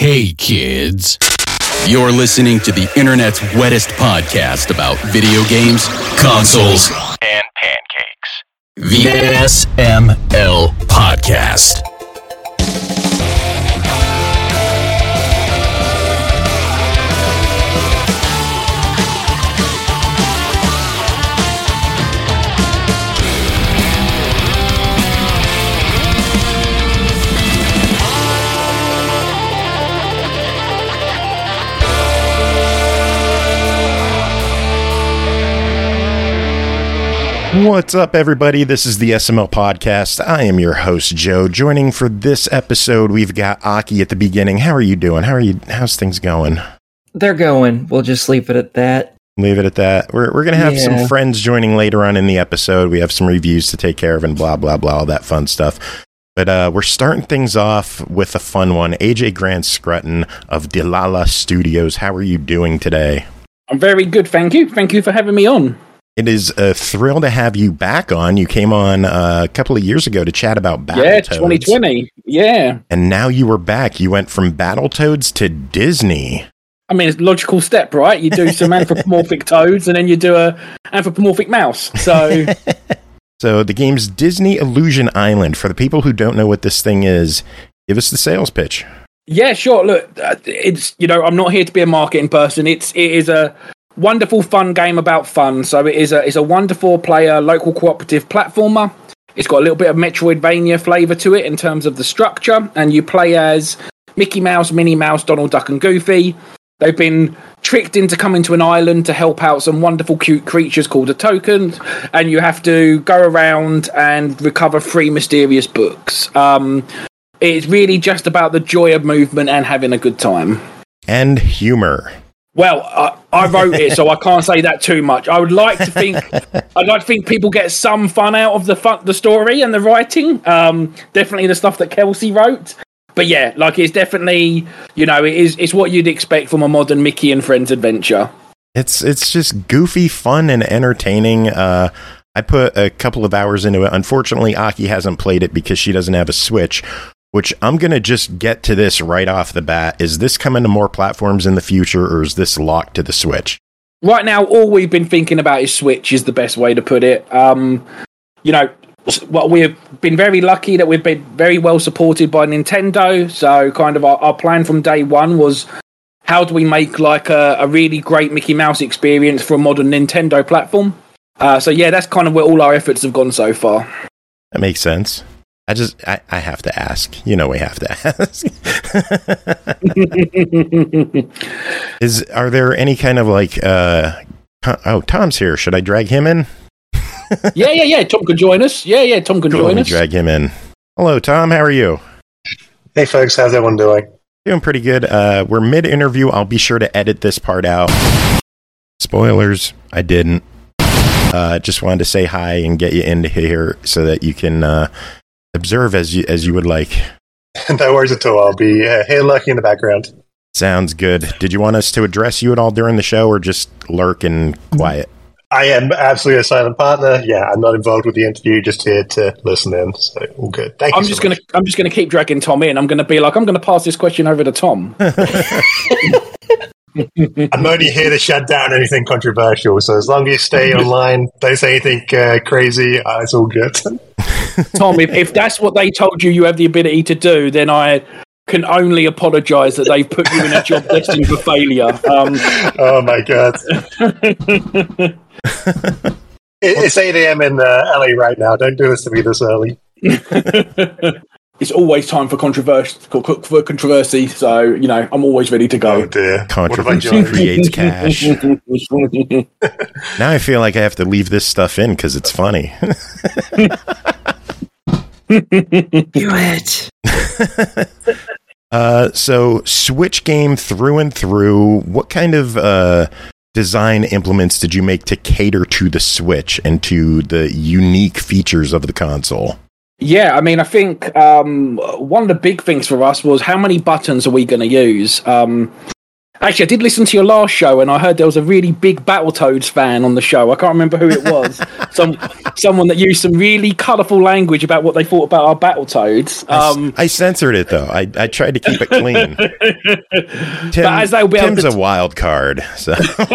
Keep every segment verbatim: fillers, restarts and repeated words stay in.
Hey kids, you're listening to the internet's wettest podcast about video games, consoles, and pancakes. The S M L Podcast. What's up, everybody? This is the S M L Podcast. I am your host, Joe. Joining for this episode, we've got Aki at the beginning. How are you doing? How are you? How's things going? They're going. We'll just leave it at that. Leave it at that. We're we're gonna have yeah. some friends joining later on in the episode. We have some reviews to take care of and blah blah blah, all that fun stuff. But uh, we're starting things off with a fun one. A J Grant Scrutton of Delilah Studios. How are you doing today? I'm very good, thank you. Thank you for having me on. It is a thrill to have you back on. You came on uh, a couple of years ago to chat about Battletoads. Yeah, twenty twenty. Yeah. And now you were back. You went from Battletoads to Disney. I mean, it's a logical step, right? You do some anthropomorphic toads, and then you do a anthropomorphic mouse. So, so the game's Disney Illusion Island. For the people who don't know what this thing is, give us the sales pitch. Yeah, sure. Look, it's you know, I'm not here to be a marketing person. It's it is a wonderful, fun game about fun. So it is a it's a wonderful player, local cooperative platformer. It's got a little bit of Metroidvania flavour to it in terms of the structure, and you play as Mickey Mouse, Minnie Mouse, Donald Duck, and Goofy. They've been tricked into coming to an island to help out some wonderful, cute creatures called the Tokens, and you have to go around and recover three mysterious books. Um, it's really just about the joy of movement and having a good time. And humour. Well, I, I wrote it, so I can't say that too much. I would like to think, I'd like to think people get some fun out of the fun, the story and the writing. Um, definitely the stuff that Kelsey wrote. But yeah, like it's definitely, you know, it is it's what you'd expect from a modern Mickey and Friends adventure. It's it's just goofy, fun, and entertaining. Uh, I put a couple of hours into it. Unfortunately, Aki hasn't played it because she doesn't have a Switch. Which I'm going to just get to this right off the bat. Is this coming to more platforms in the future, or is this locked to the Switch? Right now, all we've been thinking about is Switch is the best way to put it. Um, you know, well, we've been very lucky that we've been very well supported by Nintendo. So kind of our, our plan from day one was, how do we make like a, a really great Mickey Mouse experience for a modern Nintendo platform? Uh, so yeah, that's kind of where all our efforts have gone so far. That makes sense. I just, I, I have to ask. You know we have to ask. Is, are there any kind of like, uh, oh, Tom's here. Should I drag him in? yeah, yeah, yeah. Tom can join us. Yeah, yeah, Tom can cool, join let me us. drag him in. Hello, Tom. How are you? Hey, folks. How's everyone doing? Doing pretty good. Uh, we're mid-interview. I'll be sure to edit this part out. Spoilers. I didn't. Uh, just wanted to say hi and get you into here so that you can, uh, observe as you as you would like. No worries at all. I'll be uh, here lurking in the background. Sounds good. Did you want us to address you at all during the show, or just lurk and quiet? I am absolutely a silent partner. Yeah, I'm not involved with the interview. Just here to listen in. So all good. Thank I'm you. just so gonna much. I'm just gonna keep dragging Tom in. I'm gonna be like I'm gonna pass this question over to Tom. I'm only here to shut down anything controversial. So as long as you stay online, don't say anything uh, crazy. Uh, it's all good. Tom, if, if that's what they told you you have the ability to do, then I can only apologise that they've put you in a job destined for failure. Um, oh my god! it, it's eight a.m. in uh, L A right now. Don't do this to me this early. It's always time for controversy, for controversy, so, you know, I'm always ready to go. Oh dear. Controversy creates cash. Now I feel like I have to leave this stuff in because it's funny. Do it. uh, so, Switch game through and through. What kind of uh, design implements did you make to cater to the Switch and to the unique features of the console? Yeah, I mean, I think um, one of the big things for us was how many buttons are we going to use? Um, Actually, I did listen to your last show, and I heard there was a really big Battletoads fan on the show. I can't remember who it was. Some someone that used some really colourful language about what they thought about our Battletoads. Um, I, I censored it though. I, I tried to keep it clean. Tim, but as they'll be Tim's able to a wild card. So.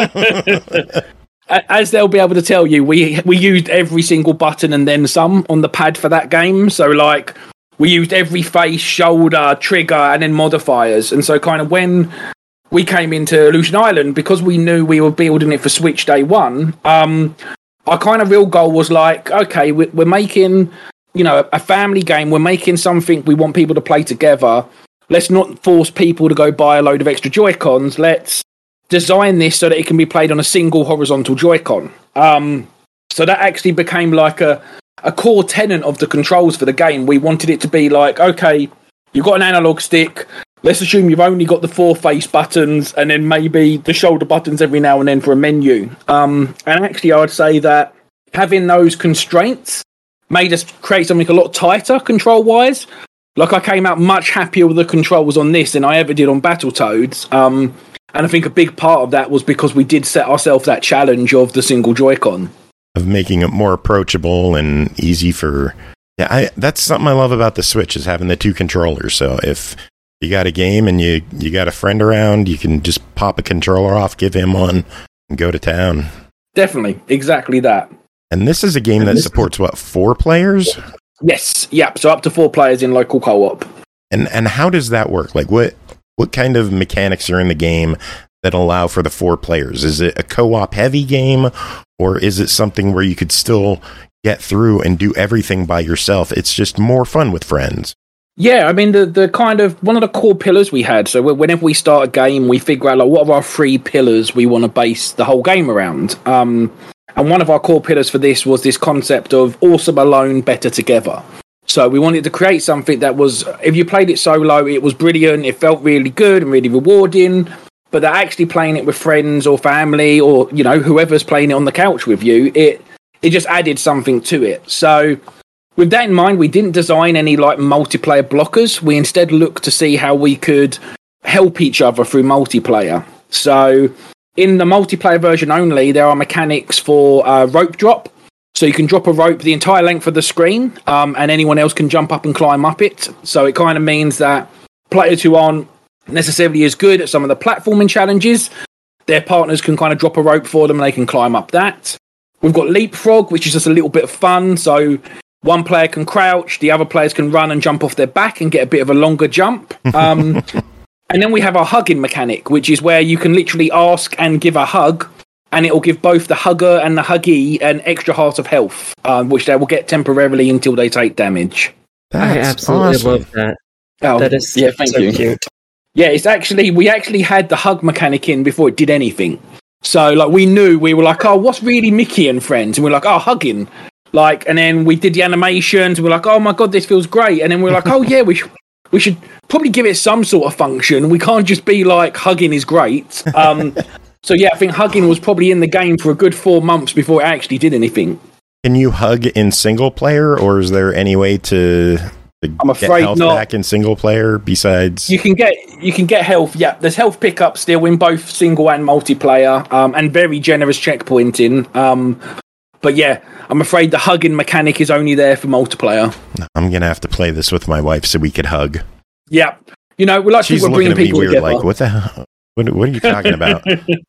As they'll be able to tell you, we we used every single button and then some on the pad for that game. So, like, we used every face, shoulder, trigger, and then modifiers. And so, kind of when we came into Illusion Island, because we knew we were building it for Switch day one, um, our kind of real goal was like, okay, we're, we're making, you know, a family game. We're making something we want people to play together. Let's not force people to go buy a load of extra Joy-Cons. Let's design this so that it can be played on a single horizontal Joy-Con. Um, so that actually became like a, a core tenet of the controls for the game. We wanted it to be like, okay, you've got an analog stick. Let's assume you've only got the four face buttons and then maybe the shoulder buttons every now and then for a menu. Um, and actually, I would say that having those constraints made us create something a lot tighter control-wise. Like, I came out much happier with the controls on this than I ever did on Battletoads. Um, and I think a big part of that was because we did set ourselves that challenge of the single Joy-Con. Of making it more approachable and easy for... Yeah, I, that's something I love about the Switch, is having the two controllers. So if you got a game and you, you got a friend around, you can just pop a controller off, give him one, and go to town. Definitely, exactly that. And this is a game that supports, what, four players? Yes, yep, so up to four players in local co-op. And and how does that work? Like, what what kind of mechanics are in the game that allow for the four players? Is it a co-op heavy game, or is it something where you could still get through and do everything by yourself? It's just more fun with friends. Yeah, I mean, the, the kind of, one of the core pillars we had, so whenever we start a game, we figure out, like, what are our three pillars we want to base the whole game around? Um, and one of our core pillars for this was this concept of awesome alone, better together. So we wanted to create something that was, if you played it solo, it was brilliant, it felt really good and really rewarding, but that actually playing it with friends or family or, you know, whoever's playing it on the couch with you, it it just added something to it. So with that in mind, we didn't design any like multiplayer blockers. We instead looked to see how we could help each other through multiplayer. So in the multiplayer version only, there are mechanics for uh, rope drop. So you can drop a rope the entire length of the screen, um, and anyone else can jump up and climb up it. So it kind of means that players who aren't necessarily as good at some of the platforming challenges, their partners can kind of drop a rope for them and they can climb up that. We've got leapfrog, which is just a little bit of fun. So one player can crouch, the other players can run and jump off their back and get a bit of a longer jump. Um, and then we have our hugging mechanic, which is where you can literally ask and give a hug, and it will give both the hugger and the huggee an extra heart of health, um, which they will get temporarily until they take damage. That's I absolutely awesome. love that. Oh, that is yeah, thank so you. cute. Yeah, it's actually, we actually had the hug mechanic in before it did anything. So, like, we knew, we were like, oh, what's really Mickey and Friends? And we we're like, oh, hugging. Like, and then we did the animations, and we we're like, oh my god, this feels great. And then we we're like, oh yeah, we, sh- we should probably give it some sort of function. We can't just be like, hugging is great. Um, so yeah, I think hugging was probably in the game for a good four months before it actually did anything. Can you hug in single player, or is there any way to... I'm afraid get health not. Back in single player besides you can get you can get health. Yeah, there's health pickup still in both single and multiplayer, um, and very generous checkpointing. Um, but yeah, I'm afraid the hugging mechanic is only there for multiplayer. I'm gonna have to play this with my wife so we could hug. Yeah, you know, we like She's we're looking bringing at me people weird, together. like, what the hell? What, what are you talking about?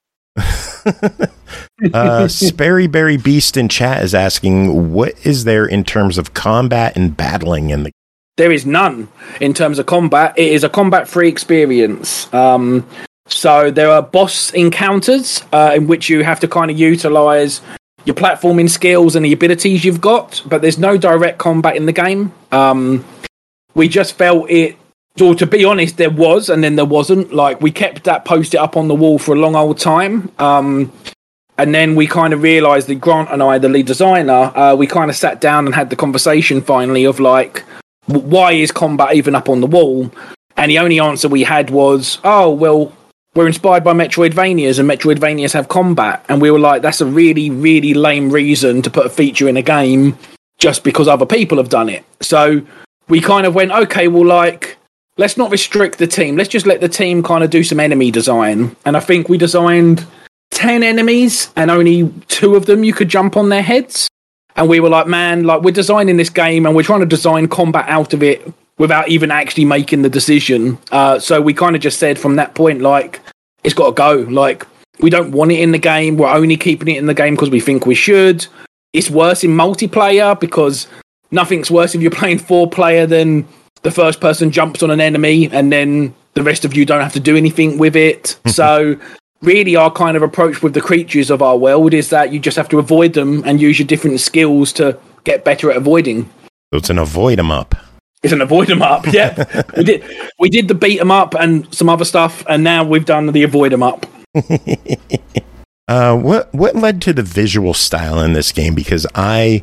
uh, Sperry Berry Beast in chat is asking, what is there in terms of combat and battling in the There is none in terms of combat. It is a combat-free experience. Um, so there are boss encounters uh, in which you have to kind of utilize your platforming skills and the abilities you've got, but there's no direct combat in the game. Um, we just felt it, or to be honest, there was, and then there wasn't. Like, we kept that posted up on the wall for a long old time. Um, and then we kind of realized that Grant and I, the lead designer, uh, we kind of sat down and had the conversation finally of like, why is combat even up on the wall? And the only answer we had was, oh, well, we're inspired by Metroidvanias, and Metroidvanias have combat. And we were like, that's a really, really lame reason to put a feature in a game just because other people have done it. So we kind of went, okay, well, like, let's not restrict the team. Let's just let the team kind of do some enemy design. And I think we designed ten enemies, and only two of them you could jump on their heads. And we were like, man, like we're designing this game and we're trying to design combat out of it without even actually making the decision. Uh, so we kind of just said from that point, like, it's got to go. Like, we don't want it in the game. We're only keeping it in the game because we think we should. It's worse in multiplayer because nothing's worse if you're playing four player than the first person jumps on an enemy and then the rest of you don't have to do anything with it. So really our kind of approach with the creatures of our world is that you just have to avoid them and use your different skills to get better at avoiding. So it's an avoid 'em up. It's an avoid 'em up, yeah. we did we did the beat 'em up and some other stuff, and now we've done the avoid 'em up. uh, what what led to the visual style in this game? Because I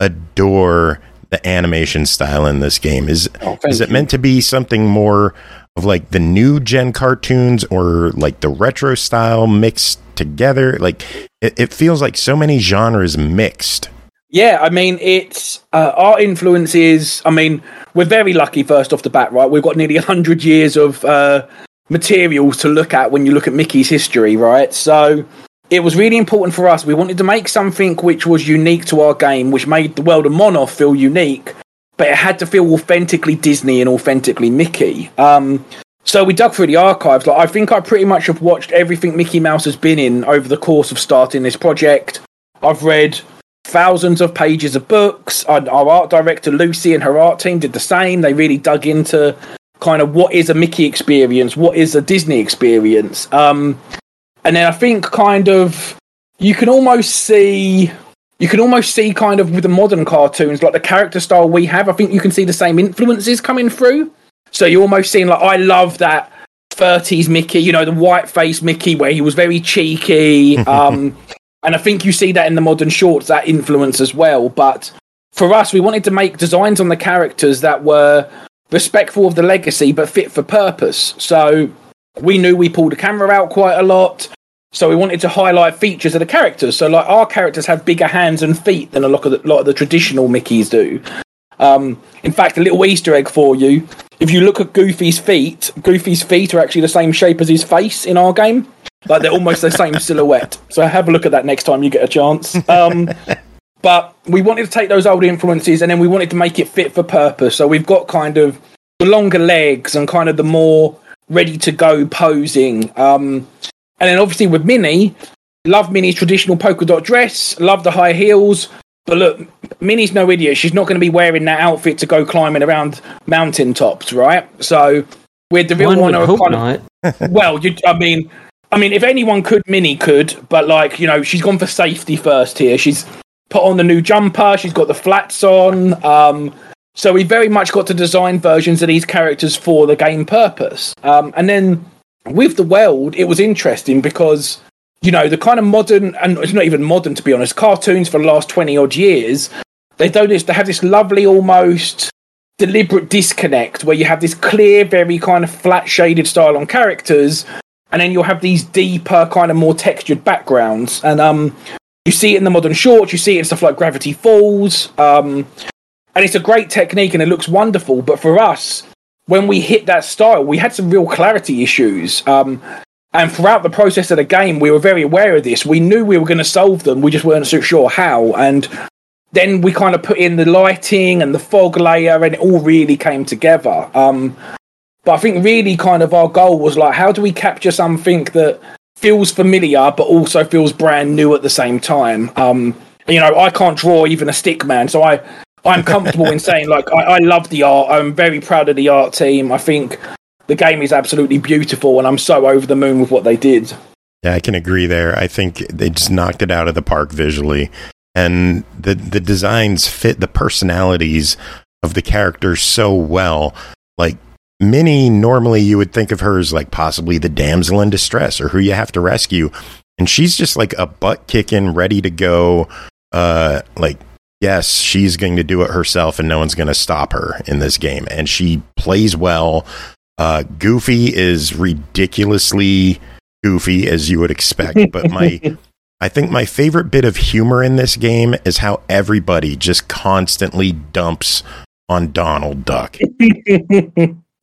adore the animation style in this game. Is oh, is it you. meant to be something more of like the new gen cartoons or like the retro style mixed together? Like it, it feels like so many genres mixed. Yeah, I mean, it's uh, our influence is, I mean, we're very lucky first off the bat, right? We've got nearly one hundred years of uh, materials to look at when you look at Mickey's history, right? So it was really important for us. We wanted to make something which was unique to our game, which made the world of Monoth feel unique, but it had to feel authentically Disney and authentically Mickey. Um, so we dug through the archives. Like, I think I pretty much have watched everything Mickey Mouse has been in over the course of starting this project. I've read thousands of pages of books. Our, our art director, Lucy, and her art team did the same. They really dug into kind of what is a Mickey experience, what is a Disney experience. Um, and then I think kind of you can almost see... You can almost see kind of with the modern cartoons, like the character style we have, I think you can see the same influences coming through. So you're almost seeing, like, I love that thirties Mickey, you know, the white-faced Mickey where he was very cheeky. Um, and I think you see that in the modern shorts, that influence as well. But for us, we wanted to make designs on the characters that were respectful of the legacy, but fit for purpose. So we knew we pulled the camera out quite a lot. So we wanted to highlight features of the characters. So, like, our characters have bigger hands and feet than a lot of the, lot of the traditional Mickeys do. Um, in fact, a little Easter egg for you. If you look at Goofy's feet, Goofy's feet are actually the same shape as his face in our game. Like, they're almost the same silhouette. So have a look at that next time you get a chance. Um, but we wanted to take those old influences and then we wanted to make it fit for purpose. So we've got kind of the longer legs and kind of the more ready-to-go posing. Um... And then obviously with Minnie, love Minnie's traditional polka dot dress, love the high heels. But look, Minnie's no idiot. She's not going to be wearing that outfit to go climbing around mountain tops, right? So with the real one, of kind of, well, you, I mean, I mean, if anyone could, Minnie could. But like, you know, she's gone for safety first here. She's put on the new jumper. She's got the flats on. Um, so we very much got to design versions of these characters for the game purpose. Um, and then with the world, it was interesting because, you know, the kind of modern, and it's not even modern to be honest, cartoons for the last twenty odd years, they do this, they have this lovely, almost deliberate disconnect where you have this clear, very kind of flat shaded style on characters, and then you'll have these deeper, kind of more textured backgrounds. And um, you see it in the modern shorts, you see it in stuff like Gravity Falls, um, and it's a great technique and it looks wonderful. But for us, when we hit that style, we had some real clarity issues. Um, and throughout the process of the game, we were very aware of this. We knew we were going to solve them. We just weren't so sure how. And then we kind of put in the lighting and the fog layer, and it all really came together. Um, but I think really kind of our goal was like, how do we capture something that feels familiar, but also feels brand new at the same time? Um, you know, I can't draw even a stick man, so I... I'm comfortable in saying, like, I, I love the art. I'm very proud of the art team. I think the game is absolutely beautiful, and I'm so over the moon with what they did. Yeah, I can agree there. I think they just knocked it out of the park visually. And the, the designs fit the personalities of the characters so well. Like, Minnie, normally you would think of her as, like, possibly the damsel in distress or who you have to rescue. And she's just, like, a butt-kicking, ready-to-go, uh, like, yes, she's going to do it herself and no one's going to stop her in this game. And she plays well. Uh, Goofy is ridiculously goofy, as you would expect. But my, I think my favorite bit of humor in this game is how everybody just constantly dumps on Donald Duck.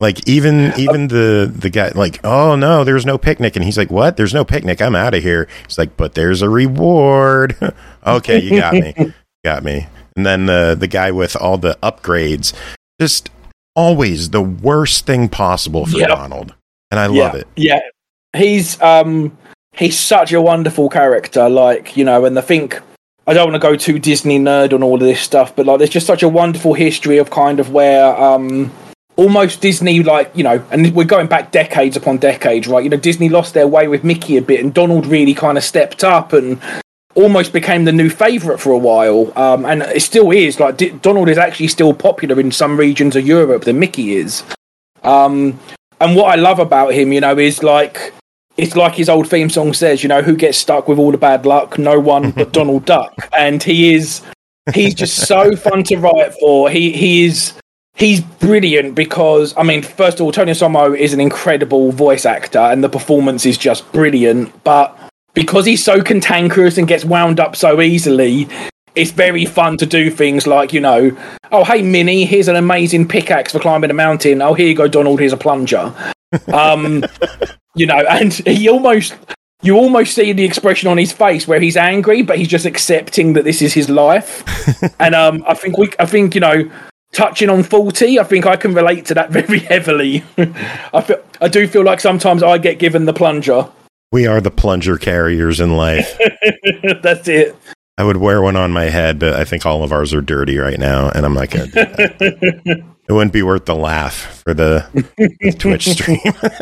Like even even the the guy like, oh no, there's no picnic, and he's like, what? There's no picnic. I'm out of here. He's like, but there's a reward. Okay, you got me, got me. And then the the guy with all the upgrades, just always the worst thing possible for yep. Donald, and I yeah. love it. Yeah, he's um he's such a wonderful character. Like, you know, and I think I don't want to go too Disney nerd on all of this stuff, but like, there's just such a wonderful history of kind of where um. almost Disney, like, you know, and we're going back decades upon decades, right? You know, Disney lost their way with Mickey a bit, and Donald really kind of stepped up and almost became the new favourite for a while. Um, and it still is. Like, D- Donald is actually still popular in some regions of Europe than Mickey is. Um, and what I love about him, you know, is like, it's like his old theme song says, you know, who gets stuck with all the bad luck? No one but Donald Duck. And he is, he's just so fun to write for. He, he is... He's brilliant because, I mean, first of all, Tony Somo is an incredible voice actor and the performance is just brilliant. But because he's so cantankerous and gets wound up so easily, it's very fun to do things like, you know, oh, hey, Minnie, here's an amazing pickaxe for climbing a mountain. Oh, here you go, Donald, here's a plunger. Um, you know, and he almost... You almost see the expression on his face where he's angry, but he's just accepting that this is his life. And um, I think we, I think, you know... touching on forty, I think I can relate to that very heavily. I feel, I do feel like sometimes I get given the plunger. We are the plunger carriers in life. That's it. I would wear one on my head, but I think all of ours are dirty right now, and I'm not going to do that. It wouldn't be worth the laugh for the, the Twitch stream.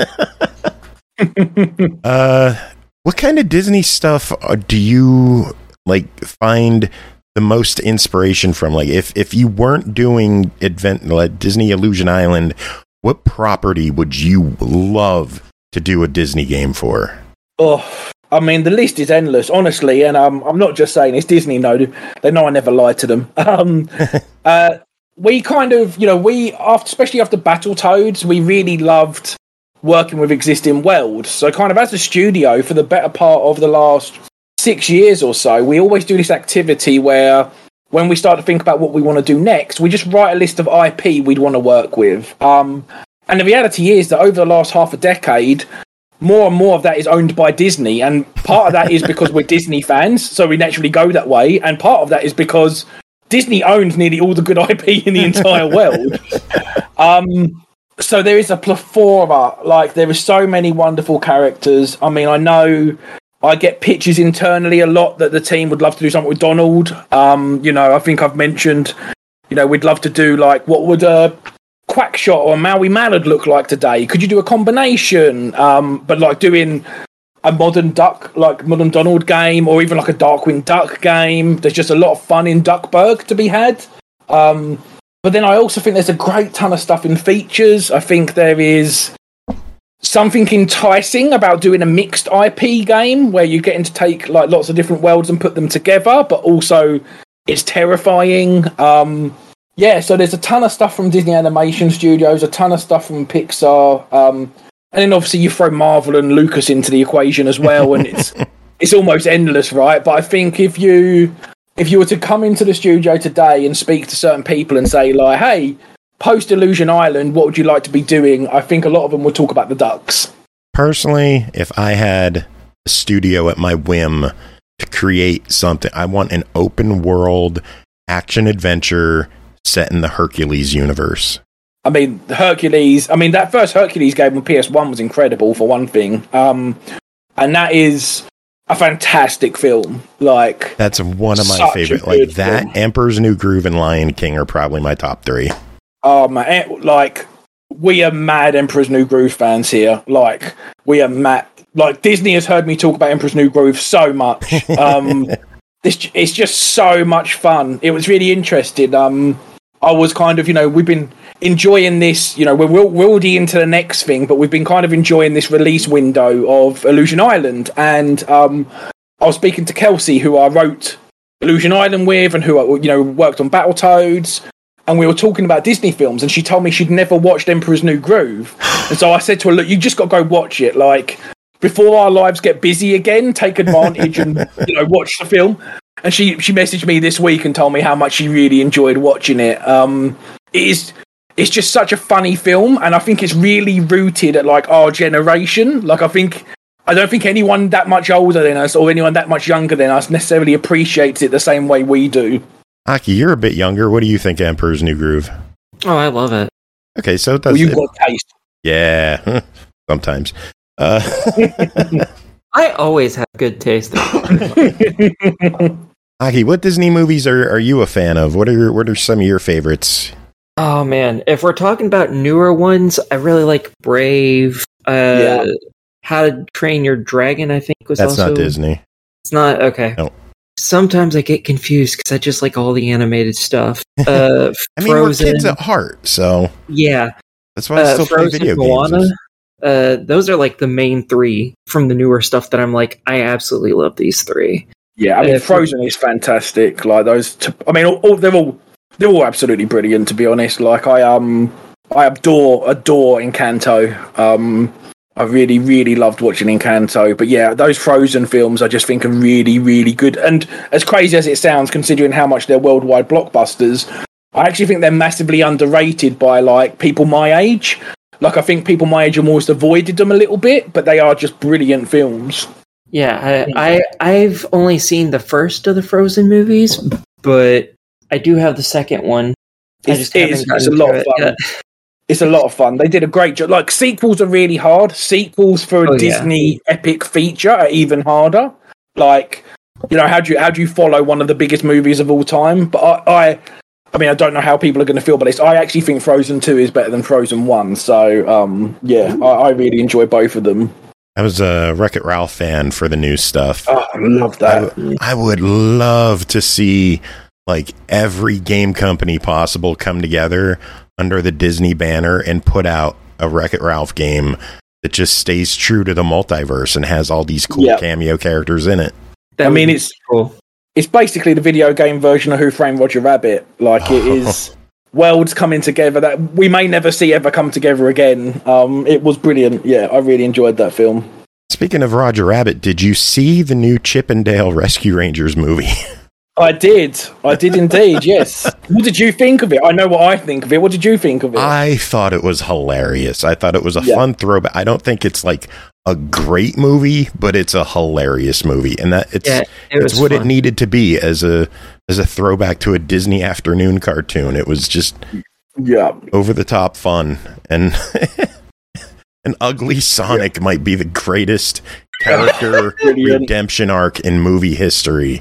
uh, what kind of Disney stuff do you like find the most inspiration from? Like, if if you weren't doing Advent like Disney Illusion Island, what property would you love to do a Disney game for? Oh, I mean, the list is endless, honestly, and um, I'm not just saying it's Disney. No, they know I never lied to them. Um, uh, we kind of, you know, we after, especially after Battletoads, we really loved working with existing worlds. So, kind of as a studio, for the better part of the last six years or so, we always do this activity where when we start to think about what we want to do next, we just write a list of I P we'd want to work with. Um, and the reality is that over the last half a decade, more and more of that is owned by Disney. And part of that is because we're Disney fans, so we naturally go that way. And part of that is because Disney owns nearly all the good I P in the entire world. Um, so there is a plethora. Like, there are so many wonderful characters. I mean, I know... I get pitches internally a lot that the team would love to do something with Donald. Um, you know, I think I've mentioned, you know, we'd love to do, like, what would a Quackshot or a Maui Mallard look like today? Could you do a combination? Um, but, like, doing a modern Duck, like, modern Donald game, or even, like, a Darkwing Duck game. There's just a lot of fun in Duckburg to be had. Um, but then I also think there's a great ton of stuff in features. I think there is... something enticing about doing a mixed I P game where you're getting to take like lots of different worlds and put them together, but also it's terrifying. Um, yeah, so there's a ton of stuff from Disney Animation Studios, a ton of stuff from Pixar, um, and then obviously you throw Marvel and Lucas into the equation as well, and it's it's almost endless, right? But I think if you if you were to come into the studio today and speak to certain people and say like, hey, post Illusion Island, what would you like to be doing? I think a lot of them would talk about the Ducks. Personally, if I had a studio at my whim to create something, I want an open world action adventure set in the Hercules universe. I mean, Hercules, I mean, that first Hercules game on P S one was incredible, for one thing. Um, and that is a fantastic film. Like, that's one of my favorite. Like, that, film. Emperor's New Groove, and Lion King are probably my top three. Oh, man, like, we are mad Emperor's New Groove fans here. Like, we are mad. Like, Disney has heard me talk about Emperor's New Groove so much. Um, it's, it's just so much fun. It was really interesting. Um, I was kind of, you know, we've been enjoying this, you know, we're, we're already into the next thing, but we've been kind of enjoying this release window of Illusion Island. And um, I was speaking to Kelsey, who I wrote Illusion Island with and who, you know, worked on Battletoads. And we were talking about Disney films, and she told me she'd never watched Emperor's New Groove. And so I said to her, look, you just got to go watch it. Like, before our lives get busy again, take advantage and, you know, watch the film. And she, she messaged me this week and told me how much she really enjoyed watching it. Um, it is, it's just such a funny film, and I think it's really rooted at like our generation. Like I think I don't think anyone that much older than us or anyone that much younger than us necessarily appreciates it the same way we do. Aki, you're a bit younger. What do you think of Emperor's New Groove? Oh, I love it. Okay, so that's well, you've it. got taste. Yeah, sometimes. Uh, I always have good taste. Aki, what Disney movies are, are you a fan of? What are what are some of your favorites? Oh man, if we're talking about newer ones, I really like Brave. Uh, yeah. How to Train Your Dragon, I think was That's also... not Disney. It's not? Okay. No. Sometimes I get confused because I just like all the animated stuff. Uh, I mean, Frozen. We're kids at heart, so... Yeah. That's why I still uh, play video Moana, games. Uh, those are like the main three from the newer stuff that I'm like, I absolutely love these three. Yeah, I mean, uh, Frozen is fantastic. Like those... T- I mean, all, all, they're all... They're all absolutely brilliant, to be honest. Like, I um, I adore, adore Encanto. Um... I really, really loved watching Encanto. But yeah, those Frozen films I just think are really, really good. And as crazy as it sounds, considering how much they're worldwide blockbusters, I actually think they're massively underrated by, like, people my age. Like, I think people my age have almost avoided them a little bit, but they are just brilliant films. Yeah, I, I, I've only seen the first of the Frozen movies, but I do have the second one. It's, I just it's, it's a lot of fun. Yet. It's a lot of fun. They did a great job. Like, sequels are really hard. Sequels for a oh, Disney yeah. epic feature are even harder. Like, you know, how do you how do you follow one of the biggest movies of all time? But I, I, I mean, I don't know how people are going to feel about this. I actually think Frozen two is better than Frozen one. So, um, yeah, I, I really enjoy both of them. I was a Wreck-It Ralph fan for the new stuff. Oh, I love that. I, I would love to see, like, every game company possible come together under the Disney banner and put out a Wreck-It Ralph game that just stays true to the multiverse and has all these cool yep. cameo characters in it. That I mean, it's cool. It's basically the video game version of Who Framed Roger Rabbit. Like, it is worlds coming together that we may never see ever come together again. Um, it was brilliant. Yeah, I really enjoyed that film. Speaking of Roger Rabbit, did you see the new Chip and Dale Rescue Rangers movie? I did. I did indeed, yes. What did you think of it? I know what I think of it. What did you think of it? I thought it was hilarious. I thought it was a yeah. fun throwback. I don't think it's like a great movie, but it's a hilarious movie. And that it's yeah, it it's what fun. It needed to be as a as a throwback to a Disney afternoon cartoon. It was just yeah. over the top fun. And an ugly Sonic yeah. might be the greatest character redemption arc in movie history.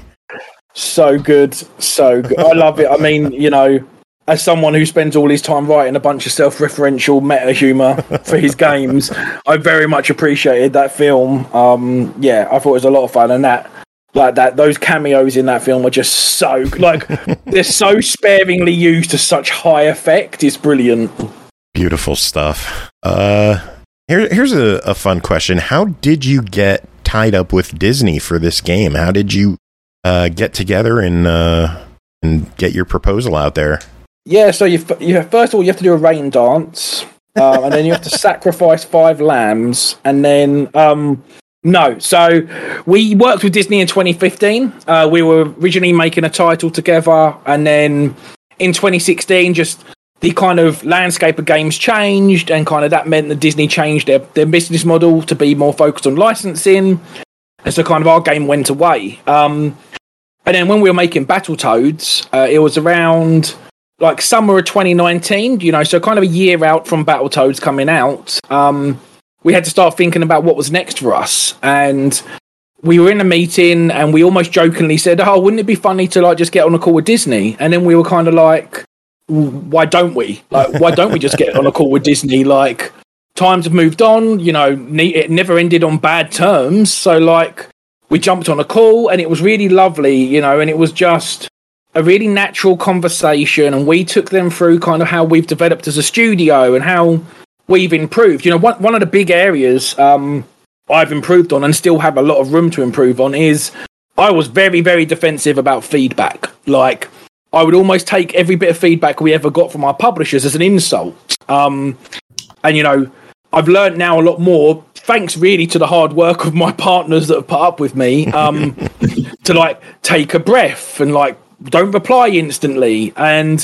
So good, so good. I love it. I mean, you know, as someone who spends all his time writing a bunch of self-referential meta humor for his games, I very much appreciated that film. Um, yeah, I thought it was a lot of fun, and that, like that, those cameos in that film were just so like they're so sparingly used to such high effect. It's brilliant. Beautiful stuff. Uh, here, here's a, a fun question: how did you get tied up with Disney for this game? How did you Uh, get together and uh, and get your proposal out there? Yeah, so you, you have, first of all you have to do a rain dance, uh, and then you have to sacrifice five lambs, and then um, no. So we worked with Disney in twenty fifteen. Uh, we were originally making a title together, and then in twenty sixteen, just the kind of landscape of games changed, and kind of that meant that Disney changed their their business model to be more focused on licensing. And so kind of our game went away. Um, and then when we were making Battletoads, uh, it was around like summer of twenty nineteen, you know, so kind of a year out from Battletoads coming out. Um, we had to start thinking about what was next for us. And we were in a meeting and we almost jokingly said, oh, wouldn't it be funny to like just get on a call with Disney? And then we were kind of like, why don't we? Like, why don't we just get on a call with Disney? Like, times have moved on, you know, it never ended on bad terms. So, like, we jumped on a call and it was really lovely, you know, and it was just a really natural conversation. And we took them through kind of how we've developed as a studio and how we've improved. You know, one, one of the big areas um, I've improved on and still have a lot of room to improve on is I was very, very defensive about feedback. Like, I would almost take every bit of feedback we ever got from our publishers as an insult. Um, and, you know, I've learned now a lot more, thanks really to the hard work of my partners that have put up with me, um, to like take a breath and like don't reply instantly. And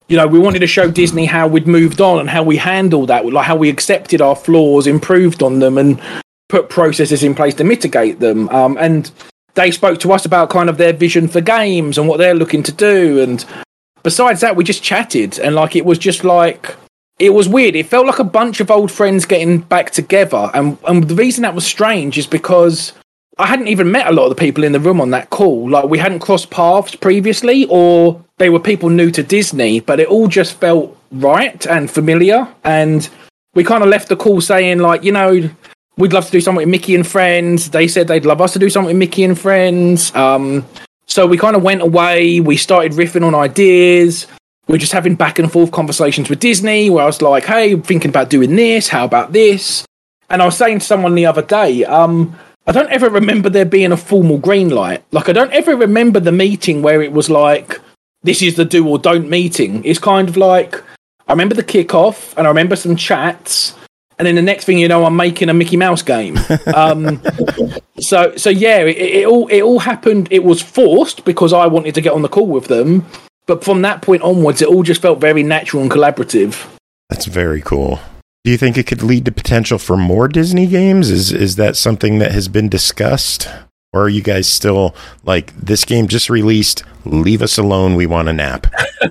you know, we wanted to show Disney how we'd moved on and how we handled that, like how we accepted our flaws, improved on them, and put processes in place to mitigate them. Um, and they spoke to us about kind of their vision for games and what they're looking to do. And besides that, we just chatted, and like it was just like, it was weird. It felt like a bunch of old friends getting back together. And, and the reason that was strange is because I hadn't even met a lot of the people in the room on that call. Like, we hadn't crossed paths previously, or they were people new to Disney, but it all just felt right and familiar. And we kind of left the call saying, like, you know, we'd love to do something with Mickey and Friends. They said they'd love us to do something with Mickey and Friends. Um, so we kind of went away. We started riffing on ideas. We were just having back and forth conversations with Disney, where I was like, hey, I'm thinking about doing this. How about this? And I was saying to someone the other day, um, I don't ever remember there being a formal green light. Like, I don't ever remember the meeting where it was like, this is the do or don't meeting. It's kind of like, I remember the kickoff, and I remember some chats, and then the next thing you know, I'm making a Mickey Mouse game. Um, so, so yeah, it, it all it all happened. It was forced because I wanted to get on the call with them, but from that point onwards, it all just felt very natural and collaborative. That's very cool. Do you think it could lead to potential for more Disney games? Is is that something that has been discussed? Or are you guys still like, this game just released, leave us alone, we want a nap?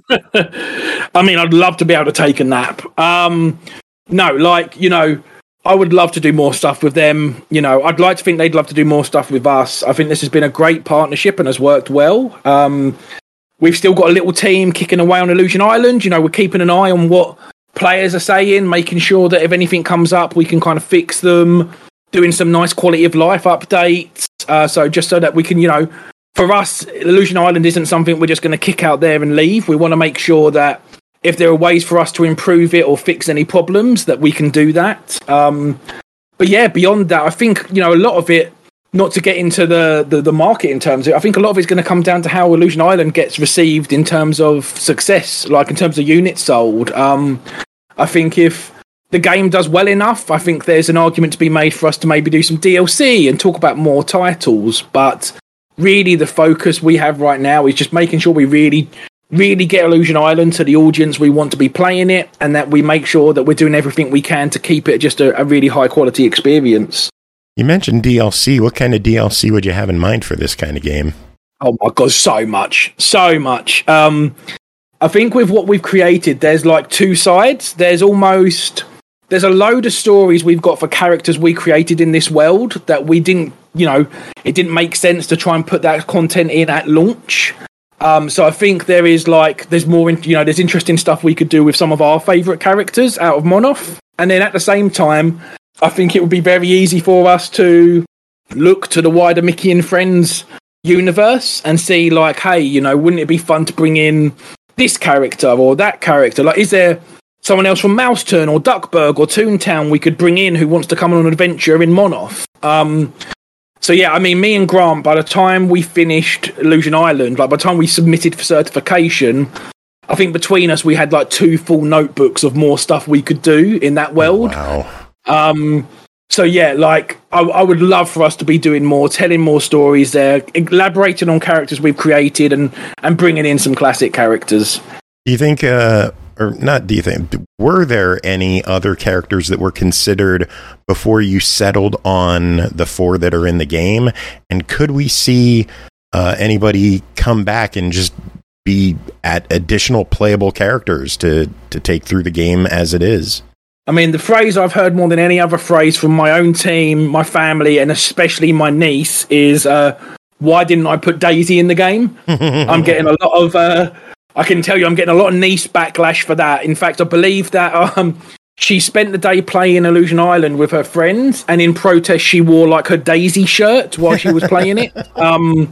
I mean, I'd love to be able to take a nap. Um, no, like, you know, I would love to do more stuff with them. You know, I'd like to think they'd love to do more stuff with us. I think this has been a great partnership and has worked well. Um, we've still got a little team kicking away on Illusion Island. You know, we're keeping an eye on what players are saying, making sure that if anything comes up, we can kind of fix them, doing some nice quality of life updates. Uh, so just so that we can, you know, for us, Illusion Island isn't something we're just going to kick out there and leave. We want to make sure that if there are ways for us to improve it or fix any problems, that we can do that. Um, but yeah, beyond that, I think, you know, a lot of it, not to get into the, the, the market in terms of it, I think a lot of it's going to come down to how Illusion Island gets received in terms of success, like in terms of units sold. Um, I think if the game does well enough, I think there's an argument to be made for us to maybe do some D L C and talk about more titles. But really the focus we have right now is just making sure we really, really get Illusion Island to the audience we want to be playing it, and that we make sure that we're doing everything we can to keep it just a, a really high quality experience. You mentioned D L C. What kind of D L C would you have in mind for this kind of game? Oh my God, so much. So much. Um, I think with what we've created, there's like two sides. There's almost... There's a load of stories we've got for characters we created in this world that we didn't, you know, it didn't make sense to try and put that content in at launch. Um, so I think there is like, there's more, you know, there's interesting stuff we could do with some of our favourite characters out of Monoth. And then at the same time, I think it would be very easy for us to look to the wider Mickey and Friends universe and see like, hey, you know, wouldn't it be fun to bring in this character or that character? Like, is there someone else from Mouseturn or Duckburg or Toontown we could bring in who wants to come on an adventure in Monoth? Um, so yeah, I mean, me and Grant, by the time we finished Illusion Island, like by the time we submitted for certification, I think between us we had like two full notebooks of more stuff we could do in that world. Wow. Um, so yeah, like I, I would love for us to be doing more, telling more stories there, elaborating on characters we've created, and and bringing in some classic characters. Do you think, uh, or not do you think, were there any other characters that were considered before you settled on the four that are in the game? And could we see uh, anybody come back and just be at additional playable characters to, to take through the game as it is? I mean, the phrase I've heard more than any other phrase from my own team, my family, and especially my niece is, uh, why didn't I put Daisy in the game? I'm getting a lot of... Uh, I can tell you I'm getting a lot of niece backlash for that. In fact, I believe that um, she spent the day playing Illusion Island with her friends, and in protest she wore like her Daisy shirt while she was playing it. Um,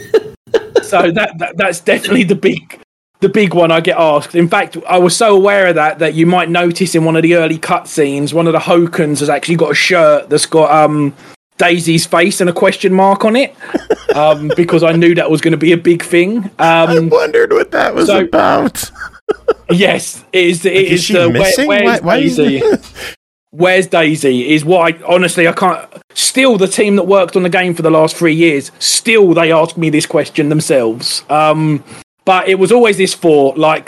so that, that that's definitely the big the big one I get asked. In fact, I was so aware of that that you might notice in one of the early cutscenes, one of the Hokens has actually got a shirt that's got um, Daisy's face and a question mark on it, um, because I knew that was going to be a big thing. Um, I wondered what that was so, about. Yes, it is. It like, is, is she the missing? where, where's why, why Daisy? Where's Daisy? Is what I honestly I can't. Still, the team that worked on the game for the last three years, still they ask me this question themselves. Um, but it was always this thought, like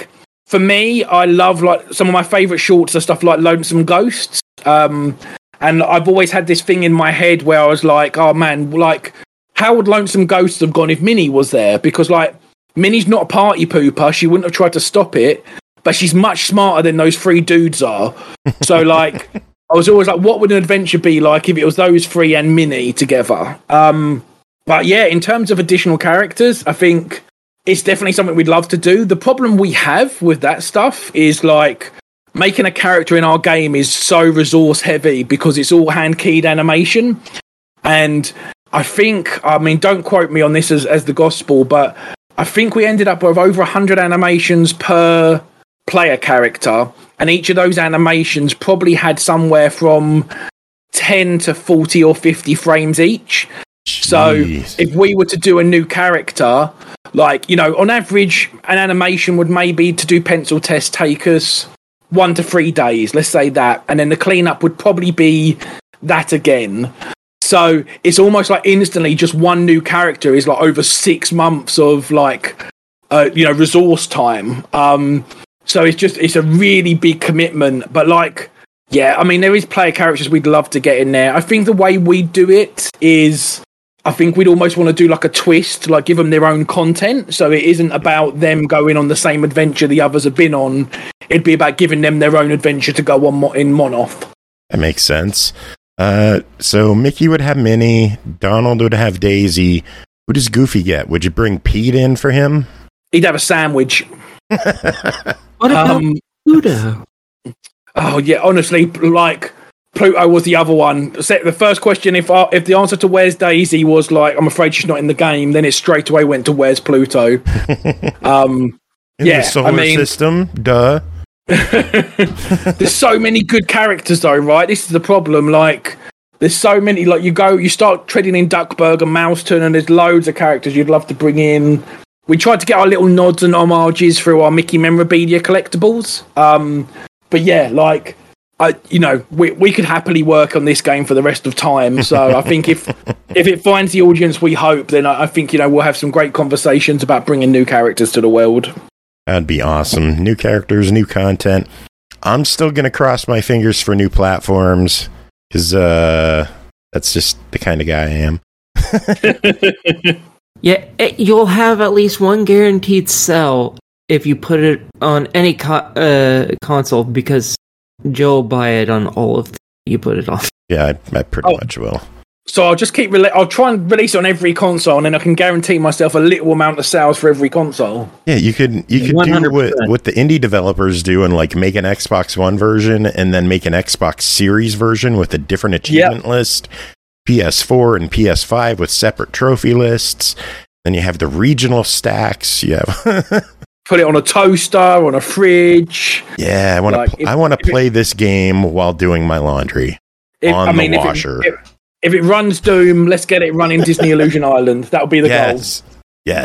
for me, I love like some of my favourite shorts are stuff like Lonesome Ghosts. Um, and I've always had this thing in my head where I was like, oh man, like how would Lonesome Ghosts have gone if Minnie was there? Because like Minnie's not a party pooper. She wouldn't have tried to stop it, but she's much smarter than those three dudes are. So like, I was always like, what would an adventure be like if it was those three and Minnie together? Um, but yeah, in terms of additional characters, I think it's definitely something we'd love to do. The problem we have with that stuff is like making a character in our game is so resource heavy because it's all hand keyed animation. And I think, I mean, don't quote me on this as, as the gospel, but I think we ended up with over one hundred animations per player character. And each of those animations probably had somewhere from ten to forty or fifty frames each. Jeez. So if we were to do a new character, like, you know, on average, an animation would maybe, to do pencil tests, take us one to three days, let's say that. And then the cleanup would probably be that again. So it's almost like instantly just one new character is like over six months of like, uh, you know, resource time. Um, so it's just, it's a really big commitment. But like, yeah, I mean, there is player characters we'd love to get in there. I think the way we do it is, I think we'd almost want to do like a twist, like give them their own content. So it isn't about them going on the same adventure the others have been on. It'd be about giving them their own adventure to go on mo- in Monoth. That makes sense. Uh, so Mickey would have Minnie, Donald would have Daisy. Who does Goofy get? Would you bring Pete in for him? He'd have a sandwich. What about Um, Pluto? Oh yeah, honestly, like Pluto was the other one. So the first question, if uh, if the answer to where's Daisy was like, I'm afraid she's not in the game, then it straight away went to where's Pluto. um, in yeah, the solar I mean, system, duh. There's so many good characters though, right? This is the problem. Like, there's so many. Like, you go, you start treading in Duckburg and Mouseton, and there's loads of characters you'd love to bring in. We tried to get our little nods and homages through our Mickey memorabilia collectibles. Um, but yeah, like, I, you know, we we could happily work on this game for the rest of time. So I think if if it finds the audience we hope, then I, I think, you know, we'll have some great conversations about bringing new characters to the world. That'd be awesome. New characters, new content. I'm still going to cross my fingers for new platforms because uh, that's just the kind of guy I am. Yeah, it, you'll have at least one guaranteed sell if you put it on any co- uh, console because Joe will buy it on all of the you put it on. Yeah, I, I pretty Oh. much will. So I'll just keep. Rela- I'll try and release it on every console, and then I can guarantee myself a little amount of sales for every console. Yeah, you could you could one hundred do what, percent. what the indie developers do and like make an Xbox One version and then make an Xbox Series version with a different achievement list. P S four and P S five with separate trophy lists. Then you have the regional stacks. You have Put it on a toaster, on a fridge. yeah. I want to Like, pl- if- I want to if it- play this game while doing my laundry If, on I mean, the if washer. It, if, if it runs Doom, let's get it running Disney Illusion Island. That'll be the yes, yeah.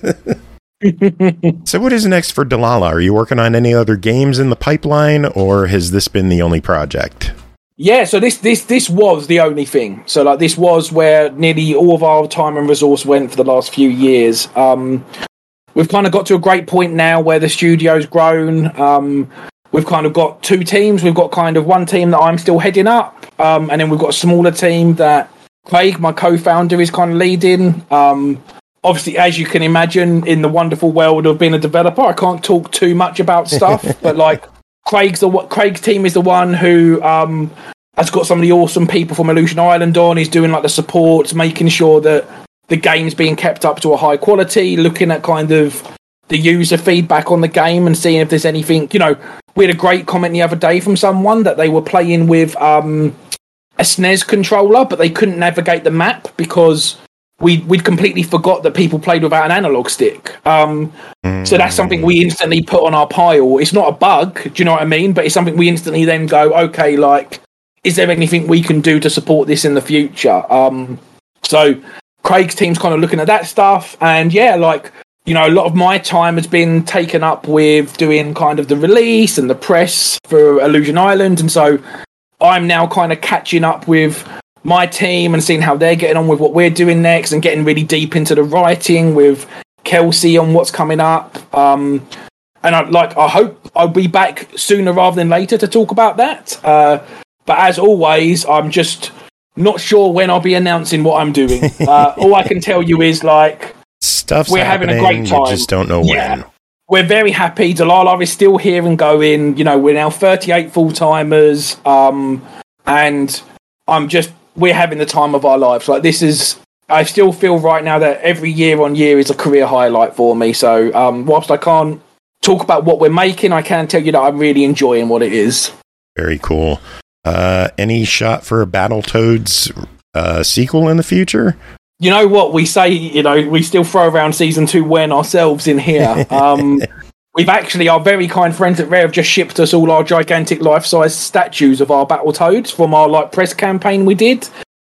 So what is next for Delilah? Are you working on any other games in the pipeline, or has this been the only project? Yeah, so this this this was the only thing. So like this was where nearly all of our time and resource went for the last few years. Um, we've kind of got to a great point now where the studio's grown. Um, we've kind of got two teams. We've got kind of one team that I'm still heading up, um, and then we've got a smaller team that Craig, my co-founder, is kind of leading. Um, obviously, as you can imagine, in the wonderful world of being a developer, I can't talk too much about stuff, but like Craig's the Craig's team is the one who um, has got some of the awesome people from Illusion Island on. He's doing like the supports, making sure that the game's being kept up to a high quality, looking at kind of the user feedback on the game and seeing if there's anything. You know, we had a great comment the other day from someone that they were playing with um, a S N E S controller, but they couldn't navigate the map because we we'd completely forgot that people played without an analog stick. Um, so that's something we instantly put on our pile. It's not a bug, do you know what I mean? But it's something we instantly then go, okay, like, is there anything we can do to support this in the future? Um, so Craig's team's kind of looking at that stuff, and yeah, like, you know, a lot of my time has been taken up with doing kind of the release and the press for Illusion Island, and so I'm now kind of catching up with my team and seeing how they're getting on with what we're doing next and getting really deep into the writing with Kelsey on what's coming up. Um, and I like I hope I'll be back sooner rather than later to talk about that. Uh, but as always, I'm just not sure when I'll be announcing what I'm doing. Uh, all I can tell you is like stuff's we're having a great happening, time. You just don't know yeah. when. We're very happy. Delilah is still here and going. You know, we're now thirty-eight full timers, um, and I'm just we're having the time of our lives. Like this is. I still feel right now that every year on year is a career highlight for me. So um, whilst I can't talk about what we're making, I can tell you that I'm really enjoying what it is. Very cool. Uh, any shot for a Battletoads uh, sequel in the future? You know what we say, you know, we still throw around season two when ourselves in here. Um, we've actually, our very kind friends at Rare have just shipped us all our gigantic life-size statues of our Battletoads from our like press campaign we did.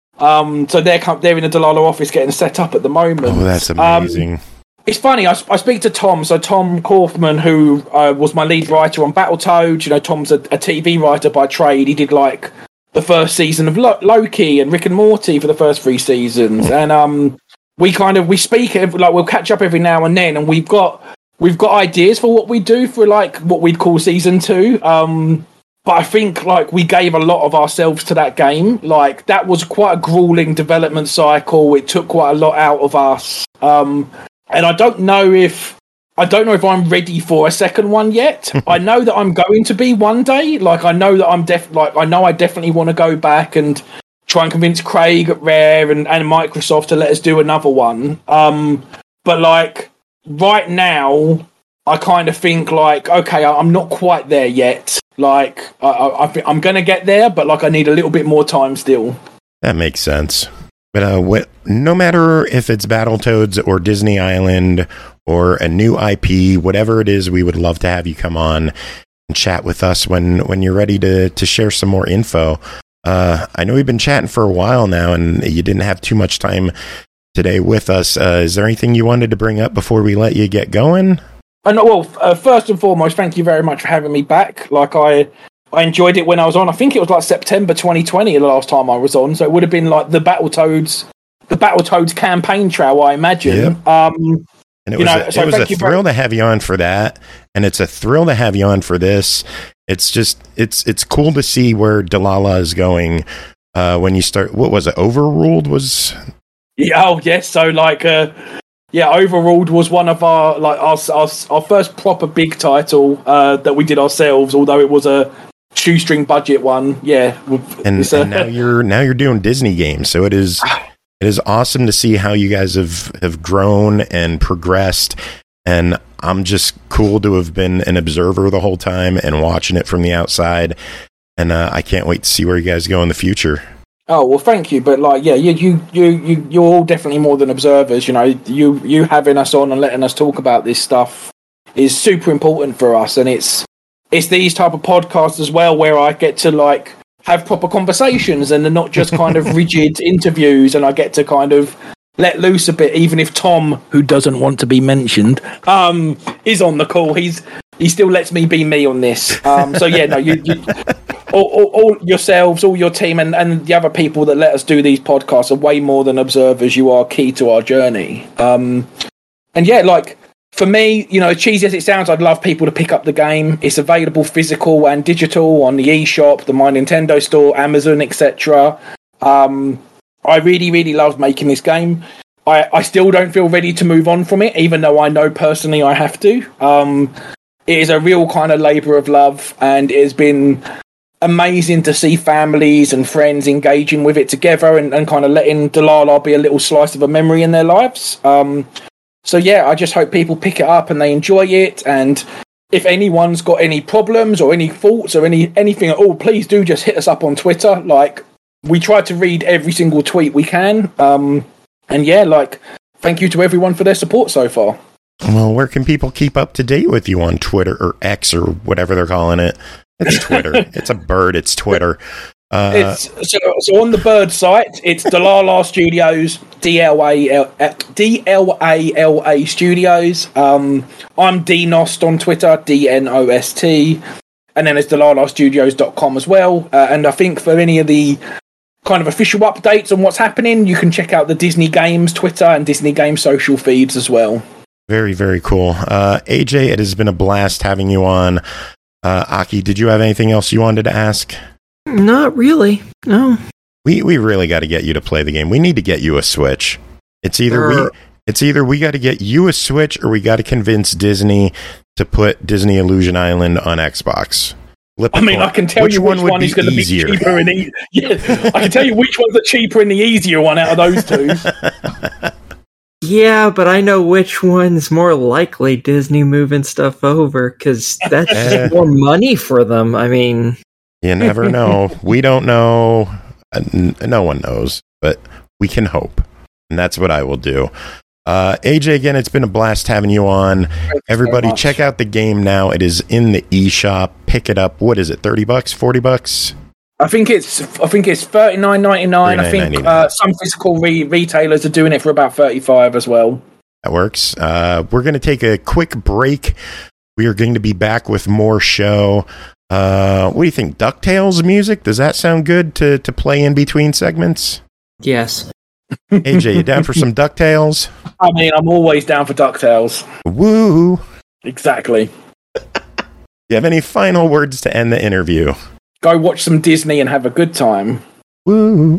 Um, so they're they're in the Delilah office getting set up at the moment. Oh, that's amazing. Um, it's funny, I, I speak to Tom, so Tom Kaufman, who uh, was my lead writer on Battletoads. You know, Tom's a, a T V writer by trade. He did like the first season of Lo- Loki and Rick and Morty for the first three seasons. And um, we kind of, we speak, every, like we'll catch up every now and then, and we've got we've got ideas for what we do for like what we'd call season two. Um, But I think like we gave a lot of ourselves to that game. Like that was quite a grueling development cycle. It took quite a lot out of us. Um, and I don't know if I don't know if I'm ready for a second one yet. I know that I'm going to be one day. Like I know that I'm def like I know I definitely want to go back and try and convince Craig at Rare and, and Microsoft to let us do another one. Um, but like right now, I kind of think like, okay, I'm not quite there yet. Like, I, I, I think I'm going to get there, but like, I need a little bit more time still. That makes sense. But uh, what, no matter if it's Battletoads or Disney Island or a new I P, whatever it is, we would love to have you come on and chat with us when, when you're ready to, to share some more info. Uh, I know we've been chatting for a while now, and you didn't have too much time today with us. Uh, is there anything you wanted to bring up before we let you get going? Uh, no, well, uh, first and foremost, thank you very much for having me back. Like I, I enjoyed it when I was on. I think it was like September twenty twenty the last time I was on, so it would have been like the Battletoads, the Battletoads campaign trail, I imagine. Yep. Um, and it you was know, a, so it was a thank you thrill very- to have you on for that, and it's a thrill to have you on for this. It's just it's it's cool to see where Delilah is going. Uh, when you start, what was it? Overruled was. Yeah, oh yes. So like. Uh, Yeah, Overruled was one of our like our our, our first proper big title uh, that we did ourselves. Although it was a shoestring budget one, yeah. And, uh, and now you're now you're doing Disney games, so it is it is awesome to see how you guys have have grown and progressed. And I'm just cool to have been an observer the whole time and watching it from the outside. And uh, I can't wait to see where you guys go in the future. Oh well, thank you, but like, yeah, you, you, you, you, you're all definitely more than observers. You know, you, you having us on and letting us talk about this stuff is super important for us, and it's, it's these type of podcasts as well where I get to like have proper conversations and they're not just kind of rigid interviews, and I get to kind of let loose a bit, even if Tom, who doesn't want to be mentioned, um, is on the call. He's he still lets me be me on this. Um, so yeah, no, you. you All, all, all yourselves, all your team, and, and the other people that let us do these podcasts are way more than observers. You are key to our journey. Um, and yeah, like for me, you know, cheesy as it sounds, I'd love people to pick up the game. It's available physical and digital on the eShop, the My Nintendo Store, Amazon, et cetera. Um, I really, really love making this game. I, I still don't feel ready to move on from it, even though I know personally I have to. Um, it is a real kind of labour of love, and it has been amazing to see families and friends engaging with it together and, and kind of letting Delilah be a little slice of a memory in their lives. Um, so yeah, I just hope people pick it up and they enjoy it. And if anyone's got any problems or any thoughts or any anything at all, please do just hit us up on Twitter. Like, we try to read every single tweet we can. Um, and yeah, like, thank you to everyone for their support so far. Well, where can people keep up to date with you on Twitter or X or whatever they're calling it? It's Twitter. It's a bird. It's Twitter. Uh, it's so, so on the bird site, it's Delilah Studios, D L A L D L A L A Studios. Um, I'm DNost on Twitter, D N O S T, and then it's Delilah Studios dot com as well. Uh, and I think for any of the kind of official updates on what's happening, you can check out the Disney Games Twitter and Disney Games social feeds as well. Very, very cool. Uh, A J, it has been a blast having you on. Uh, Aki, did you have anything else you wanted to ask? Not really. No. We we really got to get you to play the game. We need to get you a Switch. It's either we it's either we got to get you a Switch or we got to convince Disney to put Disney Illusion Island on Xbox. Flip I mean, I can tell which you which one, one is going to be easier? cheaper and e- yeah, I can tell you which one's the cheaper and the easier one out of those two. Yeah, but I know which one's more likely Disney moving stuff over, because that's just more money for them. I mean... You never know. We don't know. Uh, n- no one knows, but we can hope. And that's what I will do. Uh, A J, again, it's been a blast having you on. Thank Everybody, you so check out the game now. It is in the eShop. Pick it up. What is it, thirty bucks, forty bucks? I think it's I think it's thirty-nine ninety-nine. I think uh, some physical re- retailers are doing it for about thirty-five as well. That works. Uh, we're going to take a quick break. We are going to be back with more show. Uh, what do you think? DuckTales music? Does that sound good to, to play in between segments? Yes. A J, you down for some DuckTales? I mean, I'm always down for DuckTales. Woo! Exactly. You have any final words to end the interview? Go watch some Disney and have a good time. Woo!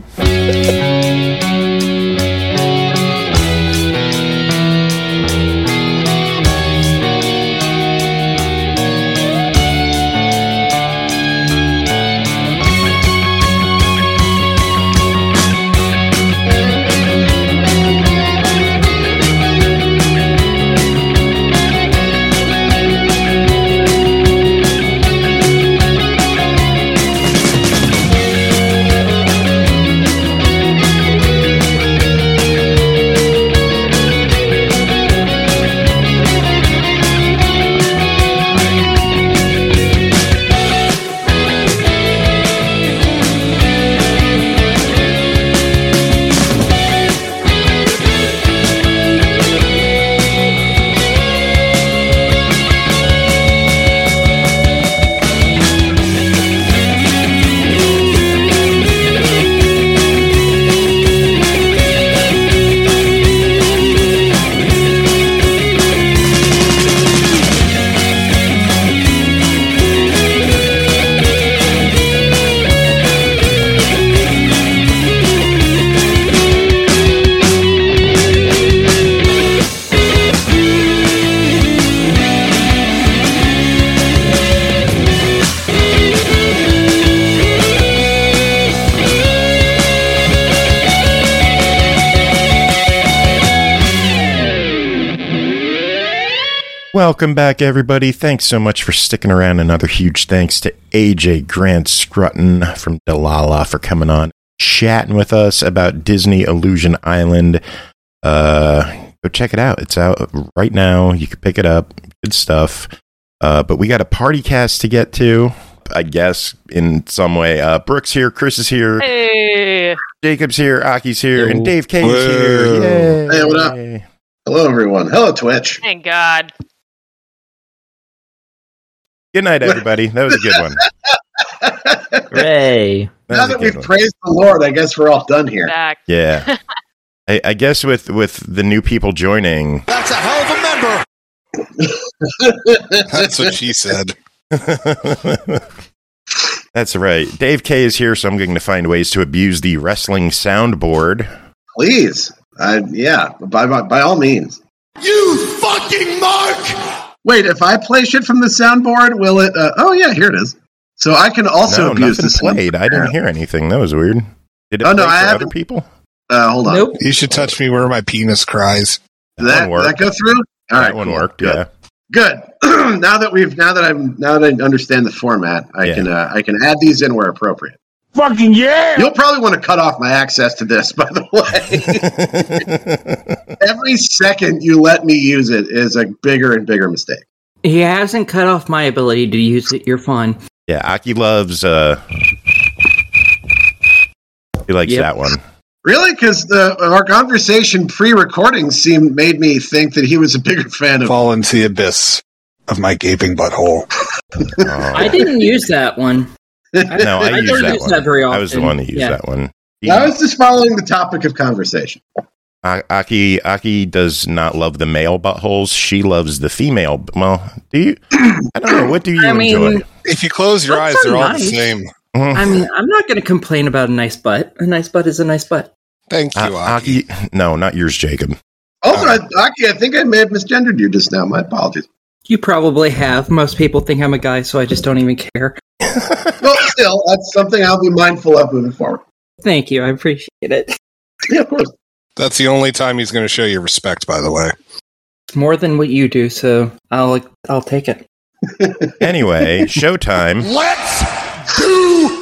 Welcome back, everybody. Thanks so much for sticking around. Another huge thanks to A J Grant Scrutton from Delilah for coming on, chatting with us about Disney Illusion Island. Uh, go check it out. It's out right now. You can pick it up. Good stuff. Uh, but we got a party cast to get to, I guess, in some way. Uh, Brooks here. Chris is here. Hey. Jacob's here. Aki's here. Yo. And Dave K is here. Yay. Hey, what up? Hello, everyone. Hello, Twitch. Thank God. Good night, everybody. That was a good one. Hooray. Now that we've one. praised the Lord, I guess we're all done here. Back. Yeah. I, I guess with, with the new people joining. That's a hell of a member. That's what she said. That's right. Dave K is here, so I'm going to find ways to abuse the wrestling soundboard. Please. Uh, yeah, by, by by all means. You fucking mark! Wait, if I play shit from the soundboard, will it... Uh, oh, yeah, here it is. So I can also no, abuse this. played. I didn't hear anything. That was weird. Did it oh, play no, I for haven't. other people? Uh, hold on. Nope. You should touch me where my penis cries. Did that, did that go through? All that right, one cool. worked, Good. yeah. Good. now that we've now that I'm now that I understand the format, I Yeah. can uh, I can add these in where appropriate. Fucking yeah! You'll probably want to cut off my access to this, by the way. Every second you let me use it is a bigger and bigger mistake. He hasn't cut off my ability to use it. You're fine. Yeah, Aki loves... Uh, he likes Yep. that one. Really? Because our conversation pre-recording seemed made me think that he was a bigger fan of. Fall into the abyss of my gaping butthole. Oh. I didn't use that one. No, I, I used don't that use one. that very I was the often. one that used Yeah. that one. I was just following the topic of conversation. A- Aki Aki does not love the male buttholes. She loves the female. Well, do you? I don't know. What do you I mean, enjoy? If you close your eyes, Butts are they're all the nice. same. I mean, I'm not going to complain about a nice butt. A nice butt is a nice butt. Thank you, Uh, Aki. Aki, no, not yours, Jacob. Also, I, Aki, I think I may have misgendered you just now. My apologies. You probably have. Most people think I'm a guy, so I just don't even care. Well, still, that's something I'll be mindful of moving forward. Thank you. I appreciate it. Yeah, of course. That's the only time he's going to show you respect, by the way. More than what you do, so I'll I'll take it. Anyway, showtime. Let's do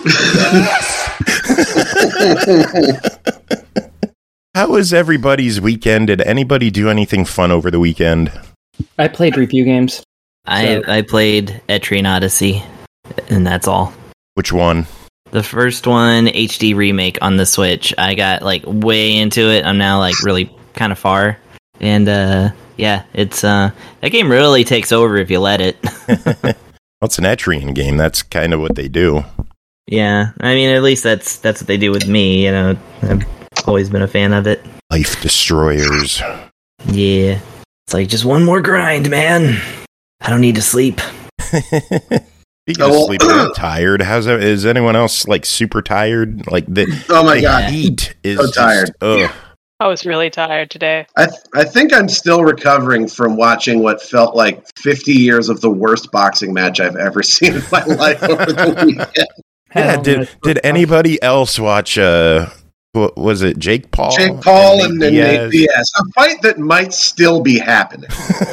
this! How was everybody's weekend? Did anybody do anything fun over the weekend? I played review games. I So- I played Etrian Odyssey, and that's all. Which one? The first one, H D remake on the Switch. I got like way into it. I'm now like really kind of far, and uh, yeah, it's uh, that game really takes over if you let it. Well, it's an Etrian game. That's kind of what they do. Yeah, I mean, at least that's that's what they do with me. You know, I've always been a fan of it. Life destroyers. Yeah, it's like just one more grind, man. I don't need to sleep. Speaking Oh, of well- sleeping, I'm tired. How's that, is anyone else like super tired? Like the, Oh my the god, heat is So just- tired. ugh. I was really tired today. I th- I think I'm still recovering from watching what felt like fifty years of the worst boxing match I've ever seen in my life over the weekend. Yeah. Hell, Did that's- did anybody else watch? Uh, what was it? Jake Paul. Jake Paul and, and Nate Diaz? Diaz, a fight that might still be happening.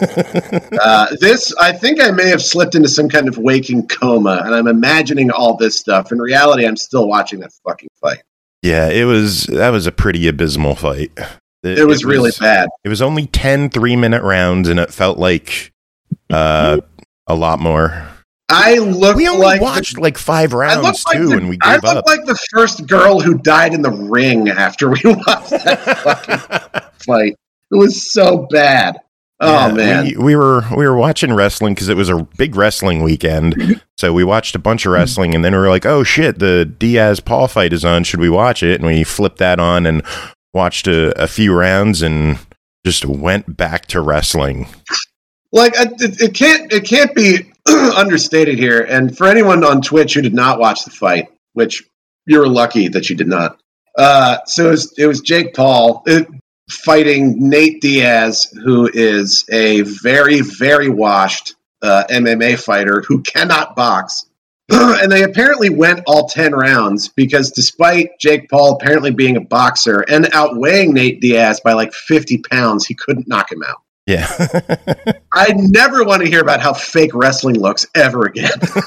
uh, this, I think, I may have slipped into some kind of waking coma, and I'm imagining all this stuff. In reality, I'm still watching that fucking fight. Yeah, it was. That was a pretty abysmal fight. It was really bad. It was only ten three-minute rounds, and it felt like uh, a lot more. I looked We only like the- watched like five I rounds looked like too, the, and we I gave looked up. like the first girl who died in the ring after we watched that fucking fight. It was so bad. Oh Yeah, man. we, we were we were watching wrestling because it was a big wrestling weekend. So we watched a bunch of wrestling, and then we were like, "Oh shit, the Diaz Paul fight is on. Should we watch it?" And we flipped that on and watched a, a few rounds, and just went back to wrestling. Like I- it, it can't it can't be understated here. And for anyone on Twitch who did not watch the fight, which you're lucky that you did not. Uh, so it was, it was Jake Paul uh, fighting Nate Diaz, who is a very very washed uh, M M A fighter who cannot box. And they apparently went all ten rounds because despite Jake Paul apparently being a boxer and outweighing Nate Diaz by like fifty pounds, he couldn't knock him out. Yeah, I never want to hear about how fake wrestling looks ever again.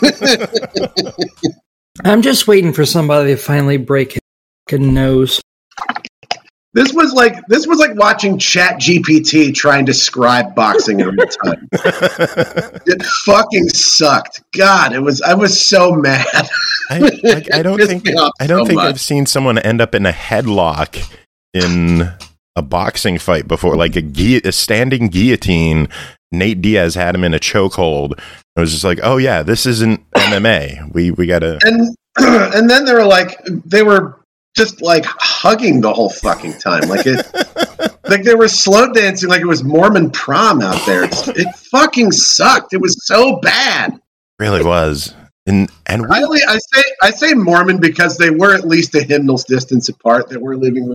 I'm just waiting for somebody to finally break his fucking nose. This was like this was like watching Chat G P T try and describe boxing in real time. It fucking sucked. God, it was. I was so mad. I, like, I don't It think pissed me off I don't so think much. I've seen someone end up in a headlock in a boxing fight before, like a, gui- a standing guillotine. Nate Diaz had him in a chokehold. It was just like, oh yeah, this isn't M M A. We we gotta. And and then they were like, they were just like hugging the whole fucking time, like it, like they were slow dancing, like it was Mormon prom out there. It's, it fucking sucked. It was so bad. Really was. And and I, we, only, I say I say Mormon because they were at least a hymnal's distance apart. They were living,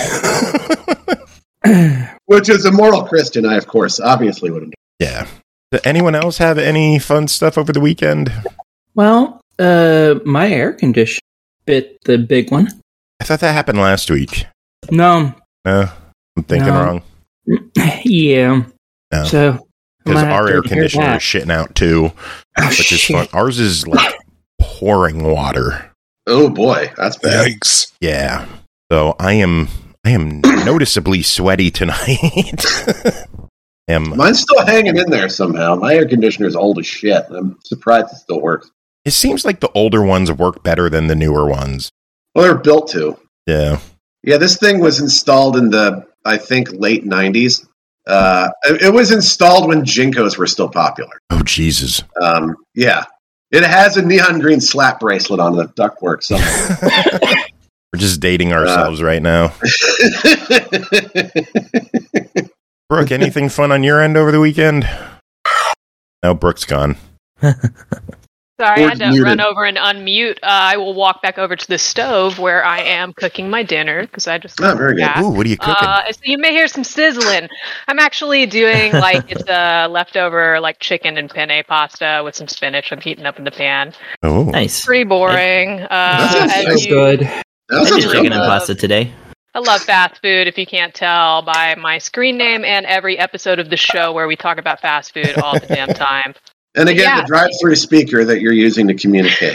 which is a moral Christian. I of course obviously would have. yeah. Did anyone else have any fun stuff over the weekend? Well, uh, my air conditioner bit the big one. I thought that happened last week. No, No, I'm thinking No. wrong. yeah. No. So I Because might have our to air hear conditioner that. is shitting out too, Oh, which is shit. fun. Ours is like pouring water. Oh boy, that's bad. Yikes. Yeah. So I am I am noticeably sweaty tonight. am Mine's still hanging in there somehow. My air conditioner is old as shit. I'm surprised it still works. it seems like the older ones work better than the newer ones. Well, they're built to. Yeah. Yeah, this thing was installed in the, I think, late nineties. Uh, it it was installed when Jinkos were still popular. Oh Jesus. Um, yeah. It has a neon green slap bracelet on the ductwork somewhere. We're just dating ourselves uh. right now. Brooke, anything fun on your end over the weekend? No, Brooke's gone. Sorry, I had to run over and unmute. Uh, I will walk back over to the stove where I am cooking my dinner because I just. Oh, very good. Ooh, what are you cooking? Uh, so you may hear some sizzling. I'm actually doing like it's a leftover like chicken and penne pasta with some spinach. I'm heating up in the pan. Oh, nice. Pretty boring. Uh, that sounds as so you, good. I did chicken and pasta today. I love fast food, if you can't tell by my screen name and every episode of the show where we talk about fast food all the damn time. And again, yeah. the drive-through speaker that you're using to communicate.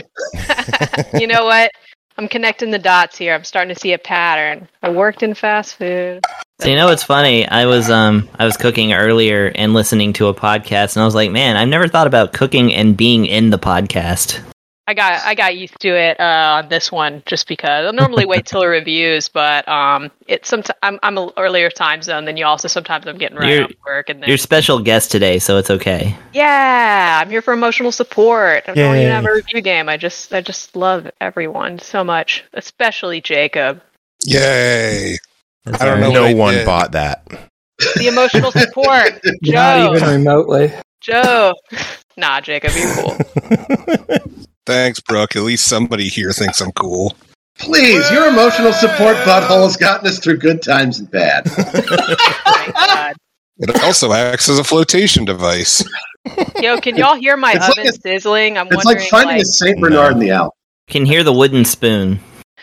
You know what? I'm connecting the dots here. I'm starting to see a pattern. I worked in fast food. So you know what's funny? I was um I was cooking earlier and listening to a podcast, and I was like, man, I've never thought about cooking and being in the podcast. I got I got used to it uh, on this one just because I normally wait till the reviews, but um, it's sometimes I'm I'm a earlier time zone than you. Also, sometimes I'm getting right You're, off work, and then you're special guest today, so it's okay. Yeah, I'm here for emotional support. I don't Yay. even have a review game. I just I just love everyone so much, especially Jacob. Yay! That's I don't all know. right. no what I one did. bought that. The emotional support, Joe. Not even remotely. Joe. Nah, Jacob, you're cool. Thanks, Brooke. At least somebody here thinks I'm cool. Please, your emotional support butthole has gotten us through good times and bad. Thank God. It also acts as a flotation device. Yo, can y'all hear my It's oven like a- sizzling? I'm It's wondering. like finding like... a Saint Bernard in the Alps. Can hear the wooden spoon.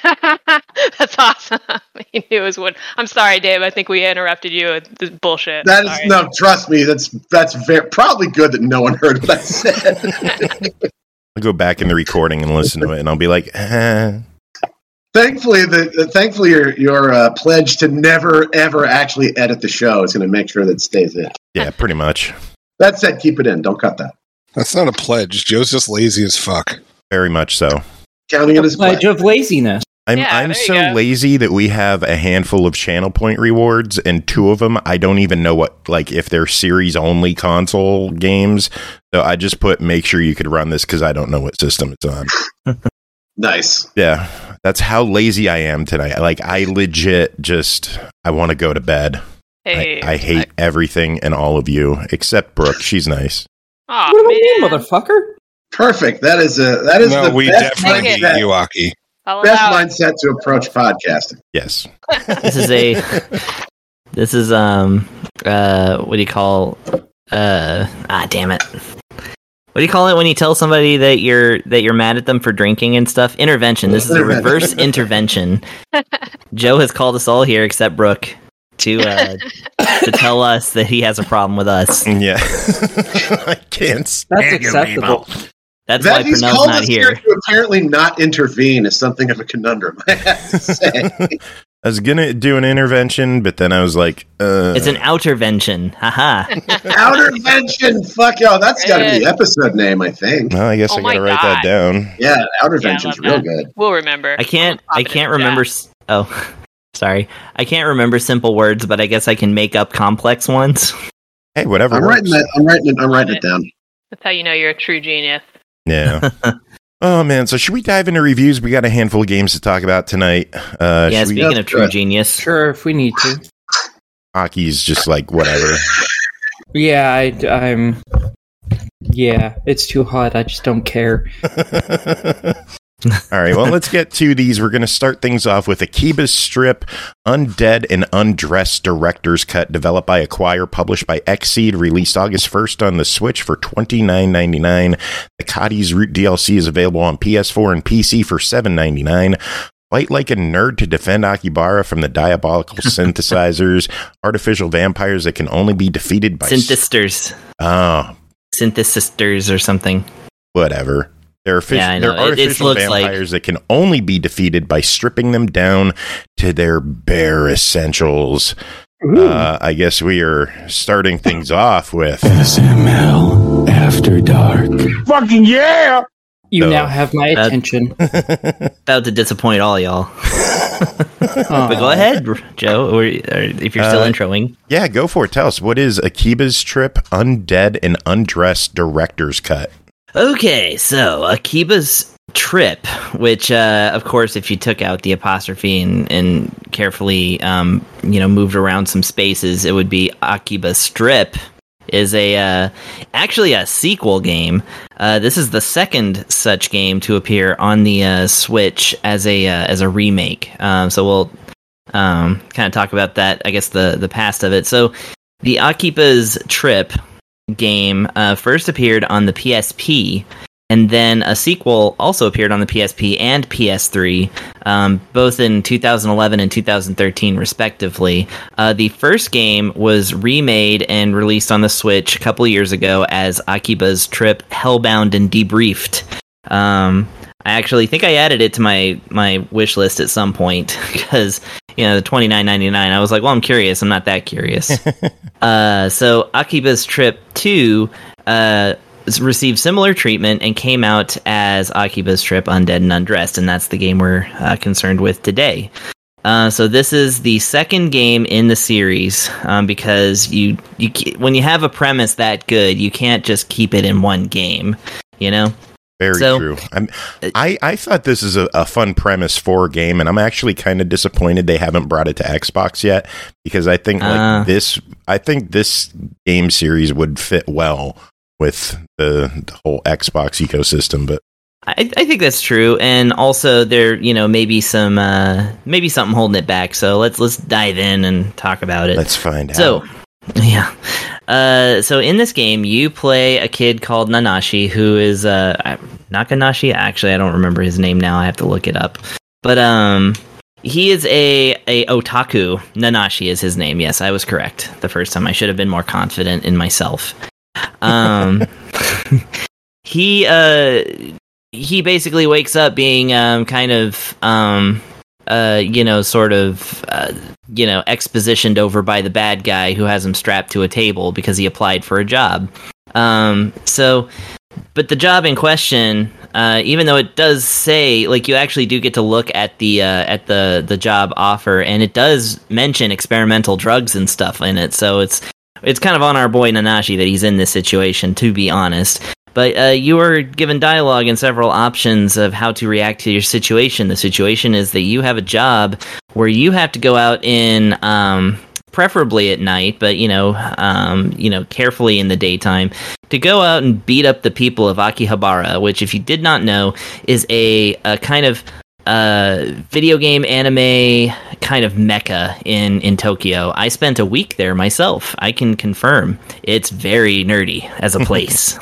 That's awesome. He knew it was wood. I'm sorry, Dave. I think we interrupted you with this bullshit. That is Sorry. no, trust me. That's that's very, probably good that no one heard what I said. I'll go back in the recording and listen to it, and I'll be like, eh. Thankfully, the thankfully your your uh, pledge to never ever actually edit the show is going to make sure that it stays in. Yeah, pretty much. That said, keep it in. Don't cut that. That's not a pledge. Joe's just lazy as fuck. Very much so. Counting it as a Pledge pledge. of laziness. I'm Yeah, I'm there you so go. lazy that we have a handful of channel point rewards, and two of them I don't even know what, like, if they're series only console games. So I just put make sure you could run this because I don't know what system it's on. Nice. Yeah, that's how lazy I am tonight. Like, I legit just I want to go to bed. Hey, I, I hate everything and all of you except Brooke. She's nice. Aw, What do you man. mean, motherfucker? Perfect. That is a that is No, the we best definitely hate mindset, you, Aki. I'll best allow it. mindset to approach podcasting. Yes. This is a. This is um. Uh. What do you call? Uh. Ah. Damn it. What do you call it when you tell somebody that you're that you're mad at them for drinking and stuff? Intervention. This is a reverse intervention. Joe has called us all here except Brooke to uh, to tell us that he has a problem with us. Yeah. I can't stand That's you acceptable. people. That's That why he's Pernell's called not us here. to apparently not intervene is something of a conundrum. I have to say. I was gonna do an intervention, but then I was like, uh, It's an outervention. Haha. Outervention. Fuck yo, that's got to be the episode name, I think. well, I guess Oh I gotta my write that God. down. Yeah, Yeah, Outervention's I real love good. We'll remember. I can't. Pop I it in can't the remember. chat. s- Oh, sorry. I can't remember simple words, but I guess I can make up complex ones. Hey, whatever. I'm works. writing that. I'm writing it. I'm writing it down. That's how you know you're a true genius. Yeah. Oh man, so should we dive into reviews? We got a handful of games to talk about tonight. Uh, yeah. should we- Speaking Yeah, of true good. genius, Sure, if we need to. Aki's just like whatever. Yeah, I, I'm. Yeah, it's too hot. I just don't care. All right, well, let's get to these. We're going to start things off with Akiba's Strip, Undead and Undressed Director's Cut, developed by Acquire, published by Xseed, released August first on the Switch for twenty-nine ninety-nine. The Cadi's Root D L C is available on P S four and P C for seven ninety-nine. Fight like a nerd to defend Akibara from the diabolical synthesizers, artificial vampires that can only be defeated by... synthesisters, Oh, synthesisters, or something. whatever. They're, offic- Yeah, I know. they're It- it artificial looks like- vampires that can only be defeated by stripping them down to their bare essentials. Uh, I guess we are starting things off with... S M L After Dark. Fucking yeah! You So, now have my that- attention. About to disappoint all y'all. But go ahead, Joe, or, or if you're still Uh, introing. Yeah, go for it. Tell us, what is Akiba's Trip, Undead and Undressed Director's Cut? Okay, so Akiba's Trip, which, uh, of course, if you took out the apostrophe and, and carefully, um, you know, moved around some spaces, it would be Akiba Strip, is a uh, actually a sequel game. Uh, this is the second such game to appear on the uh, Switch as a uh, as a remake. Um, so we'll um, kind of talk about that. I guess the the past of it. So the Akiba's Trip game uh, first appeared on the P S P. And then a sequel also appeared on the P S P and P S three, um, both in two thousand eleven and two thousand thirteen, respectively. Uh, the first game was remade and released on the Switch a couple of years ago as Akiba's Trip Hellbound and Debriefed. Um, I actually think I added it to my, my wish list at some point because, you know, the twenty-nine ninety-nine, I was like, well, I'm curious. I'm not that curious. uh, so Akiba's Trip two... Uh, received similar treatment and came out as Akiba's Trip Undead and Undressed, and that's the game we're uh, concerned with today. Uh, so this is the second game in the series, um, because you, you when you have a premise that good, you can't just keep it in one game, you know? Very so, true. I'm, I, I thought this is a, a fun premise for a game, and I'm actually kind of disappointed they haven't brought it to Xbox yet, because I think like uh, this, I think this game series would fit well with the, the whole Xbox ecosystem. But I, I think that's true, and also there, you know, maybe some, uh, maybe something holding it back. So let's let's dive in and talk about it. Let's find so, out. So, yeah. Uh, so in this game, you play a kid called Nanashi, who is uh, Nakanashi. Actually, I don't remember his name now. I have to look it up. But um, he is a a otaku. Nanashi is his name. Yes, I was correct the first time. I should have been more confident in myself. Um, he uh he basically wakes up being um kind of um uh you know sort of uh, you know expositioned over by the bad guy who has him strapped to a table because he applied for a job. Um, so, but the job in question, uh, even though it does say like you actually do get to look at the uh, at the the job offer, and it does mention experimental drugs and stuff in it, so it's. It's kind of on our boy Nanashi that he's in this situation, to be honest. But uh, you are given dialogue and several options of how to react to your situation. The situation is that you have a job where you have to go out in, um, preferably at night, but you know, um, you know, carefully in the daytime, to go out and beat up the people of Akihabara, which, if you did not know, is a, a kind of uh video game anime kind of mecca in in Tokyo. I spent a week there myself. I can confirm it's very nerdy as a place.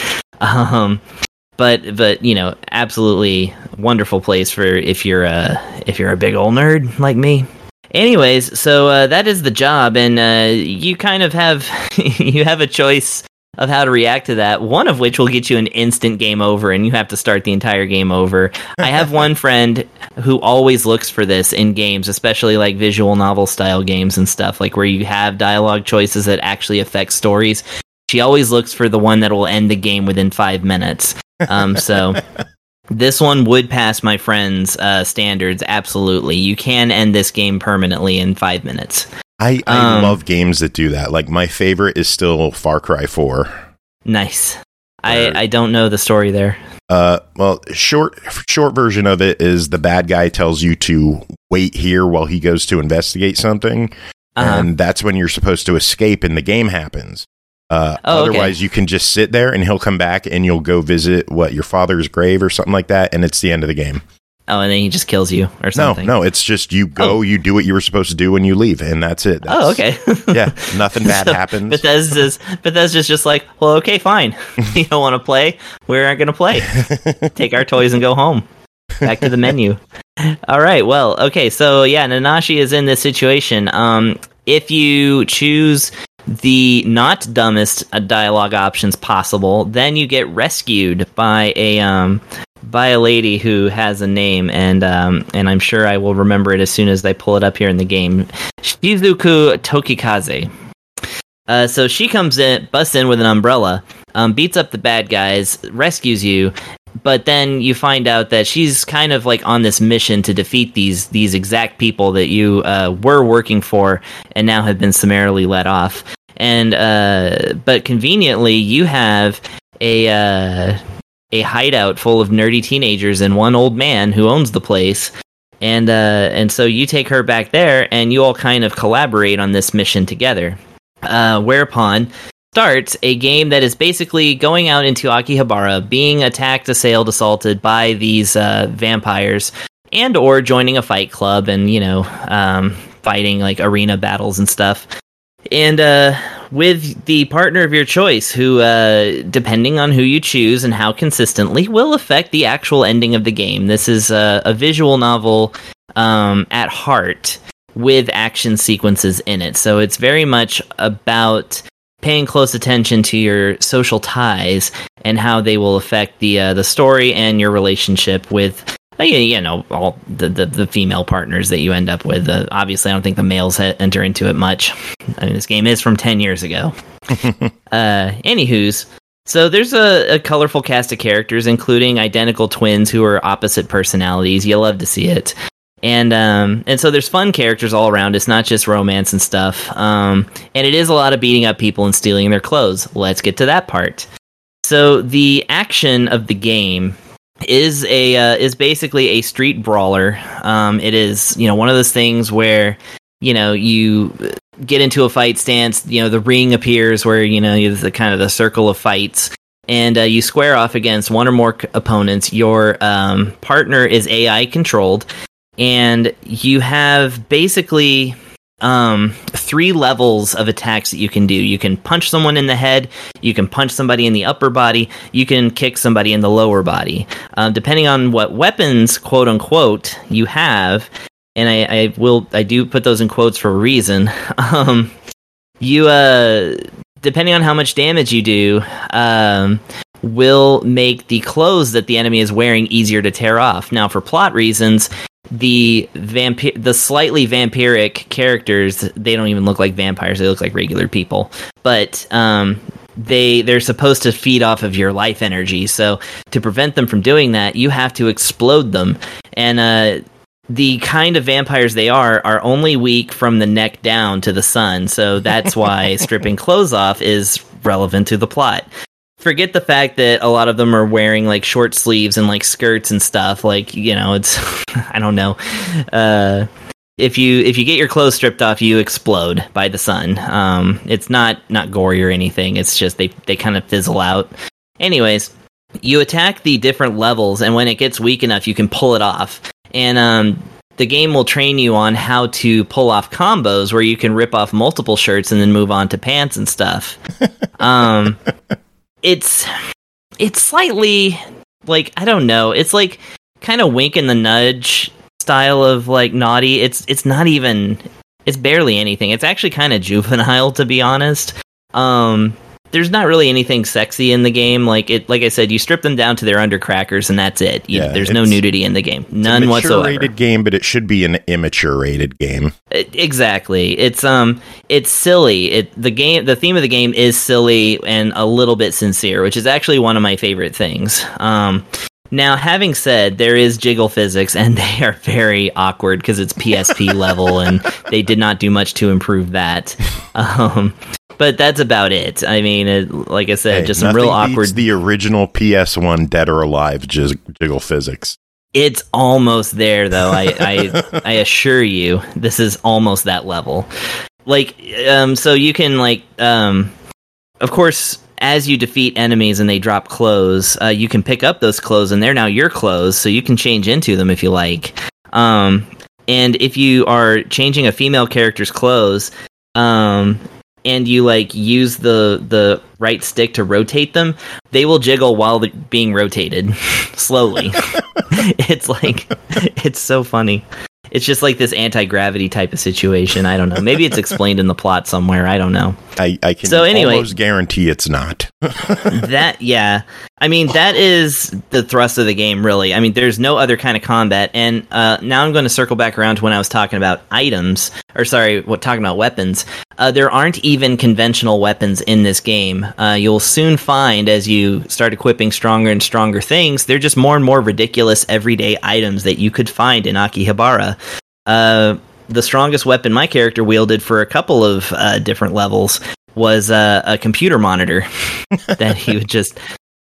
um but but you know, absolutely wonderful place for if you're a if you're a big old nerd like me. Anyways, so uh, that is the job, and uh, you kind of have you have a choice of how to react to that, one of which will get you an instant game over, and you have to start the entire game over. I have one friend who always looks for this in games, especially like visual novel style games and stuff, like where you have dialogue choices that actually affect stories. She always looks for the one that will end the game within five minutes. Um, so this one would pass my friend's uh, standards, absolutely. You can end this game permanently in five minutes. I, I um, love games that do that. Like, my favorite is still Far Cry four. Nice. I, I don't know the story there. Uh, well, short short version of it is the bad guy tells you to wait here while he goes to investigate something, uh-huh. and that's when you're supposed to escape and the game happens. Uh, oh, otherwise, okay. you can just sit there and he'll come back and you'll go visit, what, your father's grave or something like that, and it's the end of the game. Oh, and then he just kills you or something? No, no, it's just you go, oh. you do what you were supposed to do when you leave, and that's it. That's, oh, okay. Yeah, nothing bad so happens. Bethesda's, Bethesda's just like, well, okay, fine. You don't want to play? We aren't going to play. Take our toys and go home. Back to the menu. All right, well, okay, so yeah, Nanashi is in this situation. Um, if you choose the not dumbest dialogue options possible, then you get rescued by a... Um, by a lady who has a name, and um, and I'm sure I will remember it as soon as I pull it up here in the game. Shizuku Tokikaze. Uh, so she comes in, busts in with an umbrella, um, beats up the bad guys, rescues you, but then you find out that she's kind of like on this mission to defeat these these exact people that you uh, were working for and now have been summarily let off. And uh, but conveniently, you have a uh, a hideout full of nerdy teenagers and one old man who owns the place. And uh, and so you take her back there, and you all kind of collaborate on this mission together. Uh, whereupon starts a game that is basically going out into Akihabara, being attacked, assailed, assaulted by these uh, vampires, and or joining a fight club and, you know, um, fighting like arena battles and stuff. And uh, with the partner of your choice, who, uh, depending on who you choose and how consistently, will affect the actual ending of the game. This is a, a visual novel um, at heart with action sequences in it. So it's very much about paying close attention to your social ties and how they will affect the uh, the story and your relationship with, uh, you know, all the, the, the female partners that you end up with. Uh, obviously, I don't think the males ha- enter into it much. I mean, this game is from ten years ago. uh, anywho's, so there's a, a colorful cast of characters, including identical twins who are opposite personalities. You love to see it. And um, and so there's fun characters all around. It's not just romance and stuff. Um, and it is a lot of beating up people and stealing their clothes. Let's get to that part. So the action of the game is a uh, is basically a street brawler. Um, it is, you know, one of those things where, you know, you get into a fight stance. You know, the ring appears where, you know, you the kind of the circle of fights. And uh, you square off against one or more c- opponents. Your um, partner is A I controlled. And you have basically um, three levels of attacks that you can do. You can punch someone in the head, you can punch somebody in the upper body, you can kick somebody in the lower body. Um, depending on what weapons, quote unquote, you have, and I, I will, I do put those in quotes for a reason. Um, you, uh, depending on how much damage you do, um, will make the clothes that the enemy is wearing easier to tear off. Now, for plot reasons, the vampire, the slightly vampiric characters, they don't even look like vampires. They look like regular people. But um, they they're supposed to feed off of your life energy. So to prevent them from doing that, you have to explode them. And uh, the kind of vampires they are are only weak from the neck down to the sun. So that's why stripping clothes off is relevant to the plot. Forget the fact that a lot of them are wearing like short sleeves and like skirts and stuff. Like, you know, it's I don't know. Uh, if you if you get your clothes stripped off, you explode by the sun. Um, it's not not gory or anything. It's just they they kind of fizzle out. Anyways, you attack the different levels, and when it gets weak enough, you can pull it off. And um, the game will train you on how to pull off combos where you can rip off multiple shirts and then move on to pants and stuff. um. It's it's slightly like, I don't know, it's like kind of wink and the nudge style of like naughty. It's it's not even, it's barely anything. It's actually kind of juvenile, to be honest. Um, there's not really anything sexy in the game. Like it, like I said, you strip them down to their undercrackers and that's it. You, yeah, there's no nudity in the game, none it's a whatsoever. mature-rated game, but it should be an immature-rated game. It, exactly. It's um, it's silly. It the game, the theme of the game is silly and a little bit sincere, which is actually one of my favorite things. Um. Now, having said, there is jiggle physics, and they are very awkward because it's P S P level, and they did not do much to improve that. Um, but that's about it. I mean, it, like I said, hey, just some real awkward. Beats the original P S one Dead or Alive jig- jiggle physics. It's almost there, though. I, I I assure you, this is almost that level. Like, um, so you can like, um, of course. As you defeat enemies and they drop clothes, uh, you can pick up those clothes and they're now your clothes, so you can change into them if you like. Um, and if you are changing a female character's clothes, um, and you like use the the right stick to rotate them, they will jiggle while they're being rotated slowly. It's like, it's so funny. It's just like this anti-gravity type of situation. I don't know. Maybe it's explained in the plot somewhere. I don't know. I, I can so anyway, almost guarantee it's not. that, yeah. I mean, that is the thrust of the game, really. I mean, there's no other kind of combat. And uh, now I'm going to circle back around to when I was talking about items, or sorry, what talking about weapons. Uh, there aren't even conventional weapons in this game. Uh, you'll soon find, as you start equipping stronger and stronger things, they're just more and more ridiculous everyday items that you could find in Akihabara. Uh, the strongest weapon my character wielded for a couple of uh, different levels was uh, a computer monitor that he would just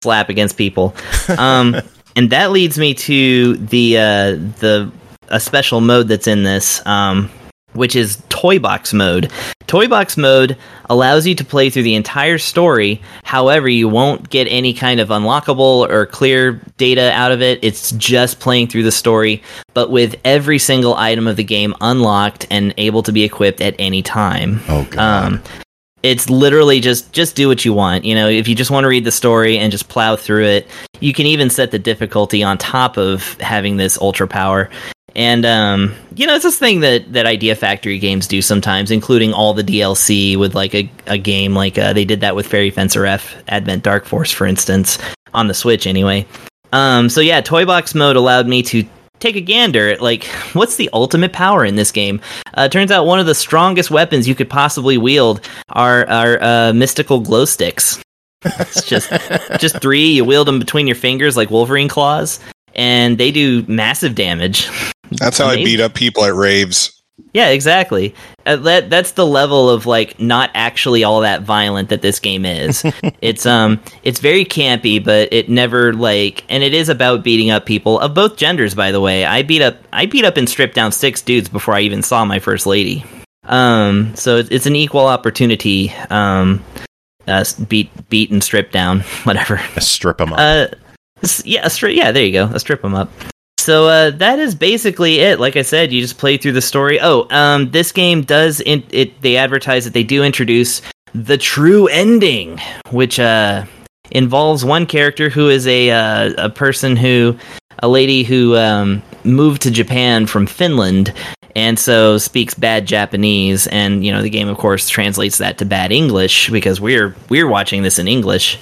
slap against people. Um, and that leads me to the uh, the a special mode that's in this, um, which is Toy Box mode. Toy Box mode allows you to play through the entire story. However, you won't get any kind of unlockable or clear data out of it. It's just playing through the story, but with every single item of the game unlocked and able to be equipped at any time. Oh, God. Um, it's literally just, just do what you want. You know, if you just want to read the story and just plow through it, you can even set the difficulty on top of having this ultra power. And, um, you know, it's this thing that, that Idea Factory games do sometimes, including all the D L C with, like, a, a game. Like, uh, they did that with Fairy Fencer F, Advent Dark Force, for instance, on the Switch, anyway. Um, so, yeah, Toy Box mode allowed me to take a gander at, like, what's the ultimate power in this game? Uh, turns out one of the strongest weapons you could possibly wield are, are uh, mystical glow sticks. It's just, just three. You wield them between your fingers like Wolverine claws, and they do massive damage. That's how Amazing. I beat up people at raves. Yeah, exactly. Uh, that that's the level of like not actually all that violent that this game is. it's um it's very campy, but it never like, and it is about beating up people of both genders. By the way, I beat up I beat up and stripped down six dudes before I even saw my first lady. Um, so it's, it's an equal opportunity. Um, uh, beat beat and strip down, whatever. A strip them up. Uh, yeah, a stri- yeah. There you go. A strip them up. So uh, that is basically it. Like I said, you just play through the story. Oh, um, this game does in- it. They advertise that they do introduce the true ending, which uh, involves one character who is a uh, a person who, a lady who um, moved to Japan from Finland, and so speaks bad Japanese. And you know, the game, of course, translates that to bad English because we're we're watching this in English.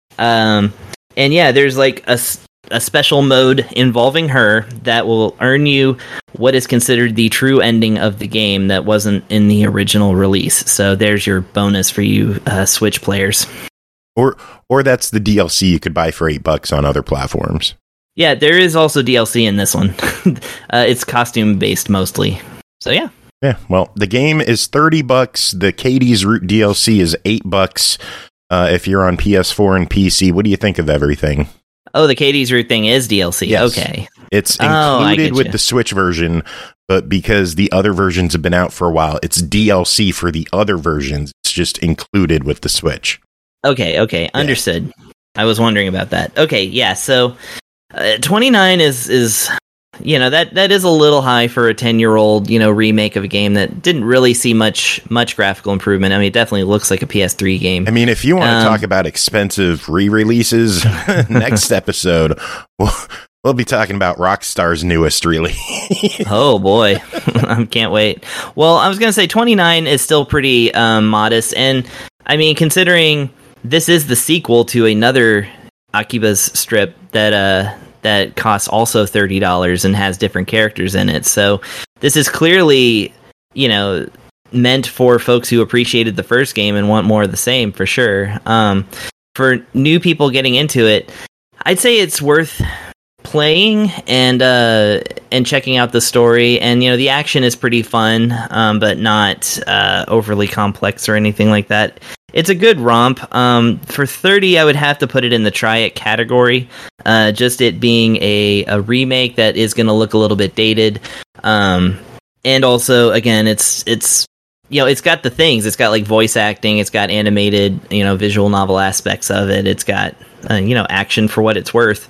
Um, and yeah, there's like a. a special mode involving her that will earn you what is considered the true ending of the game that wasn't in the original release. So there's your bonus for you uh, Switch players. Or or that's the D L C you could buy for eight bucks on other platforms. Yeah, there is also D L C in this one. uh, it's costume based mostly. So yeah. Yeah, well, the game is thirty bucks. The Katie's Root D L C is eight bucks uh, if you're on P S four and P C. What do you think of everything? Oh, the Katie's Root thing is D L C. Yes. Okay. It's oh, included with you. the Switch version, but because the other versions have been out for a while, it's D L C for the other versions. It's just included with the Switch. Okay, okay. Understood. Yeah. I was wondering about that. Okay, yeah, so uh, twenty-nine is is you know, that that is a little high for a ten-year-old, you know, remake of a game that didn't really see much much graphical improvement. I mean, it definitely looks like a P S three game. I mean, if you want to um, talk about expensive re-releases, next episode, we'll, we'll be talking about Rockstar's newest release. Oh, boy. I can't wait. Well, I was going to say twenty-nine is still pretty um, modest. And, I mean, considering this is the sequel to another Akiba's strip that... uh. that costs also thirty dollars and has different characters in it. So this is clearly, you know, meant for folks who appreciated the first game and want more of the same, for sure. Um, for new people getting into it, I'd say it's worth playing and uh, and checking out the story. And, you know, the action is pretty fun, um, but not uh, overly complex or anything like that. It's a good romp. Um, for thirty, I would have to put it in the try it category. Uh, just it being a, a remake that is going to look a little bit dated. Um, and also, again, it's it's you know, it's got the things. It's got like voice acting. It's got animated, you know, visual novel aspects of it. It's got uh, you know, action for what it's worth.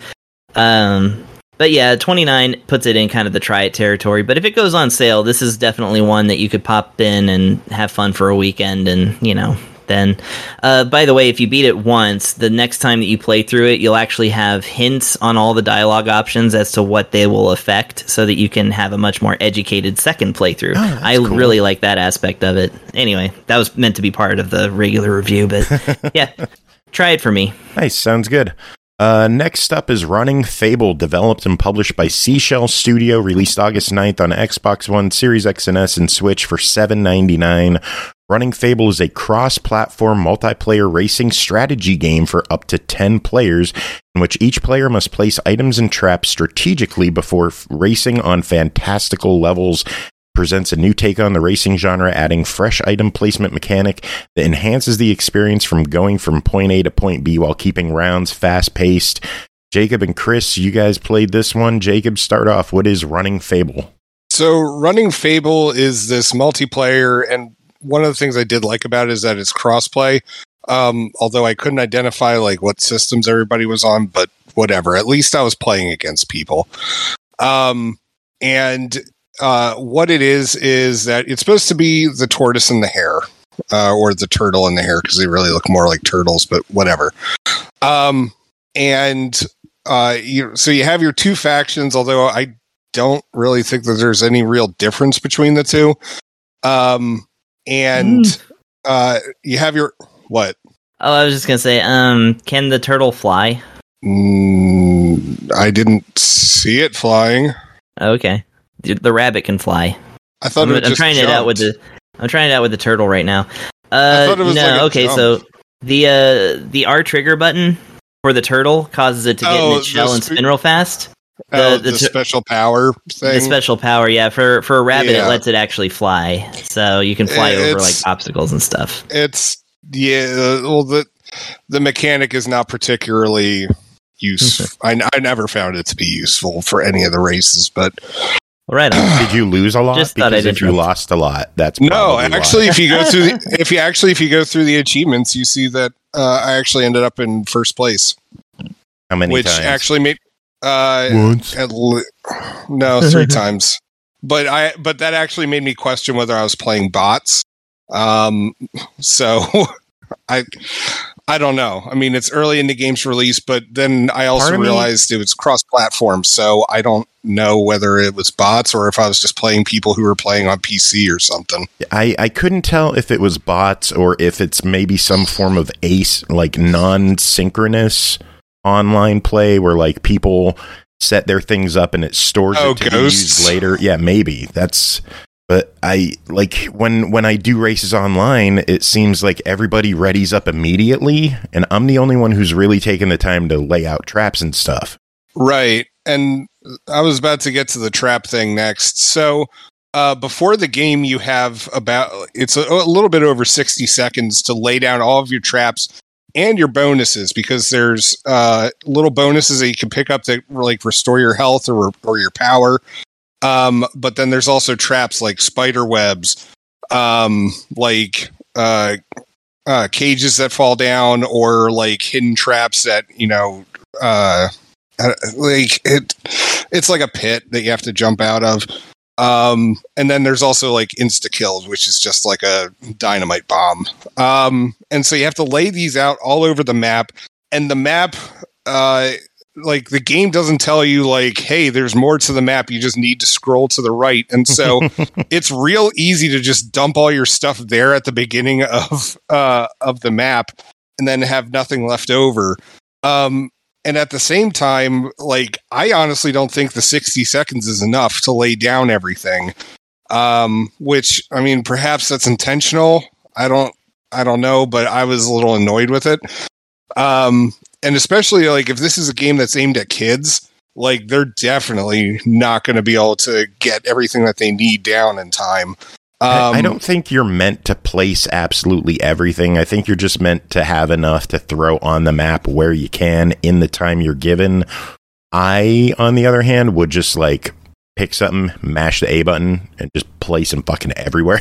Um, but yeah, twenty-nine puts it in kind of the try it territory. But if it goes on sale, this is definitely one that you could pop in and have fun for a weekend, and you know. Then, uh, by the way, if you beat it once, the next time that you play through it, you'll actually have hints on all the dialogue options as to what they will affect, so that you can have a much more educated second playthrough. Oh, I cool. really like that aspect of it. Anyway, that was meant to be part of the regular review, but yeah, try it for me. Nice, sounds good. Uh, next up is Running Fable, developed and published by Seashell Studio, released August ninth on Xbox One, Series X and S, and Switch for seven ninety-nine. Running Fable is a cross-platform multiplayer racing strategy game for up to ten players, in which each player must place items and traps strategically before f- racing on fantastical levels presents a new take on the racing genre, adding fresh item placement mechanic that enhances the experience from going from point A to point B while keeping rounds fast-paced. Jacob and Chris, you guys played this one. Jacob, start off. What is Running Fable? So Running Fable is this multiplayer, and one of the things I did like about it is that it's crossplay. Um, although I couldn't identify like what systems everybody was on, but whatever. At least I was playing against people. Um, and uh, what it is is that it's supposed to be the tortoise and the hare, uh, or the turtle and the hare, because they really look more like turtles. But whatever. Um, and uh, you so you have your two factions. Although I don't really think that there's any real difference between the two. Um, and mm. uh, you have your What? Oh, I was just gonna say, um, can the turtle fly? Mm, I didn't see it flying. Okay, the, the rabbit can fly. I thought I'm, it I'm just trying jumped. it out with the. I'm trying it out with the turtle right now. Uh, I thought it was no, like a okay, jump. so the uh, the R trigger button for the turtle causes it to get Oh, in its shell the and spe- spin real fast. Oh, the, the, tur- special power thing. The special power, yeah. For for a rabbit, Yeah. it lets it actually fly, so you can fly over like It's- obstacles and stuff. It's yeah. uh, Well, the the mechanic is not particularly useful. I, I never found it to be useful for any of the races, but Right on. Did you lose a lot? Just thought because I'd if you interrupt. lost a lot, that's no. probably Actually, why. if you go through the, if you actually if you go through the achievements, you see that uh, I actually ended up in first place, How many which times? actually made uh, Once. at li- no three times. But I but that actually made me question whether I was playing bots. Um, so I I don't know. I mean, it's early in the game's release, but then I also Part of me- realized it was cross-platform, so I don't know whether it was bots or if I was just playing people who were playing on P C or something. I, I couldn't tell if it was bots or if it's maybe some form of ace, like non-synchronous online play where like people set their things up and it stores Oh, it to ghosts? be used later. Yeah, maybe that's. But I like when when I do races online, it seems like everybody readies up immediately, and I'm the only one who's really taking the time to lay out traps and stuff. Right. And I was about to get to the trap thing next. So uh, before the game, you have about, it's a, a little bit over sixty seconds to lay down all of your traps and your bonuses, because there's uh, little bonuses that you can pick up that like restore your health or, or your power. Um, but then there's also traps like spider webs, um, like uh, uh, cages that fall down, or like hidden traps that, you know, uh, like it, it's like a pit that you have to jump out of. Um, and then there's also like insta kills, which is just like a dynamite bomb. Um, and so you have to lay these out all over the map, and the map, uh, like the game doesn't tell you like, hey, there's more to the map. You just need to scroll to the right. And so it's real easy to just dump all your stuff there at the beginning of, uh, of the map and then have nothing left over. Um, and at the same time, like, I honestly don't think the sixty seconds is enough to lay down everything. Um, which, I mean, perhaps that's intentional. I don't, I don't know, but I was a little annoyed with it. Um, and especially like if this is a game that's aimed at kids, like they're definitely not going to be able to get everything that they need down in time. Um, I, I don't think you're meant to place absolutely everything. I think you're just meant to have enough to throw on the map where you can in the time you're given. I, on the other hand, would just like pick something, mash the A button, and just place them fucking everywhere.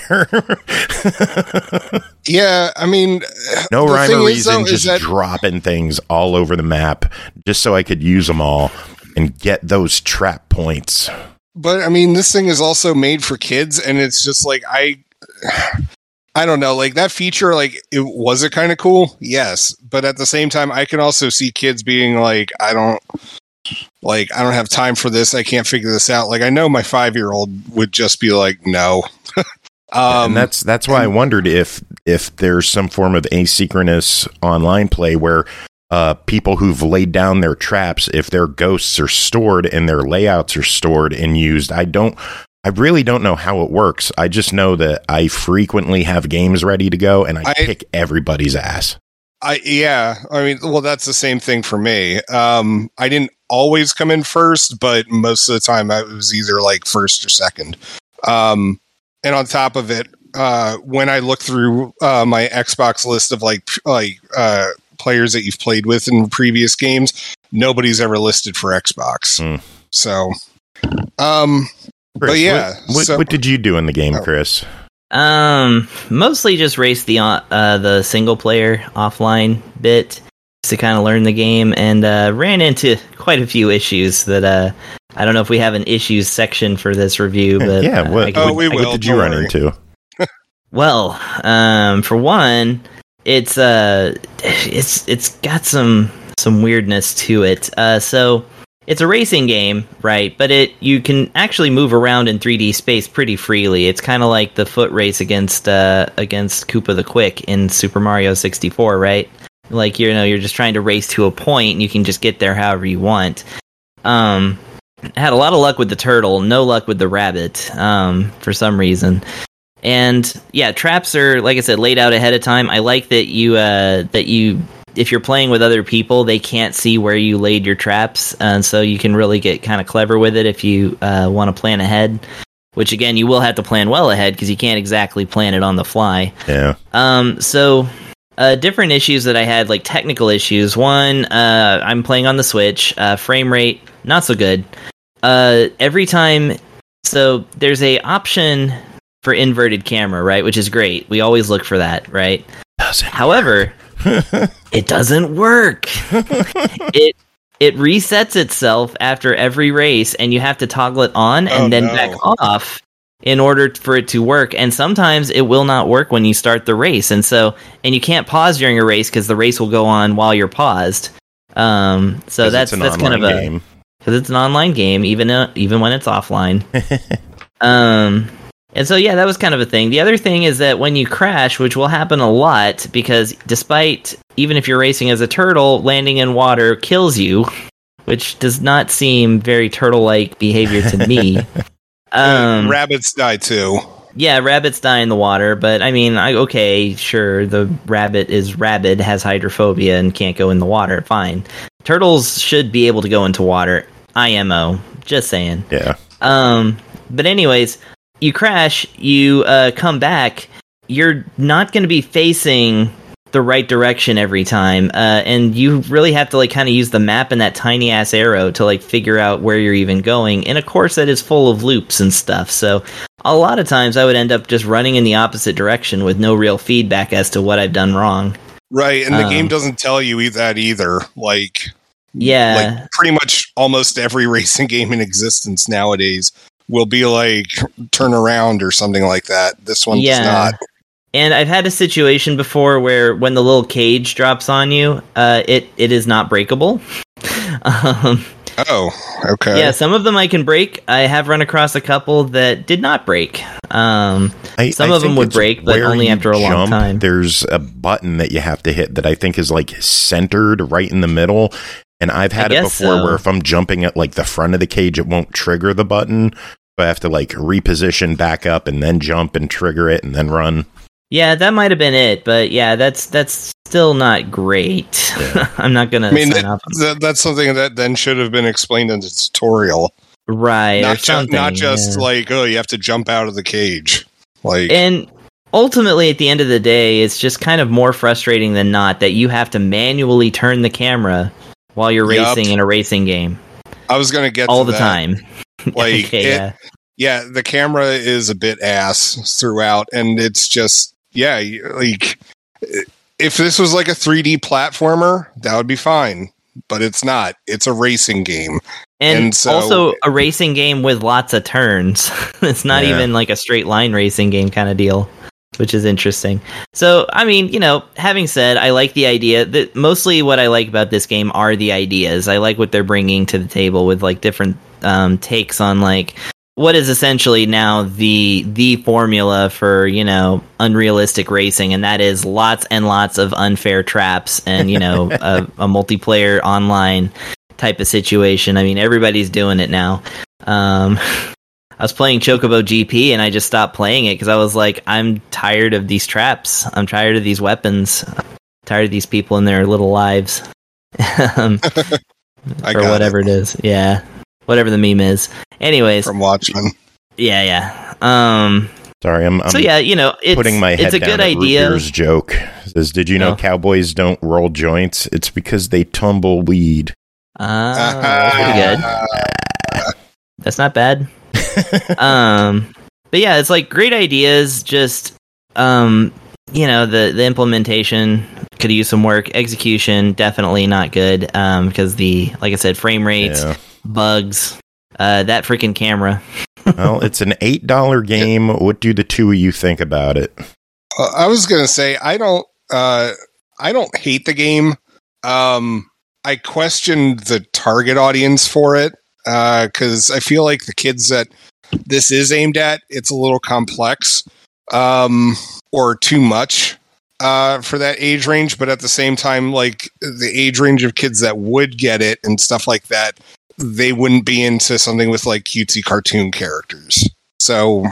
Yeah, I mean, no the rhyme thing or is, reason, though, is just that- dropping things all over the map just so I could use them all and get those trap points. But I mean, this thing is also made for kids, and it's just like I, I don't know, like that feature, like it was it kind of cool, yes, but at the same time, I can also see kids being like, I don't, like, I don't have time for this. I can't figure this out. Like, I know my five year old would just be like, no. um, and that's that's why I wondered if if there's some form of asynchronous online play where uh, people who've laid down their traps, if their ghosts are stored and their layouts are stored and used. I don't, I really don't know how it works. I just know that I frequently have games ready to go and I, I kick everybody's ass. I yeah, I mean, well, that's the same thing for me. Um, I didn't always come in first, but most of the time I was either like first or second. Um, and on top of it, uh, when I look through uh, my Xbox list of like like uh, players that you've played with in previous games, nobody's ever listed for Xbox. Mm. So, um, Chris, but yeah, what, what, so, what did you do in the game, Chris? Um, mostly just race the uh, the single player offline bit to kind of learn the game, and uh, ran into quite a few issues that uh, I don't know if we have an issues section for this review, but yeah, what, uh, oh, we will. what did you run worry. into? Well, um, for one, it's uh, it's it's got some some weirdness to it. Uh, so it's a racing game, right? But it you can actually move around in three D space pretty freely. It's kind of like the foot race against uh, against Koopa the Quick in Super Mario sixty-four, right? Like, you know, you're just trying to race to a point, and you can just get there however you want. Um, had a lot of luck with the turtle, no luck with the rabbit, um, for some reason. And yeah, traps are, like I said, laid out ahead of time. I like that you uh, that you. If you're playing with other people, they can't see where you laid your traps, and so you can really get kind of clever with it if you uh, want to plan ahead. Which, again, you will have to plan well ahead, because you can't exactly plan it on the fly. Yeah. Um. So, uh, different issues that I had, like technical issues. One, uh, I'm playing on the Switch. Uh, frame rate, not so good. Uh, every time... So, there's a option for inverted camera, right? Which is great. We always look for that, right? Doesn't However... it doesn't work. it it resets itself after every race, and you have to toggle it on and Oh, then no. back off in order for it to work. And sometimes it will not work when you start the race, and so and you can't pause during a race because the race will go on while you're paused. Um, so 'Cause that's it's an that's kind of online a game. because it's an online game, even uh, even when it's offline. um. And so, yeah, that was kind of a thing. The other thing is that when you crash, which will happen a lot, because despite, even if you're racing as a turtle, landing in water kills you, which does not seem very turtle-like behavior to me. um, rabbits die too. yeah, rabbits die in the water, but I mean, I, okay, sure, the rabbit is rabid, has hydrophobia, and can't go in the water, fine. Turtles should be able to go into water, I M O, just saying. Yeah. Um, but anyways... You crash, you uh, come back, you're not going to be facing the right direction every time, uh, and you really have to like kind of use the map and that tiny ass arrow to like figure out where you're even going in a course that is full of loops and stuff. So a lot of times I would end up just running in the opposite direction with no real feedback as to what I've done wrong. Right, and the Um, game doesn't tell you e- that either. Like, Yeah, like pretty much almost every racing game in existence nowadays will be like turn around or something like that. This one Yeah. does not. and I've had a situation before where when the little cage drops on you, uh, it it is not breakable. um, Oh, okay. Yeah, some of them I can break. I have run across a couple that did not break. Um, I, some I of them think would it's break, but where only you after a long jump, time. There's a button that you have to hit that I think is like centered right in the middle. And I've had I it guess before so. where if I'm jumping at like the front of the cage, it won't trigger the button. So I have to like reposition back up and then jump and trigger it and then run. Yeah, that might have been it, but yeah, that's that's still not great. Yeah. I'm not gonna I mean, sign that, off. that- that's something that then should have been explained in the tutorial. Right, or Not, ju- something. not just yeah. like, oh, you have to jump out of the cage. Like, And ultimately, at the end of the day, it's just kind of more frustrating than not that you have to manually turn the camera while you're Yup. racing in a racing game I was going to get all to the that. time. Like, Okay, it- yeah. yeah, the camera is a bit ass throughout, and it's just, yeah, you- like, if this was like a three D platformer, that would be fine. But it's not. It's a racing game. And, And so- also a racing game with lots of turns. It's not Yeah. even like a straight line racing game kind of deal, which is interesting. So, I mean, you know, having said, I like the idea that mostly what I like about this game are the ideas. I like what they're bringing to the table with like different um, takes on like what is essentially now the the formula for, you know, unrealistic racing, and that is lots and lots of unfair traps and, you know, a, a multiplayer online type of situation. I mean, everybody's doing it now. Um, I was playing Chocobo G P and I just stopped playing it because I was like, I'm tired of these traps. I'm tired of these weapons. I'm tired of these people in their little lives. um, I or got whatever it. it is. Yeah. Whatever the meme is. Anyways. From Watchmen. Yeah, yeah. Um, Sorry, I'm, I'm so yeah, you know, it's, putting my head it's a down good at idea. Root Beer's joke. It says, did you know Oh. cowboys don't roll joints? It's because they tumble weed. Ah, that's pretty good. That's not bad. um, but yeah, it's like great ideas. Just um, you know, the the implementation could use some work. Execution definitely not good. Um, because the like I said, frame rates, Yeah. bugs, uh, that freaking camera. Well, it's an eight dollar game. What do the two of you think about it? Uh, I was gonna say I don't. Uh, I don't hate the game. Um, I questioned the target audience for it because I feel like the kids that this is aimed at, it's a little complex um, or too much uh, for that age range. But at the same time, like the age range of kids that would get it and stuff like that, they wouldn't be into something with like cutesy cartoon characters. So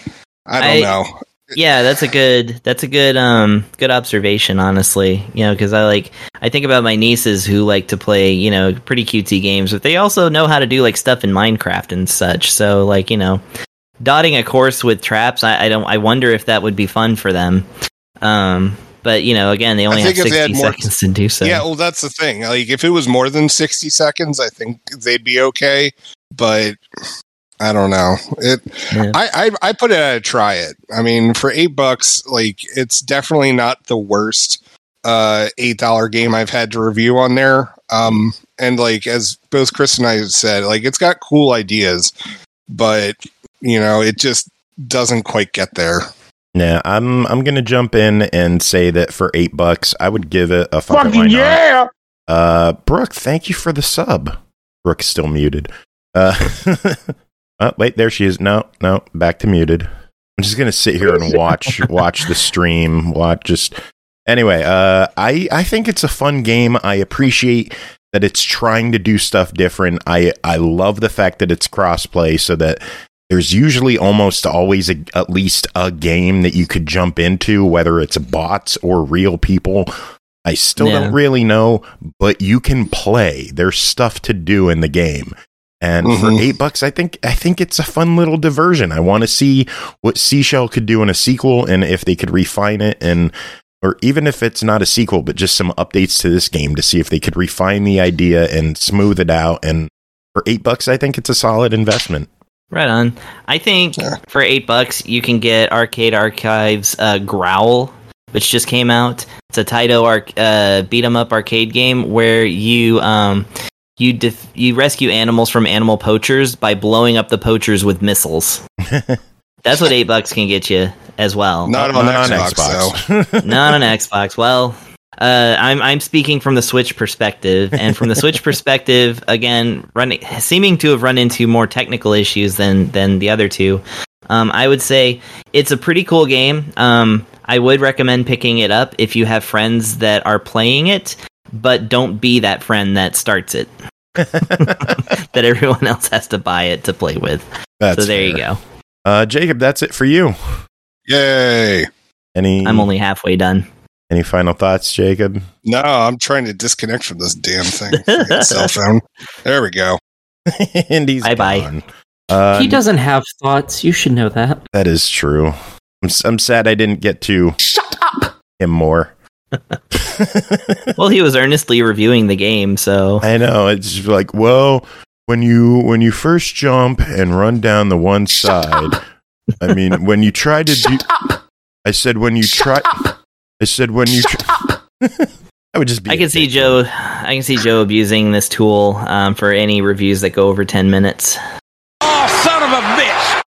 I don't I- know. Yeah, that's a good that's a good um good observation, honestly. You know, because I like I think about my nieces who like to play, you know, pretty cutesy games, but they also know how to do like stuff in Minecraft and such. So like, you know, dotting a course with traps, I, I don't I wonder if that would be fun for them. Um, but you know, again, they only I have think if they sixty had more- seconds to do so. Yeah, well, that's the thing. Like, if it was more than sixty seconds, I think they'd be okay. But I don't know. It. Yeah. I, I I put it at a try it. I mean, for eight bucks, like it's definitely not the worst uh, eight dollar game I've had to review on there. Um, and like as both Chris and I said, like it's got cool ideas, but you know, it just doesn't quite get there. Yeah, I'm I'm gonna jump in and say that for eight bucks, I would give it a fucking Fucking why not. yeah! Uh, Brooke, thank you for the sub. Brooke's still muted. Uh, oh, wait, there she is. No, no, back to muted. I'm just gonna sit here and watch watch the stream. Watch just anyway. Uh, I I think it's a fun game. I appreciate that it's trying to do stuff different. I I love the fact that it's crossplay, so that there's usually almost always a, at least a game that you could jump into, whether it's bots or real people. I still Yeah. don't really know, but you can play. There's stuff to do in the game. And Mhm. for eight bucks, I think I think it's a fun little diversion. I want to see what Seashell could do in a sequel, and if they could refine it, and or even if it's not a sequel, but just some updates to this game to see if they could refine the idea and smooth it out. And for eight bucks, I think it's a solid investment. Right on. I think Yeah. for eight bucks, you can get Arcade Archives uh, Growl, which just came out. It's a Taito arc, uh, beat 'em up arcade game where you um, you def- you rescue animals from animal poachers by blowing up the poachers with missiles. That's what eight bucks can get you as well. Not on Xbox, though. Not on Xbox. Well, uh, I'm I'm speaking from the Switch perspective, and from the Switch perspective, again, running seeming to have run into more technical issues than than the other two. Um, I would say it's a pretty cool game. Um, I would recommend picking it up if you have friends that are playing it, but don't be that friend that starts it. That everyone else has to buy it to play with. That's so there you fair. go. Uh, Jacob, that's it for you. Yay! Any I'm only halfway done. any final thoughts, Jacob? No, I'm trying to disconnect from this damn thing. Forget cell phone. There we go. And he's Bye-bye. gone. Uh, He doesn't have thoughts. You should know that. That is true. I'm, s- I'm sad I didn't get to Shut up! him more. Well, he was earnestly reviewing the game, so I know, it's just like, well, when you when you first jump and run down the one side, I mean, when you try to do, I said when you try, I said when you, try, I would just be. I can see Joe. I can see Joe abusing this tool um, for any reviews that go over ten minutes. Oh, son of a bitch!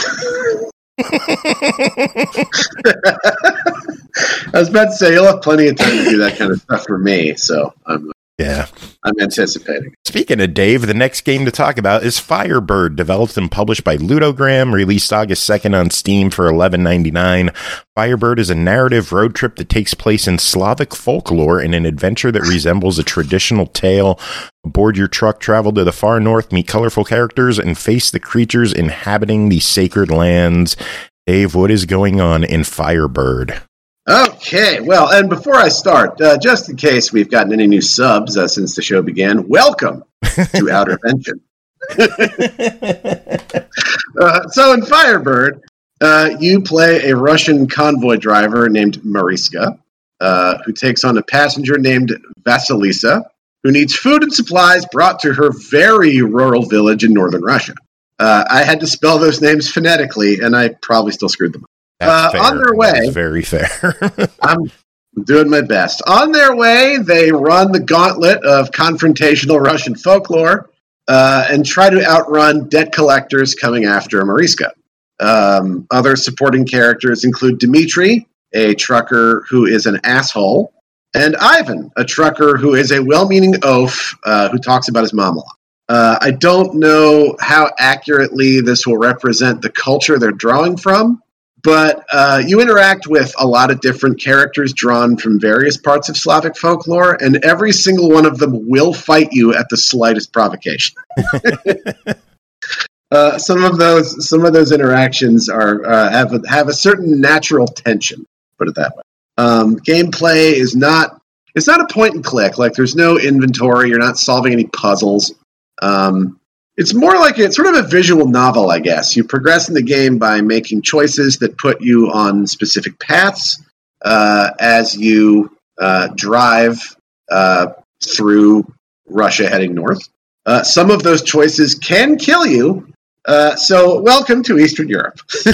I was about to say you'll have plenty of time to do that kind of stuff for me, so I'm Yeah. I'm anticipating. Speaking of Dave, the next game to talk about is Firebird, developed and published by Ludogram, released August second on Steam for eleven ninety-nine. Firebird is a narrative road trip that takes place in Slavic folklore in an adventure that resembles a traditional tale. Aboard your truck, travel to the far north, meet colorful characters, and face the creatures inhabiting the sacred lands. Dave, what is going on in Firebird? Okay, well, and before I start, uh, just in case we've gotten any new subs uh, since the show began, welcome to Outer Vengeance. uh, so in Firebird, Uh, you play a Russian convoy driver named Mariska, uh, who takes on a passenger named Vasilisa, who needs food and supplies brought to her very rural village in northern Russia. Uh, I had to spell those names phonetically, and I probably still screwed them up. That's Uh, fair. on their way- That is very fair. I'm doing my best. On their way, they run the gauntlet of confrontational Russian folklore uh, and try to outrun debt collectors coming after Mariska. Um, other supporting characters include Dmitri, a trucker who is an asshole, and Ivan, a trucker who is a well-meaning oaf uh, who talks about his mom a lot. Uh, I don't know how accurately this will represent the culture they're drawing from, but uh, you interact with a lot of different characters drawn from various parts of Slavic folklore, and every single one of them will fight you at the slightest provocation. uh, some of those, some of those interactions are uh, have a, have a certain natural tension. Put it that way. Um, gameplay is not it's not a point and click. Like there's no inventory. You're not solving any puzzles. Um, It's more like a, it's sort of a visual novel, I guess. You progress in the game by making choices that put you on specific paths uh, as you uh, drive uh, through Russia heading north. Uh, some of those choices can kill you, uh, so welcome to Eastern Europe.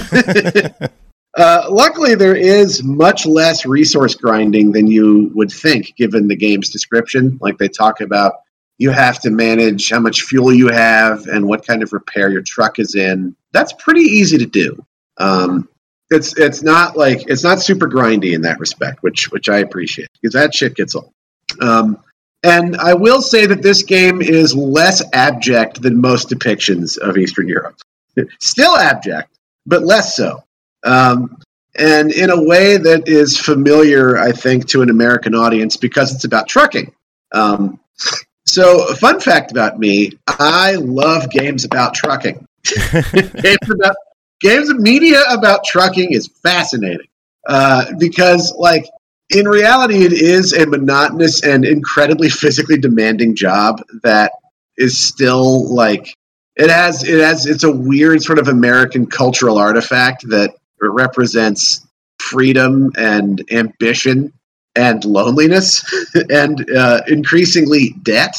uh, luckily, there is much less resource grinding than you would think, given the game's description. Like they talk about, you have to manage how much fuel you have and what kind of repair your truck is in. That's pretty easy to do. Um, it's it's not like it's not super grindy in that respect, which which I appreciate because that shit gets old. Um, and I will say that this game is less abject than most depictions of Eastern Europe. Still abject, but less so. Um, and in a way that is familiar, I think, to an American audience because it's about trucking. Um, So, a fun fact about me, I love games about trucking. games, about, games of media about trucking is fascinating. Uh, because, like, in reality, it is a monotonous and incredibly physically demanding job that is still, like, it has, it has, it's a weird sort of American cultural artifact that represents freedom and ambition and loneliness, and uh, increasingly debt.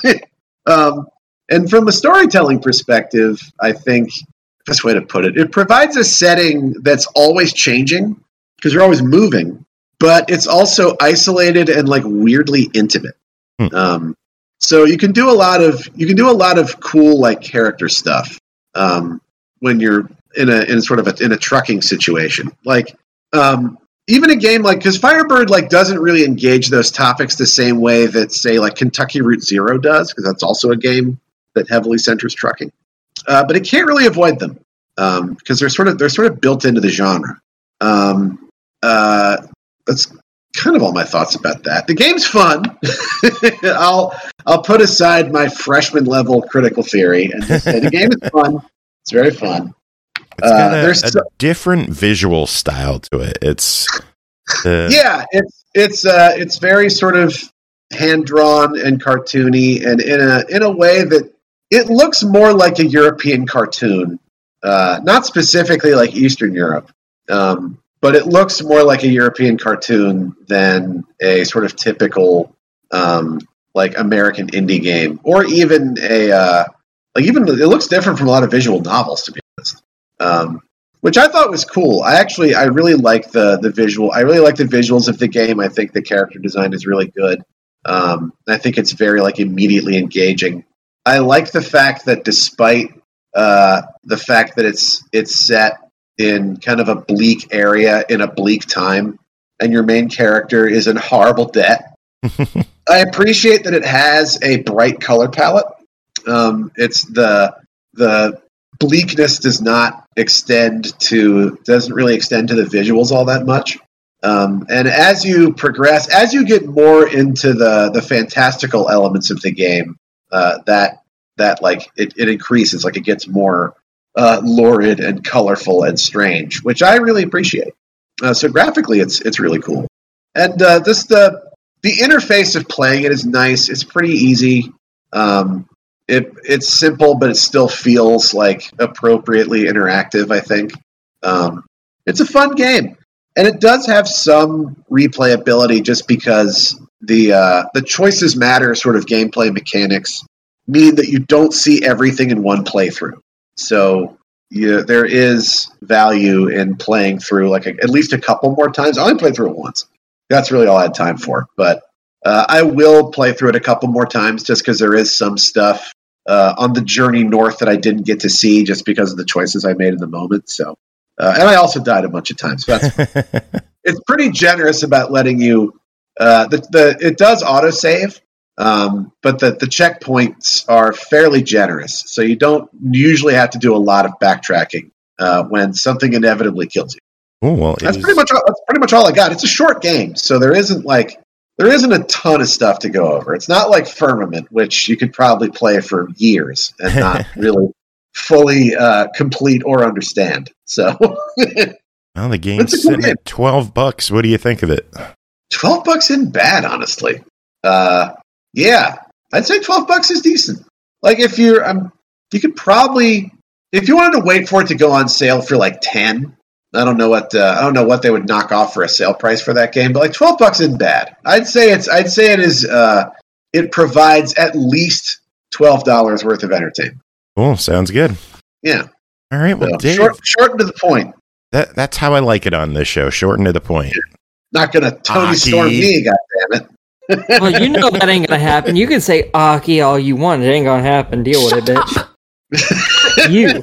um, and from a storytelling perspective, I think, best way to put it, it provides a setting that's always changing, because you're always moving, but it's also isolated and like weirdly intimate. Hmm. Um, so you can do a lot of you can do a lot of cool like character stuff um, when you're in a in sort of a, in a trucking situation, like. Um, Even a game like, because Firebird like doesn't really engage those topics the same way that, say, like Kentucky Route Zero does, because that's also a game that heavily centers trucking. Uh, but it can't really avoid them um, because they're sort of they're sort of built into the genre. Um, uh, that's kind of all my thoughts about that. The game's fun. I'll I'll put aside my freshman level critical theory and just say the game is fun. It's very fun. It's got Uh, a, there's a so- different visual style to it. It's uh, yeah, it's it's uh, it's very sort of hand drawn and cartoony, and in a in a way that it looks more like a European cartoon, uh, not specifically like Eastern Europe, um, but it looks more like a European cartoon than a sort of typical um, like American indie game, or even a uh, like even it looks different from a lot of visual novels, to be honest. Um, which I thought was cool. I actually, I really like the the visual. I really like the visuals of the game. I think the character design is really good. Um, I think it's very like immediately engaging. I like the fact that despite uh, the fact that it's it's set in kind of a bleak area in a bleak time, and your main character is in horrible debt. I appreciate that it has a bright color palette. Um, it's the the bleakness does not extend to doesn't really extend to the visuals all that much. Um, and as you progress, as you get more into the the fantastical elements of the game, uh, that that like it, it increases, like it gets more uh, lurid and colorful and strange, which I really appreciate. Uh, so graphically, it's it's really cool, and uh, this the the interface of playing it is nice. It's pretty easy. Um, It it's simple, but it still feels like appropriately interactive, I think. Um, it's a fun game, and it does have some replayability just because the uh, the choices matter sort of gameplay mechanics mean that you don't see everything in one playthrough. So you, there is value in playing through like a, at least a couple more times. I only played through it once. That's really all I had time for. But uh, I will play through it a couple more times just because there is some stuff uh, on the journey north that I didn't get to see just because of the choices I made in the moment. So, uh, and I also died a bunch of times. So that's it's pretty generous about letting you. Uh, the, the it does autosave, um, but the the checkpoints are fairly generous, so you don't usually have to do a lot of backtracking uh, when something inevitably kills you. Oh well, that's is... pretty much all, that's pretty much all I got. It's a short game, so there isn't like there isn't a ton of stuff to go over. It's not like Firmament, which you could probably play for years and not really fully uh, complete or understand. So, well, the game's sitting game. at twelve bucks. What do you think of it? twelve bucks isn't bad, honestly. Uh, yeah, I'd say twelve bucks is decent. Like if you're, um, you could probably, if you wanted to wait for it to go on sale for like ten, I don't know what, uh, I don't know what they would knock off for a sale price for that game, but like twelve bucks isn't bad. I'd say it's, I'd say it is, uh, it provides at least twelve dollars worth of entertainment. Cool. Sounds good. Yeah. All right. Well, so, Dave, short, short and to the point. That, that's how I like it on this show. Short and to the point. Not gonna Tony Aki. Storm me, goddammit. Well, you know that ain't gonna happen. You can say Aki all you want. It ain't gonna happen. Deal with it, bitch. You.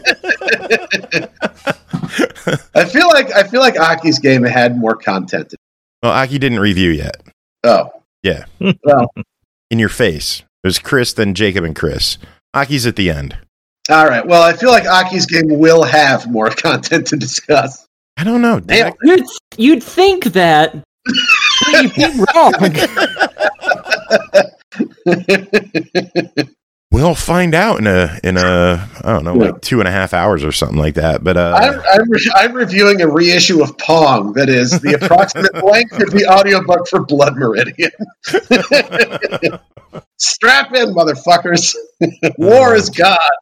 I feel like I feel like Aki's game had more content. Well, Aki didn't review yet. Oh. Yeah. Well. In your face. It was Chris, then Jacob and Chris. Aki's at the end. All right. Well, I feel like Aki's game will have more content to discuss. I don't know. I- you'd, you'd think that. You'd be wrong. We'll find out in a in a I don't know yeah. like two and a half hours or something like that. But uh, I'm I'm, re- I'm reviewing a reissue of Pong that is the approximate length of the audiobook for Blood Meridian. Strap in, motherfuckers! War is God.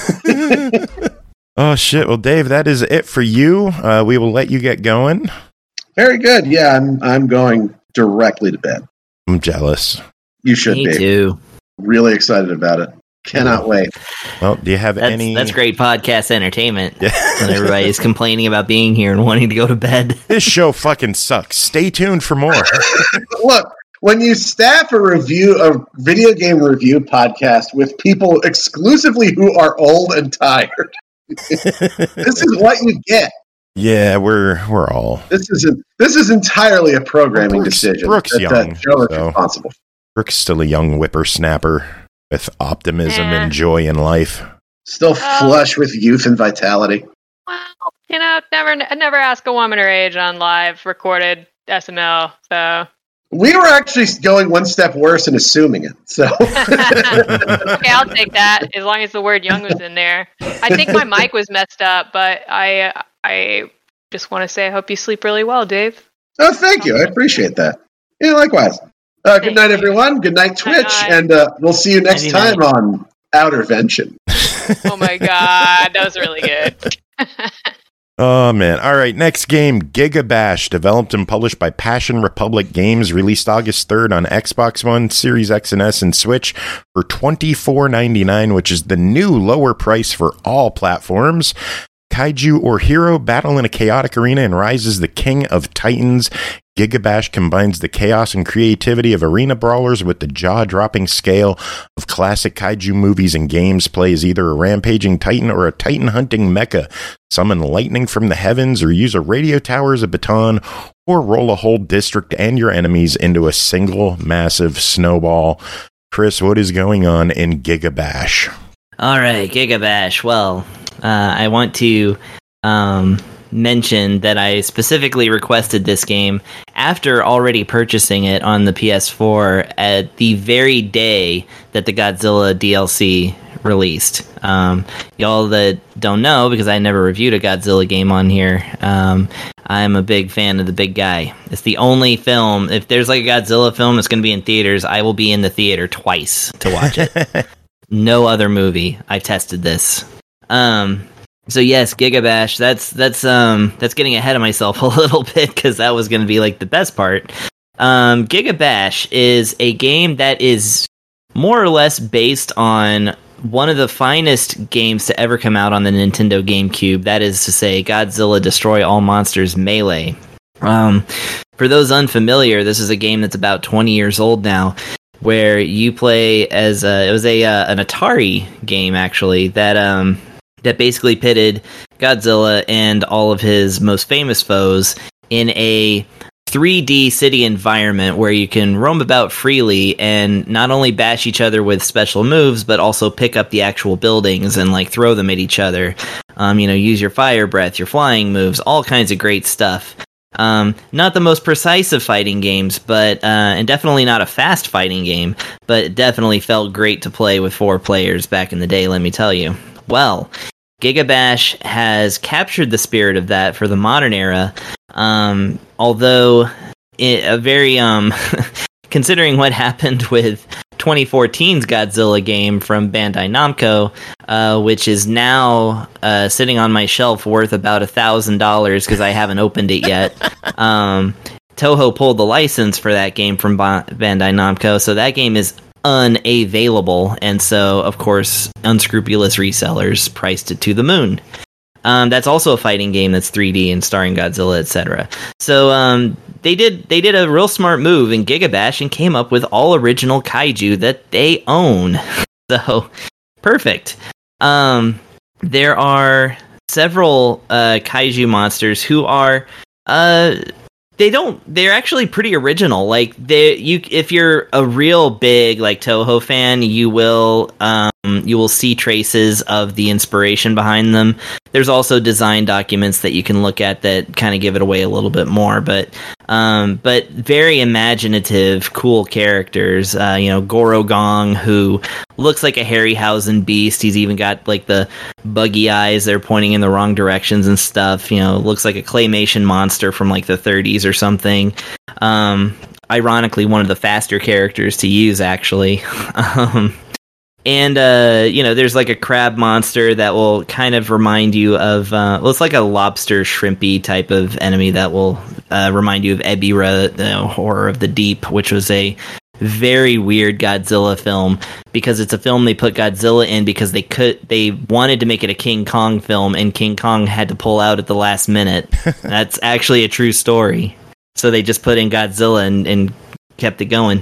Oh shit! Well, Dave, that is it for you. Uh, we will let you get going. Very good. Yeah, I'm I'm going directly to bed. I'm jealous. You should Me be. too. Really excited about it. Cannot wait. Well, do you have that's, any? That's great podcast entertainment. Yeah. When everybody's complaining about being here and wanting to go to bed. This show fucking sucks. Stay tuned for more. Look, when you staff a review, a video game review podcast with people exclusively who are old and tired, this is what you get. Yeah, we're we're all. This isn't. This is entirely a programming Brooks, decision. Brooks that, young, that Joe is so. responsible. Brooks still a young whippersnapper with optimism Yeah. and joy in life. Still flush with youth and vitality. Well, you know, never, never ask a woman her age on live recorded S M L. So We were actually going one step worse and assuming it. So okay, I'll take that as long as the word "young" was in there. I think my mic was messed up, but I, I just want to say I hope you sleep really well, Dave. Oh, thank you. I appreciate that. Yeah, likewise. Uh, good night, everyone. Good night, Twitch. Night. And uh, we'll see you next Nighty time night. on Outervention. Oh my god, that was really good. Oh, man. All right. Next game, Giga Bash, developed and published by Passion Republic Games, released August third on Xbox One, Series X and S, and Switch for twenty-four ninety-nine, which is the new lower price for all platforms. Kaiju or hero battle in a chaotic arena and rises the king of titans. Giga Bash combines the chaos and creativity of arena brawlers with the jaw-dropping scale of classic kaiju movies and games. Play as either a rampaging titan or a titan-hunting mecha. Summon lightning from the heavens or use a radio tower as a baton, or roll a whole district and your enemies into a single massive snowball. Chris, what is going on in Giga Bash? All right, Giga Bash. Well, uh, I want to um, mention that I specifically requested this game after already purchasing it on the P S four at the very day that the Godzilla D L C released. Um, y'all that don't know, because I never reviewed a Godzilla game on here, um, I'm a big fan of the big guy. It's the only film, if there's like a Godzilla film that's going to be in theaters, I will be in the theater twice to watch it. No other movie. I tested this. Um, So yes, Gigabash. That's that's um that's getting ahead of myself a little bit because that was going to be like the best part. Um, Gigabash is a game that is more or less based on one of the finest games to ever come out on the Nintendo GameCube. That is to say, Godzilla Destroy All Monsters Melee. Um, for those unfamiliar, this is a game that's about twenty years old now, where you play as a, it was a uh, an Atari game actually that um that basically pitted Godzilla and all of his most famous foes in a three D city environment where you can roam about freely and not only bash each other with special moves, but also pick up the actual buildings and like throw them at each other. Um, you know, use your fire breath, your flying moves, all kinds of great stuff. Um, not the most precise of fighting games, but uh, and definitely not a fast fighting game, but it definitely felt great to play with four players back in the day, let me tell you. Well, Gigabash has captured the spirit of that for the modern era, um, although it, a very, um, considering what happened with twenty fourteen's Godzilla game from Bandai Namco, uh, which is now uh, sitting on my shelf worth about a thousand dollars because I haven't opened it yet. Um, Toho pulled the license for that game from ba- Bandai Namco, so that game is unavailable, and so of course unscrupulous resellers priced it to the moon. Um, that's also a fighting game that's three D and starring Godzilla, et cetera. So um, they did they did a real smart move in Gigabash and came up with all original kaiju that they own. So perfect. Um, there are several uh, kaiju monsters who are uh, they don't they're actually pretty original. Like they you if you're a real big like Toho fan, you will um, you will see traces of the inspiration behind them. There's also design documents that you can look at that kind of give it away a little bit more, but um, but very imaginative, cool characters. Uh, you know, Goro Gong, who looks like a Harryhausen beast. He's even got like the buggy eyes; they're pointing in the wrong directions and stuff. You know, looks like a claymation monster from like the thirties or something. Um, ironically, one of the faster characters to use, actually. um, And, uh, you know, there's like a crab monster that will kind of remind you of, uh, well, it's like a lobster shrimpy type of enemy that will uh, remind you of Ebirah, the Horror of the Deep, which was a very weird Godzilla film because it's a film they put Godzilla in because they could, they wanted to make it a King Kong film and King Kong had to pull out at the last minute. That's actually a true story. So they just put in Godzilla and, and kept it going.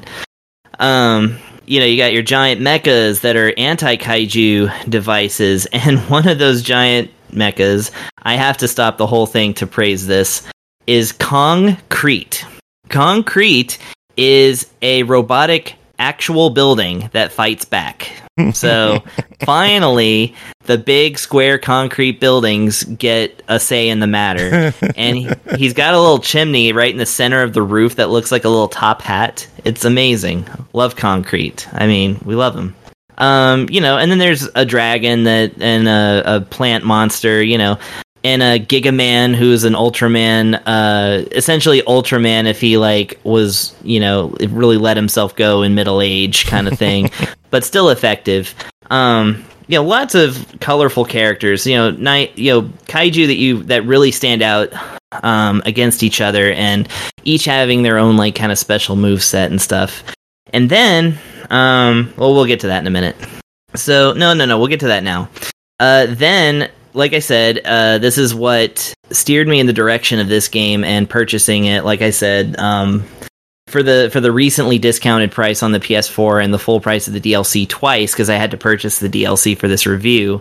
Um... You know, you got your giant mechas that are anti-kaiju devices, and one of those giant mechas, I have to stop the whole thing to praise this, is Kongkrete. Kongkrete is a robotic actual building that fights back. So, finally, the big square concrete buildings get a say in the matter. And he, he's got a little chimney right in the center of the roof that looks like a little top hat. It's amazing. Love Kongkrete. I mean, we love him. Um, you know, and then there's a dragon that and a, a plant monster, you know, and a Gigaman who's an Ultraman, uh, essentially Ultraman if he like was, you know, really let himself go in middle age kind of thing, but still effective. Um, you know, lots of colorful characters, you know, night, you know, kaiju that you that really stand out um, against each other, and each having their own like kind of special moveset and stuff. And then, um, well, we'll get to that in a minute. So no, no, no, we'll get to that now. Uh, then. Like I said, uh, this is what steered me in the direction of this game and purchasing it. Like I said, um, for the for the recently discounted price on the P S four and the full price of the D L C twice, because I had to purchase the D L C for this review.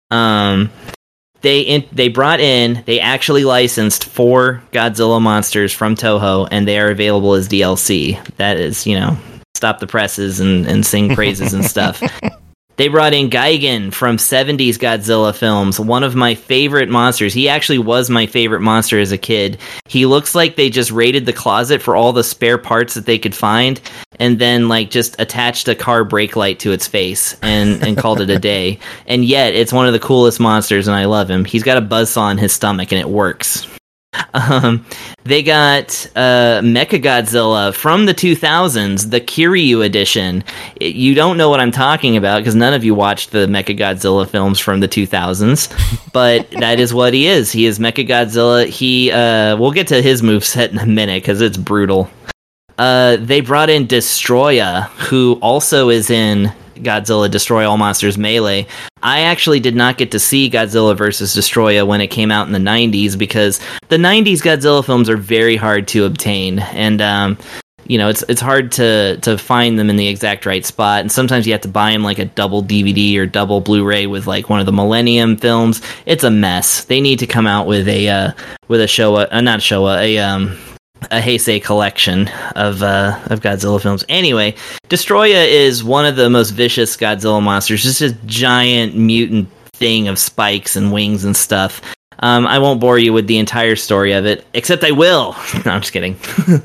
Um, they in, they brought in, they actually licensed four Godzilla monsters from Toho, and they are available as D L C. That is, you know, stop the presses and, and sing praises and stuff. They brought in Gigan from seventies Godzilla films, one of my favorite monsters. He actually was my favorite monster as a kid. He looks like they just raided the closet for all the spare parts that they could find, and then like just attached a car brake light to its face and, and called it a day. And yet, it's one of the coolest monsters, and I love him. He's got a buzzsaw in his stomach, and it works. Um, they got uh, Mechagodzilla from the two thousands, the Kiryu edition. It, you don't know what I'm talking about because none of you watched the Mechagodzilla films from the two thousands, but that is what he is. He is Mechagodzilla. He, uh, we'll get to his moveset in a minute because it's brutal. Uh, they brought in Destroya, who also is in Godzilla Destroy All Monsters Melee. I actually did not get to see Godzilla versus Destroya when it came out in the nineties because the nineties Godzilla films are very hard to obtain, and um, you know it's it's hard to to find them in the exact right spot. And sometimes you have to buy them like a double D V D or double Blu-ray with like one of the Millennium films. It's a mess. They need to come out with a uh, with a Showa, uh, not Showa, a um. a Heisei collection of uh, of Godzilla films. Anyway, Destroya is one of the most vicious Godzilla monsters. Just a giant mutant thing of spikes and wings and stuff. Um, I won't bore you with the entire story of it, except I will. No, I'm just kidding.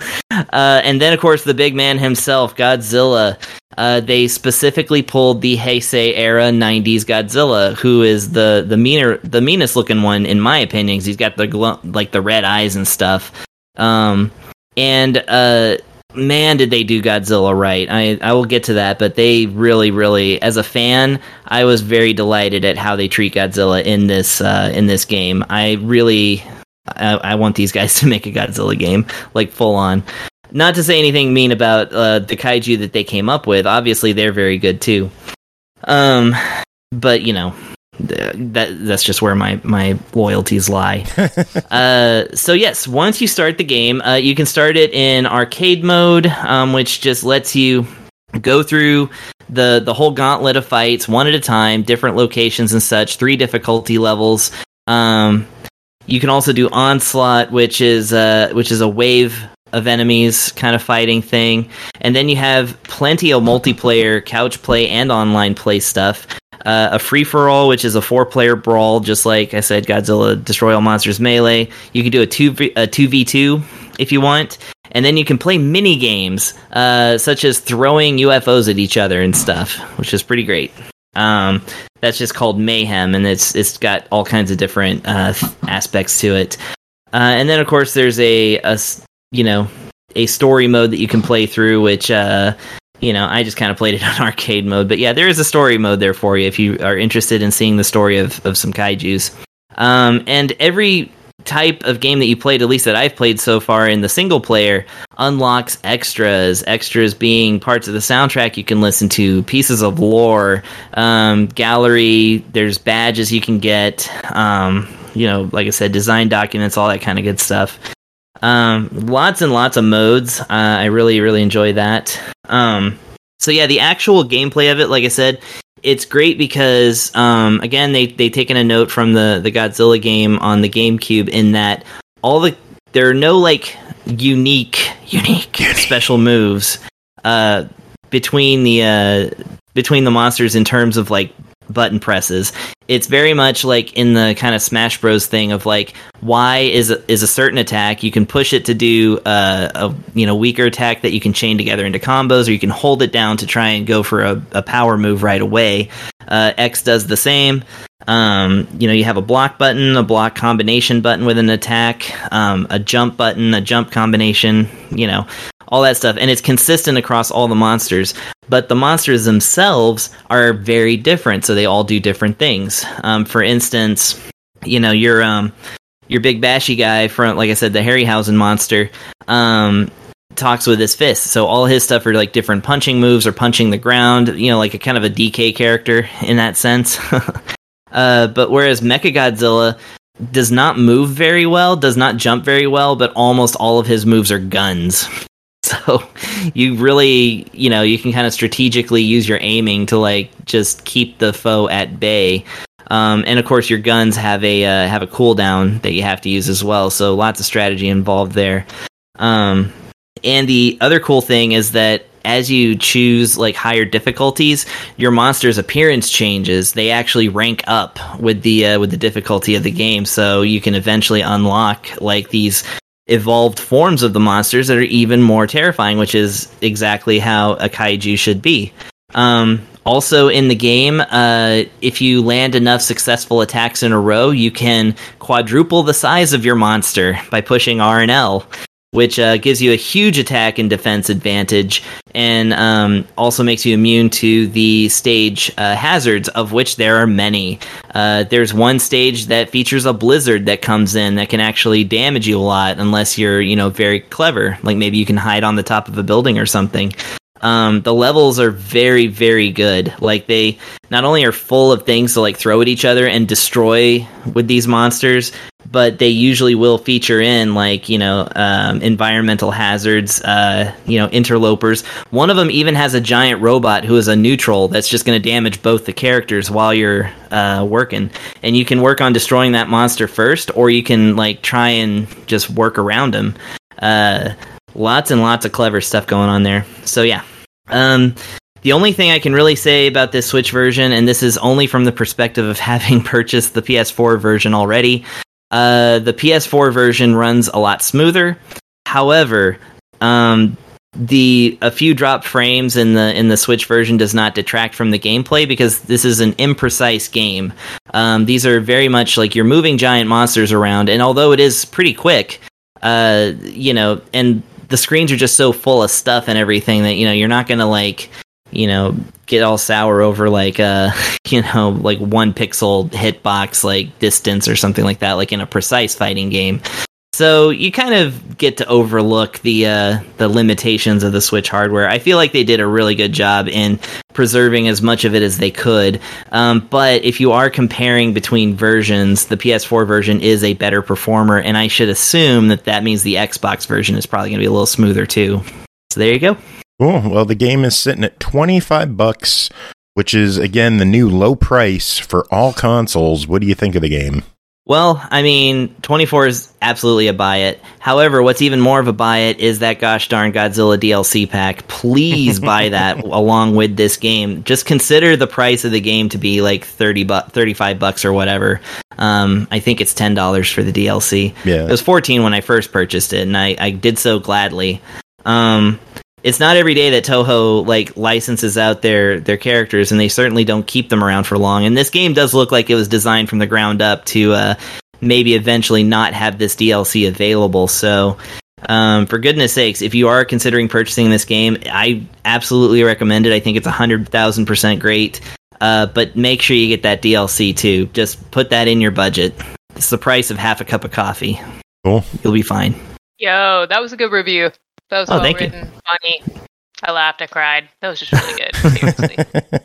uh, and then, of course, the big man himself, Godzilla. Uh, they specifically pulled the Heisei era nineties Godzilla, who is the the meaner, the meanest looking one in my opinion. Because he's got the gl- like the red eyes and stuff. Um, and, uh, man, did they do Godzilla right. I, I will get to that, but they really, really, as a fan, I was very delighted at how they treat Godzilla in this, uh, in this game. I really, I, I want these guys to make a Godzilla game, like, full on. Not to say anything mean about, uh, the kaiju that they came up with. Obviously, they're very good, too. Um, but, you know... That that's just where my, my loyalties lie. uh, so yes, once you start the game, uh, you can start it in arcade mode, um, which just lets you go through the the whole gauntlet of fights one at a time, different locations and such, three difficulty levels. Um, you can also do onslaught, which is uh, which is a wave of enemies kind of fighting thing, and then you have plenty of multiplayer, couch play, and online play stuff. Uh, a free-for-all, which is a four-player brawl, just like I said, Godzilla Destroy All Monsters Melee. You can do a two a two v two if you want, and then you can play mini-games, uh, such as throwing U F Os at each other and stuff, which is pretty great. Um, that's just called Mayhem, and it's it's got all kinds of different uh, aspects to it. Uh, and then, of course, there's a, a, you know, a story mode that you can play through, which... Uh, You know, I just kind of played it on arcade mode. But yeah, there is a story mode there for you if you are interested in seeing the story of, of some kaijus. Um, and every type of game that you played, at least that I've played so far in the single player, unlocks extras. Extras being parts of the soundtrack you can listen to, pieces of lore, um, gallery, there's badges you can get, um, you know, like I said, design documents, all that kind of good stuff. Um, lots and lots of modes. Uh, I really, really enjoy that. Um, so yeah, the actual gameplay of it, like I said, it's great because, um, again, they, they've taken a note from the, the Godzilla game on the GameCube in that all the, there are no, like, unique, unique, unique. special moves, uh, between the, uh, between the monsters in terms of, like, button presses. It's very much like in the kind of Smash Bros thing of like, Y is a, is a certain attack. You can push it to do uh, a you know weaker attack that you can chain together into combos, or you can hold it down to try and go for a, a power move right away. Uh, X does the same. Um, you know, you have a block button, a block combination button with an attack, um, a jump button, a jump combination, you know, all that stuff. And it's consistent across all the monsters. But the monsters themselves are very different, so they all do different things. Um, for instance, you know, your um, your big bashy guy from, like I said, the Harryhausen monster, um, talks with his fists. So all his stuff are like different punching moves or punching the ground, you know, like a kind of a D K character in that sense. uh, but whereas Mechagodzilla does not move very well, does not jump very well, but almost all of his moves are guns. So you really, you know, you can kind of strategically use your aiming to like just keep the foe at bay. Um, and of course, your guns have a uh, have a cooldown that you have to use as well. So lots of strategy involved there. Um, and the other cool thing is that as you choose like higher difficulties, your monster's appearance changes. They actually rank up with the uh, with the difficulty of the game. So you can eventually unlock like these evolved forms of the monsters that are even more terrifying, which is exactly how a kaiju should be. Um, also in the game, uh, if you land enough successful attacks in a row, you can quadruple the size of your monster by pushing R and L, which uh, gives you a huge attack and defense advantage, and um, also makes you immune to the stage uh, hazards, of which there are many. Uh, there's one stage that features a blizzard that comes in that can actually damage you a lot, unless you're, you know, very clever. Like maybe you can hide on the top of a building or something. Um, the levels are very, very good. Like, they not only are full of things to like throw at each other and destroy with these monsters, but they usually will feature in like, you know, um, environmental hazards, uh, you know, interlopers. One of them even has a giant robot who is a neutral that's just going to damage both the characters while you're uh, working. And you can work on destroying that monster first, or you can like try and just work around him. Uh, Lots and lots of clever stuff going on there. So yeah. Um, the only thing I can really say about this Switch version, and this is only from the perspective of having purchased the P S four version already, uh, the P S four version runs a lot smoother. However, um, the a few dropped frames in the in the Switch version does not detract from the gameplay, because this is an imprecise game. Um, these are very much like you're moving giant monsters around, and although it is pretty quick, uh, you know, and the screens are just so full of stuff and everything that, you know, you're not going to, like, you know, get all sour over, like, uh, you know, like one pixel hitbox, like, distance or something like that, like in a precise fighting game. So you kind of get to overlook the uh, the limitations of the Switch hardware. I feel like they did a really good job in preserving as much of it as they could. Um, but if you are comparing between versions, the P S four version is a better performer, and I should assume that that means the Xbox version is probably going to be a little smoother too. So there you go. Cool. Well, the game is sitting at twenty-five bucks, which is, again, the new low price for all consoles. What do you think of the game? Well, I mean, twenty-four is absolutely a buy it. However, what's even more of a buy it is that gosh darn Godzilla D L C pack. Please buy that along with this game. Just consider the price of the game to be like thirty bu- thirty-five bucks or whatever. Um, I think it's ten dollars for the D L C. Yeah. It was fourteen when I first purchased it, and I, I did so gladly. Um, it's not every day that Toho like licenses out their their characters, and they certainly don't keep them around for long. And this game does look like it was designed from the ground up to uh, maybe eventually not have this D L C available. So, um, for goodness sakes, if you are considering purchasing this game, I absolutely recommend it. I think it's a hundred thousand percent great. Uh, but make sure you get that D L C too. Just put that in your budget. It's the price of half a cup of coffee. Cool. You'll be fine. Yo, that was a good review. That was Oh, well thank you. written, funny. I laughed, I cried. That was just really good. Seriously.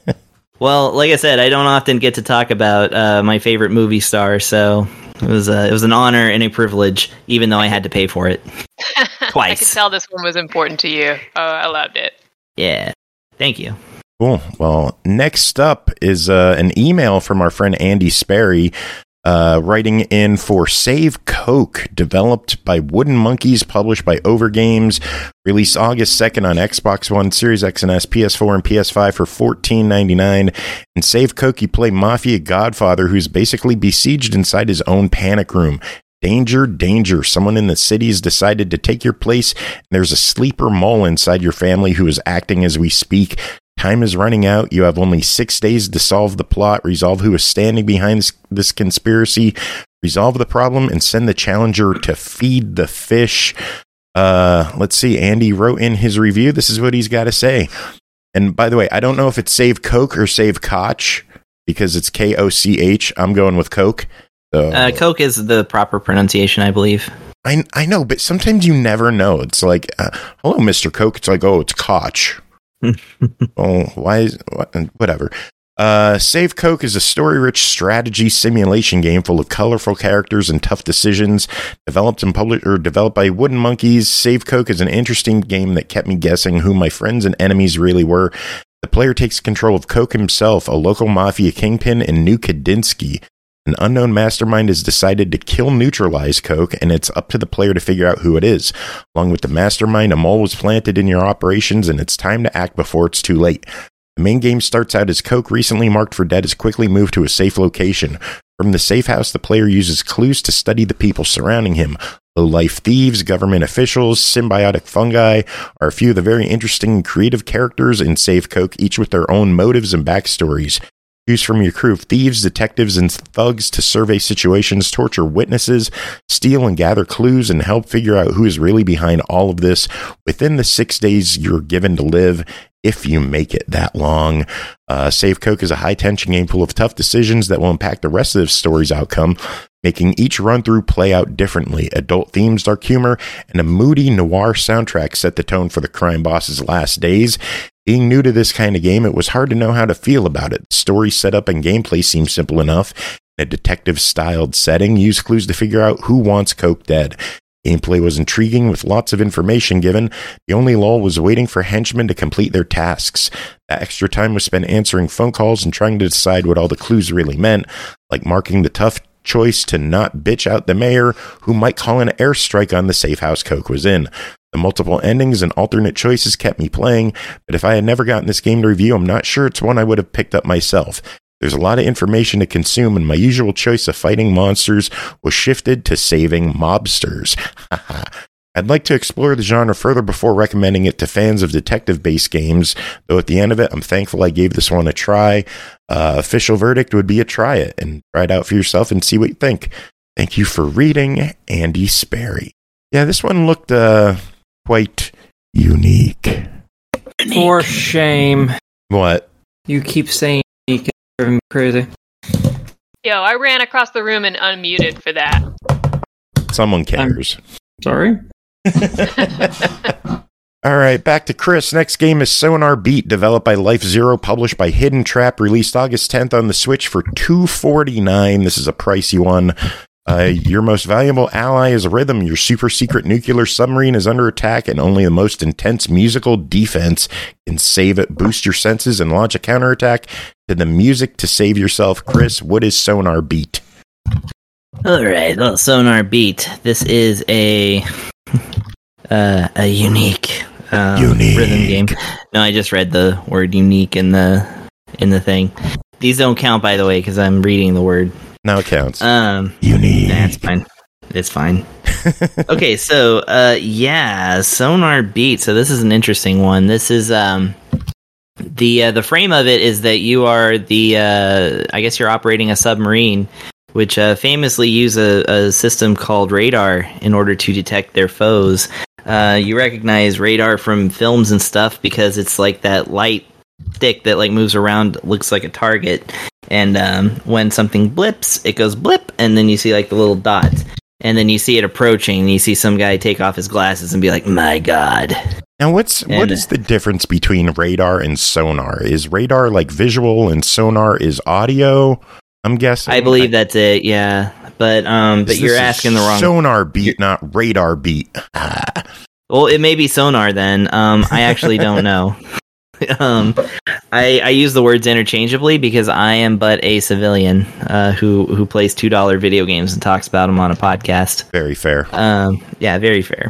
Well, like I said, I don't often get to talk about uh, my favorite movie star, so it was uh, it was an honor and a privilege, even though I had to pay for it twice. I could tell this one was important to you. Oh, I loved it. Yeah, thank you. Cool. Well, next up is uh, an email from our friend Andy Sperry, uh, writing in for Save Coke, developed by Wooden Monkeys, published by Overgames, released August second on Xbox One, Series X and S, P S four, and P S five for fourteen ninety-nine. In Save Coke, you play Mafia Godfather, who's basically besieged inside his own panic room. Danger, danger. Someone in the city has decided to take your place, and there's a sleeper mole inside your family who is acting as we speak. Time is running out. You have only six days to solve the plot, resolve who is standing behind this, this conspiracy, resolve the problem, and send the challenger to feed the fish. Uh, let's see. Andy wrote in his review. This is what he's got to say. And by the way, I don't know if it's Save Coke or Save Koch, because it's K O C H. I'm going with Coke. So. Uh, Coke is the proper pronunciation, I believe. I I know, but sometimes you never know. It's like, uh, hello, Mister Coke. It's like, oh, it's Koch. Oh, why is what, whatever. Uh, Save Coke is a story-rich strategy simulation game full of colorful characters and tough decisions. Developed and published or developed by Wooden Monkeys, Save Coke is an interesting game that kept me guessing who my friends and enemies really were. The player takes control of Coke himself, a local mafia kingpin in New Kadinsky. An unknown mastermind has decided to kill neutralize Coke, and it's up to the player to figure out who it is. Along with the mastermind, a mole was planted in your operations, and it's time to act before it's too late. The main game starts out as Coke, recently marked for dead, is quickly moved to a safe location. From the safe house, the player uses clues to study the people surrounding him. Low-life thieves, government officials, symbiotic fungi are a few of the very interesting and creative characters in Save Coke, each with their own motives and backstories. Choose from your crew of thieves, detectives, and thugs to survey situations, torture witnesses, steal and gather clues, and help figure out who is really behind all of this within the six days you're given to live, if you make it that long. Uh, Save Coke is a high-tension game full of tough decisions that will impact the rest of the story's outcome, making each run-through play out differently. Adult themes, dark humor, and a moody noir soundtrack set the tone for the crime boss's last days. Being new to this kind of game, it was hard to know how to feel about it. The story setup and gameplay seemed simple enough. In a detective-styled setting, use clues to figure out who wants Coke dead. Gameplay was intriguing with lots of information given. The only lull was waiting for henchmen to complete their tasks. That extra time was spent answering phone calls and trying to decide what all the clues really meant, like marking the tough choice to not bitch out the mayor who might call an airstrike on the safe house Coke was in. The multiple endings and alternate choices kept me playing, but if I had never gotten this game to review, I'm not sure it's one I would have picked up myself. There's a lot of information to consume, and my usual choice of fighting monsters was shifted to saving mobsters. I'd like to explore the genre further before recommending it to fans of detective-based games, though at the end of it, I'm thankful I gave this one a try. Uh, official verdict would be a try it, and try it out for yourself and see what you think. Thank you for reading, Andy Sperry. Yeah, this one looked uh, quite unique. For shame. What? You keep saying unique. Driving me crazy. Yo, I ran across the room and unmuted for that. Someone cares. I'm sorry? All right, back to Chris. Next game is Sonar Beat, developed by Life Zero, published by Hidden Trap, released August tenth on the Switch for two dollars and forty-nine cents. This is a pricey one. Uh, your most valuable ally is Rhythm. Your super secret nuclear submarine is under attack, and only the most intense musical defense can save it. Boost your senses and launch a counterattack to the music to save yourself. Chris, what is Sonar Beat? All right, well, Sonar Beat. This is a uh, a unique, um, unique rhythm game. No, I just read the word unique in the in the thing. These don't count, by the way, because I'm reading the word. Now it counts. Um, unique. That's fine. It's fine. Okay, so uh, yeah, Sonar Beat. So this is an interesting one. This is um. The uh, the frame of it is that you are the, uh, I guess you're operating a submarine, which uh, famously use a, a system called radar in order to detect their foes. Uh, you recognize radar from films and stuff because it's like that light stick that like moves around, looks like a target. And um, when something blips, it goes blip, and then you see like the little dot. And then you see it approaching, and you see some guy take off his glasses and be like, "My God." Now, what's and, what is the difference between radar and sonar? Is radar like visual and sonar is audio? I'm guessing. I believe that's it. Yeah, but um, but you're asking the wrong Sonar Beat, not radar beat. Well, it may be sonar then. Um, I actually don't know. um, I I use the words interchangeably because I am but a civilian uh, who who plays two dollar video games and talks about them on a podcast. Very fair. Um, yeah, very fair.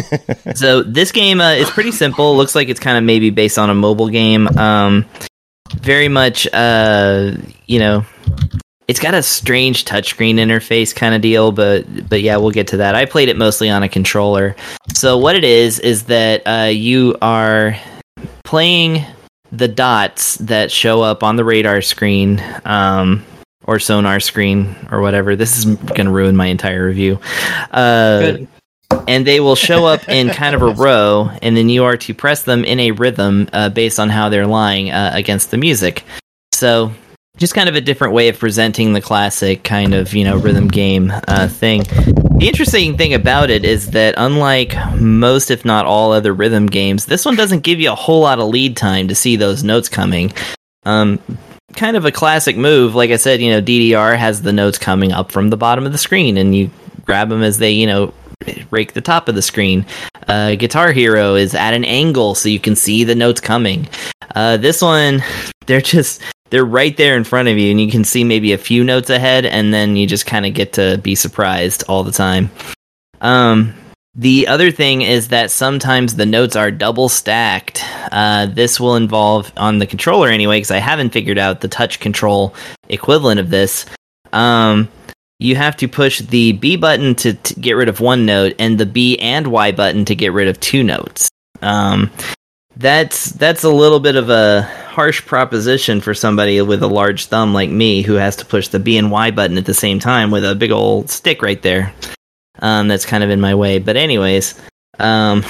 So this game uh, is pretty simple. Looks like it's kind of maybe based on a mobile game. Um, very much, uh, you know, it's got a strange touchscreen interface kind of deal, but but yeah, we'll get to that. I played it mostly on a controller. So what it is is that uh, you are playing the dots that show up on the radar screen, um, or sonar screen, or whatever. This is going to ruin my entire review. Uh, Good. And they will show up in kind of a row, and then you are to press them in a rhythm uh, based on how they're lying uh, against the music. So, just kind of a different way of presenting the classic kind of, you know, rhythm game uh, thing. The interesting thing about it is that unlike most, if not all, other rhythm games, this one doesn't give you a whole lot of lead time to see those notes coming. Um, kind of a classic move. Like I said, you know, D D R has the notes coming up from the bottom of the screen, and you grab them as they, you know, rake the top of the screen. Uh, Guitar Hero is at an angle so you can see the notes coming. Uh, this one, they're just, they're right there in front of you, and you can see maybe a few notes ahead, and then you just kind of get to be surprised all the time. Um, the other thing is that sometimes the notes are double stacked. Uh, this will involve, on the controller anyway, because I haven't figured out the touch control equivalent of this. Um, you have to push the B button to, to get rid of one note and the B and Y button to get rid of two notes. Um, that's that's a little bit of a harsh proposition for somebody with a large thumb like me who has to push the B and Y button at the same time with a big old stick right there. Um, that's kind of in my way. But anyways, um,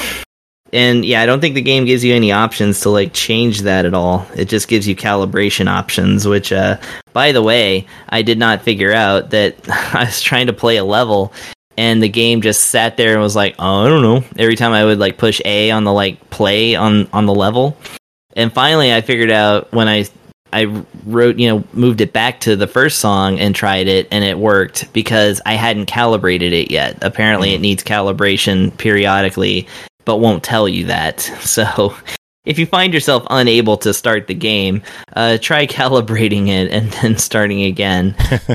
and yeah, I don't think the game gives you any options to like change that at all. It just gives you calibration options, which, uh, by the way, I did not figure out that I was trying to play a level and the game just sat there and was like, oh, I don't know. Every time I would like push A on the like play on, on the level. And finally I figured out when I I wrote, you know, moved it back to the first song and tried it, and it worked because I hadn't calibrated it yet. Apparently it needs calibration periodically, but won't tell you that. So if you find yourself unable to start the game, uh, try calibrating it and then starting again.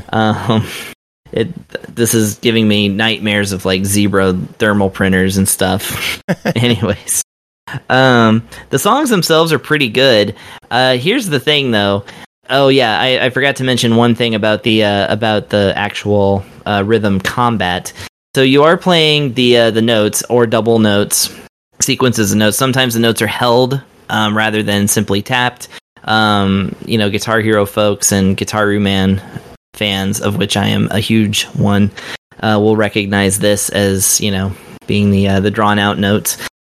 um, it this is giving me nightmares of like zebra thermal printers and stuff. Anyways, um, the songs themselves are pretty good. Uh, here's the thing, though. Oh yeah, I, I forgot to mention one thing about the uh, about the actual uh, rhythm combat. So you are playing the uh, the notes or double notes, sequences of notes. Sometimes the notes are held um, rather than simply tapped. Um, you know, Guitar Hero folks and Guitar Man fans, of which I am a huge one, uh, will recognize this as, you know, being the uh, the drawn out notes.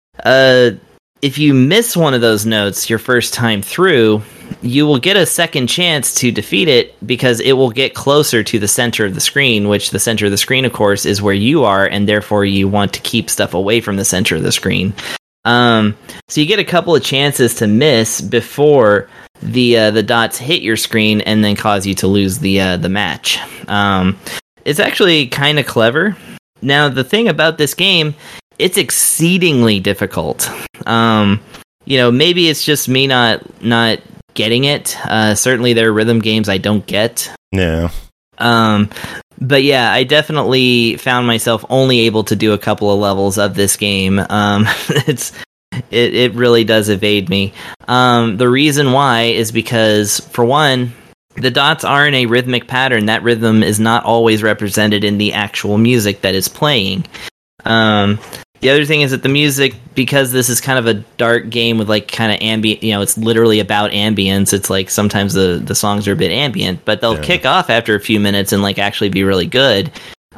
Uh, if you miss one of those notes your first time through, you will get a second chance to defeat it because it will get closer to the center of the screen, which the center of the screen, of course, is where you are, and therefore you want to keep stuff away from the center of the screen. Um, so you get a couple of chances to miss before the uh, the dots hit your screen and then cause you to lose the uh, the match. Um, it's actually kind of clever. Now, the thing about this game, it's exceedingly difficult. Um, you know, maybe it's just me not not getting it. Uh, certainly, there are rhythm games I don't get. No. Um, but yeah, I definitely found myself only able to do a couple of levels of this game. Um, it's it it really does evade me. Um, the reason why is because, for one, the dots are in a rhythmic pattern. That rhythm is not always represented in the actual music that is playing. Um, the other thing is that the music, because this is kind of a dark game with like kind of ambient, you know, it's literally about ambience. It's like sometimes the, the songs are a bit ambient, but they'll yeah. kick off after a few minutes and like actually be really good.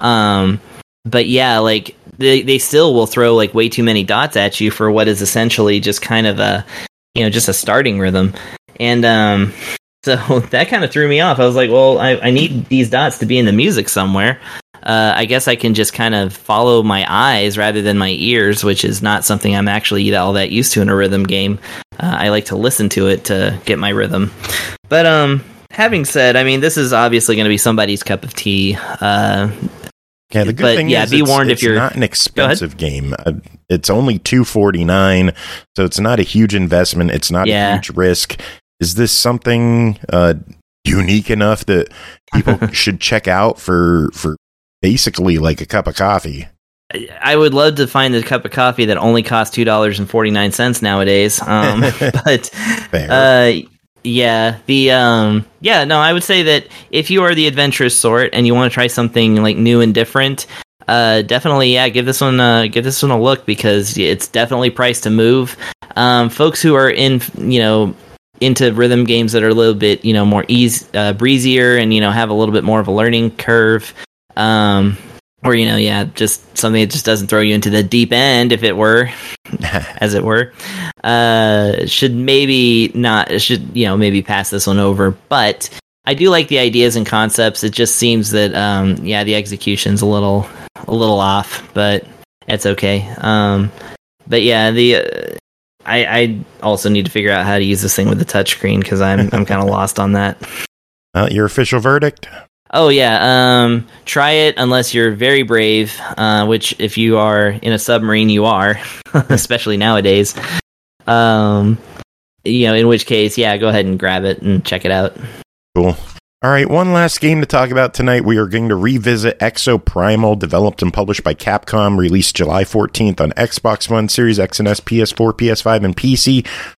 Um, but yeah, like they, they still will throw like way too many dots at you for what is essentially just kind of a, you know, just a starting rhythm. And, um, so that kind of threw me off. I was like, well, I, I need these dots to be in the music somewhere. Uh, I guess I can just kind of follow my eyes rather than my ears, which is not something I'm actually all that used to in a rhythm game. Uh, I like to listen to it to get my rhythm. But um, having said, I mean, this is obviously going to be somebody's cup of tea. Uh, yeah, the good but, thing yeah, is be it's, warned it's if you're not an expensive game. Uh, it's only two forty-nine, so it's not a huge investment. It's not yeah. a huge risk. Is this something uh, unique enough that people should check out for for basically like a cup of coffee? I would love to find a cup of coffee that only costs two dollars and forty-nine cents nowadays. Um, but uh, yeah, the um, yeah, no, I would say that if you are the adventurous sort and you want to try something like new and different, uh, definitely, yeah, give this one uh, give this one a look because it's definitely priced to move. Um, folks who are in, you know, into rhythm games that are a little bit, you know, more easy, uh, breezier and, you know, have a little bit more of a learning curve. Um, or, you know, yeah, just something that just doesn't throw you into the deep end, if it were, as it were, uh, should maybe not, should, you know, maybe pass this one over. But I do like the ideas and concepts. It just seems that, um, yeah, the execution's a little, a little off, but it's okay. Um, but yeah, the, uh, I, I also need to figure out how to use this thing with the touchscreen because I'm I'm kind of lost on that. Uh, your official verdict? Oh yeah, um, try it unless you're very brave, uh, which if you are in a submarine, you are, especially nowadays. Um, you know, in which case, yeah, go ahead and grab it and check it out. Cool. All right, one last game to talk about tonight. We are going to revisit Exoprimal, developed and published by Capcom, released July fourteenth on Xbox One, Series X and S, P S four, P S five, and P C.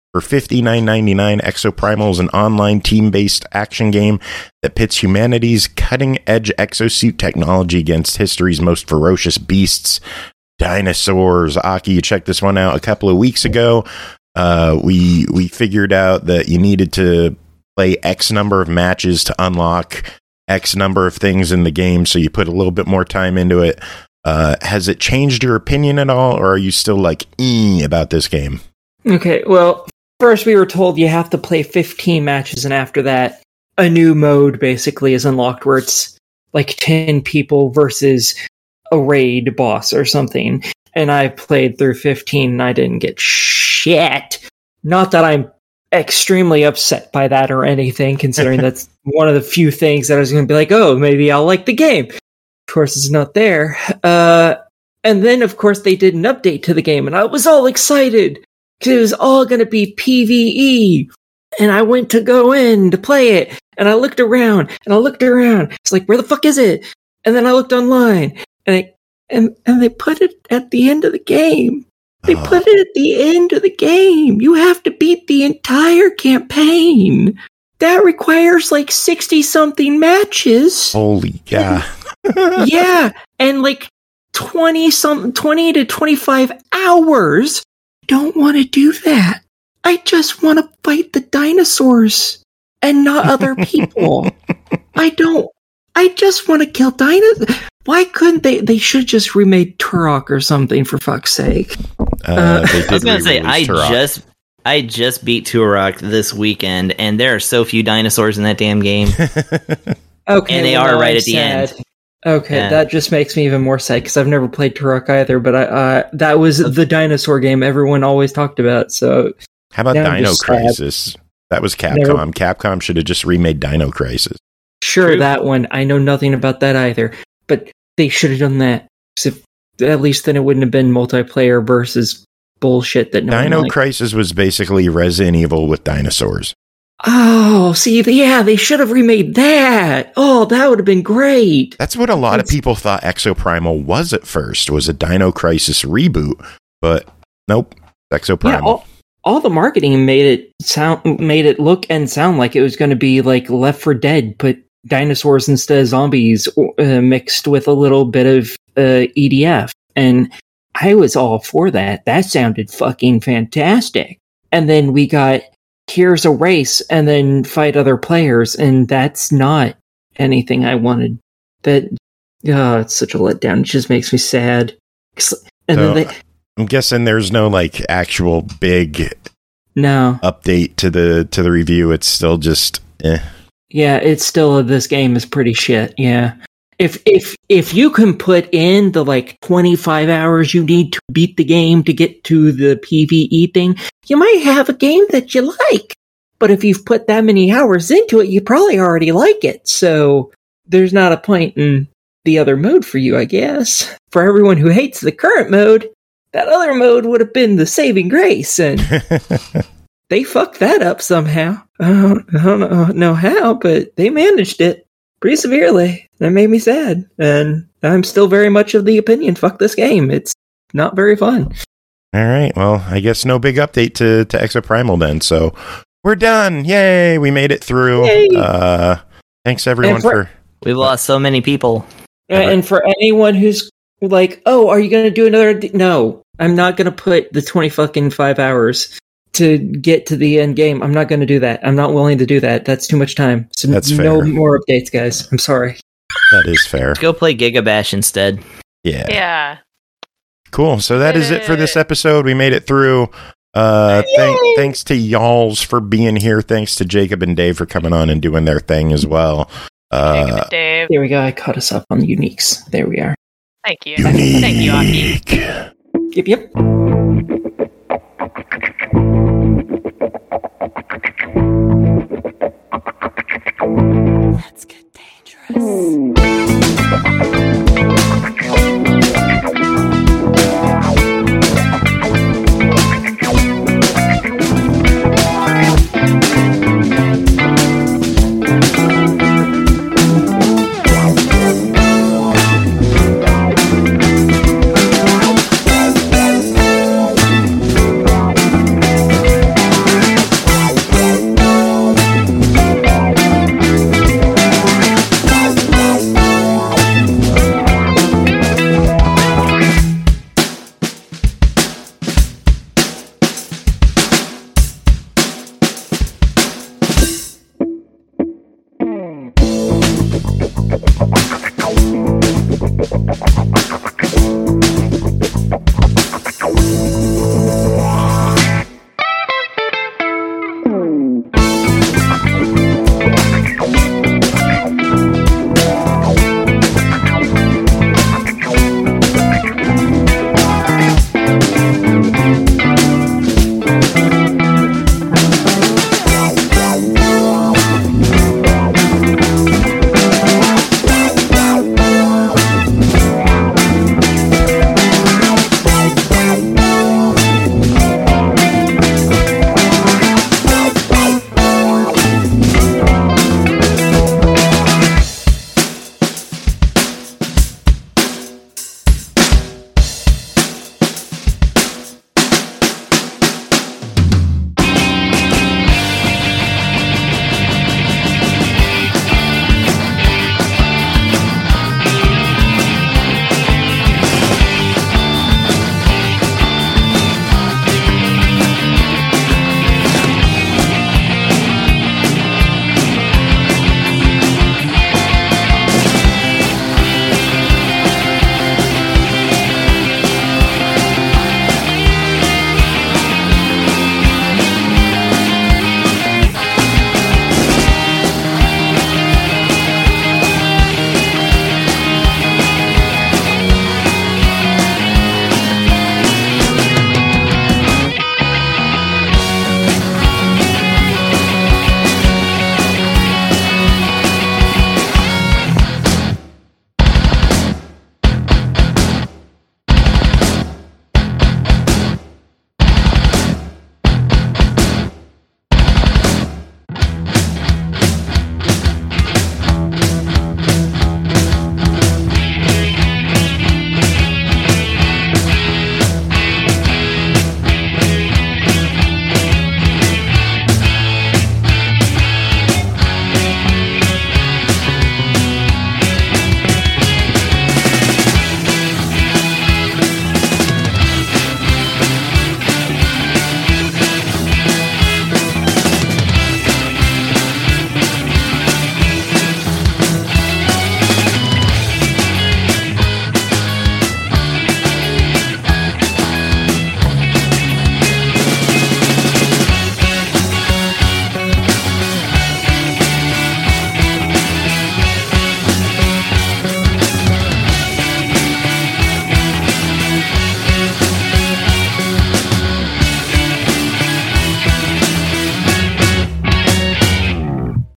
For fifty-nine ninety-nine, Exoprimal is an online team-based action game that pits humanity's cutting-edge exosuit technology against history's most ferocious beasts, dinosaurs. Aki, you checked this one out a couple of weeks ago. Uh, we we figured out that you needed to play X number of matches to unlock X number of things in the game, so you put a little bit more time into it. Uh, has it changed your opinion at all, or are you still like, eh, about this game? Okay, well, first we were told you have to play fifteen matches, and after that, a new mode basically is unlocked where it's like ten people versus a raid boss or something. And I played through fifteen and I didn't get shit. Not that I'm extremely upset by that or anything, considering that's one of the few things that I was going to be like, oh, maybe I'll like the game. Of course, it's not there. Uh, and then, of course, they did an update to the game, and I was all excited because it was all going to be PvE. And I went to go in to play it, and I looked around, and I looked around. It's like, where the fuck is it? And then I looked online, and I, and and they put it at the end of the game. They Oh. put it at the end of the game. You have to beat the entire campaign. That requires like sixty-something matches. Holy yeah. Yeah, and like twenty some twenty to twenty-five hours. Don't want to do that. I just want to fight the dinosaurs and not other people. I don't. I just want to kill dinosaurs. Why couldn't they? They should just remade Turok or something, for fuck's sake. Uh, they did I was gonna say I re-release Turok. just I just beat Turok this weekend, and there are so few dinosaurs in that damn game. Okay, And they well, are now right I'm at the sad. end. Okay, Yeah. that just makes me even more sad because I've never played Turok either. But I, uh, that was the dinosaur game everyone always talked about. So How about Now I'm Dino just sad. Crisis? That was Capcom. Never- Capcom should have just remade Dino Crisis. sure, True. that one I know nothing about that either. But they should have done that. 'Cause if, at least then it wouldn't have been multiplayer versus bullshit that no one Dino liked. Crisis was basically Resident Evil with dinosaurs. Oh, see, yeah, they should have remade that. Oh, that would have been great. That's what a lot That's- of people thought Exoprimal was at first, was a Dino Crisis reboot. But nope, Exoprimal. Yeah, all, all the marketing made it sound, made it look and sound like it was going to be like Left four Dead, but dinosaurs instead of zombies, uh, mixed with a little bit of uh, E D F, and I was all for that. That sounded fucking fantastic. And then we got here's a race, and then fight other players, and that's not anything I wanted. That oh, it's such a letdown. It just makes me sad. And So, then they I'm guessing there's no like actual big no. update to the to the review. It's still just eh. Yeah, it's still this game is pretty shit. Yeah. If if if you can put in the like twenty-five hours you need to beat the game to get to the PvE thing, you might have a game that you like. But if you've put that many hours into it, you probably already like it. So there's not a point in the other mode for you, I guess. For everyone who hates the current mode, that other mode would have been the saving grace, and they fucked that up somehow. I don't, I don't know, know how, but they managed it pretty severely. That made me sad. And I'm still very much of the opinion, fuck this game. It's not very fun. All right. Well, I guess no big update to, to Exoprimal then. So we're done. Yay. We made it through. Yay. Uh, thanks everyone And for- for, We've lost so many people. And for anyone who's like, oh, are you going to do another? D-? No, I'm not going to put the twenty fucking five hours to get to the end game. I'm not going to do that. I'm not willing to do that. That's too much time. So That's no fair. more updates, guys. I'm sorry. that is fair. Let's go play Gigabash instead. Yeah. Yeah. Cool. So that is it for this episode. We made it through. Uh, thank, thanks to y'alls for being here. Thanks to Jacob and Dave for coming on and doing their thing as well. Jacob Uh, and Dave. There we go. I caught us up on the uniques. There we are. Thank you. Thank you, Aki. Yep, yep. Let's get dangerous.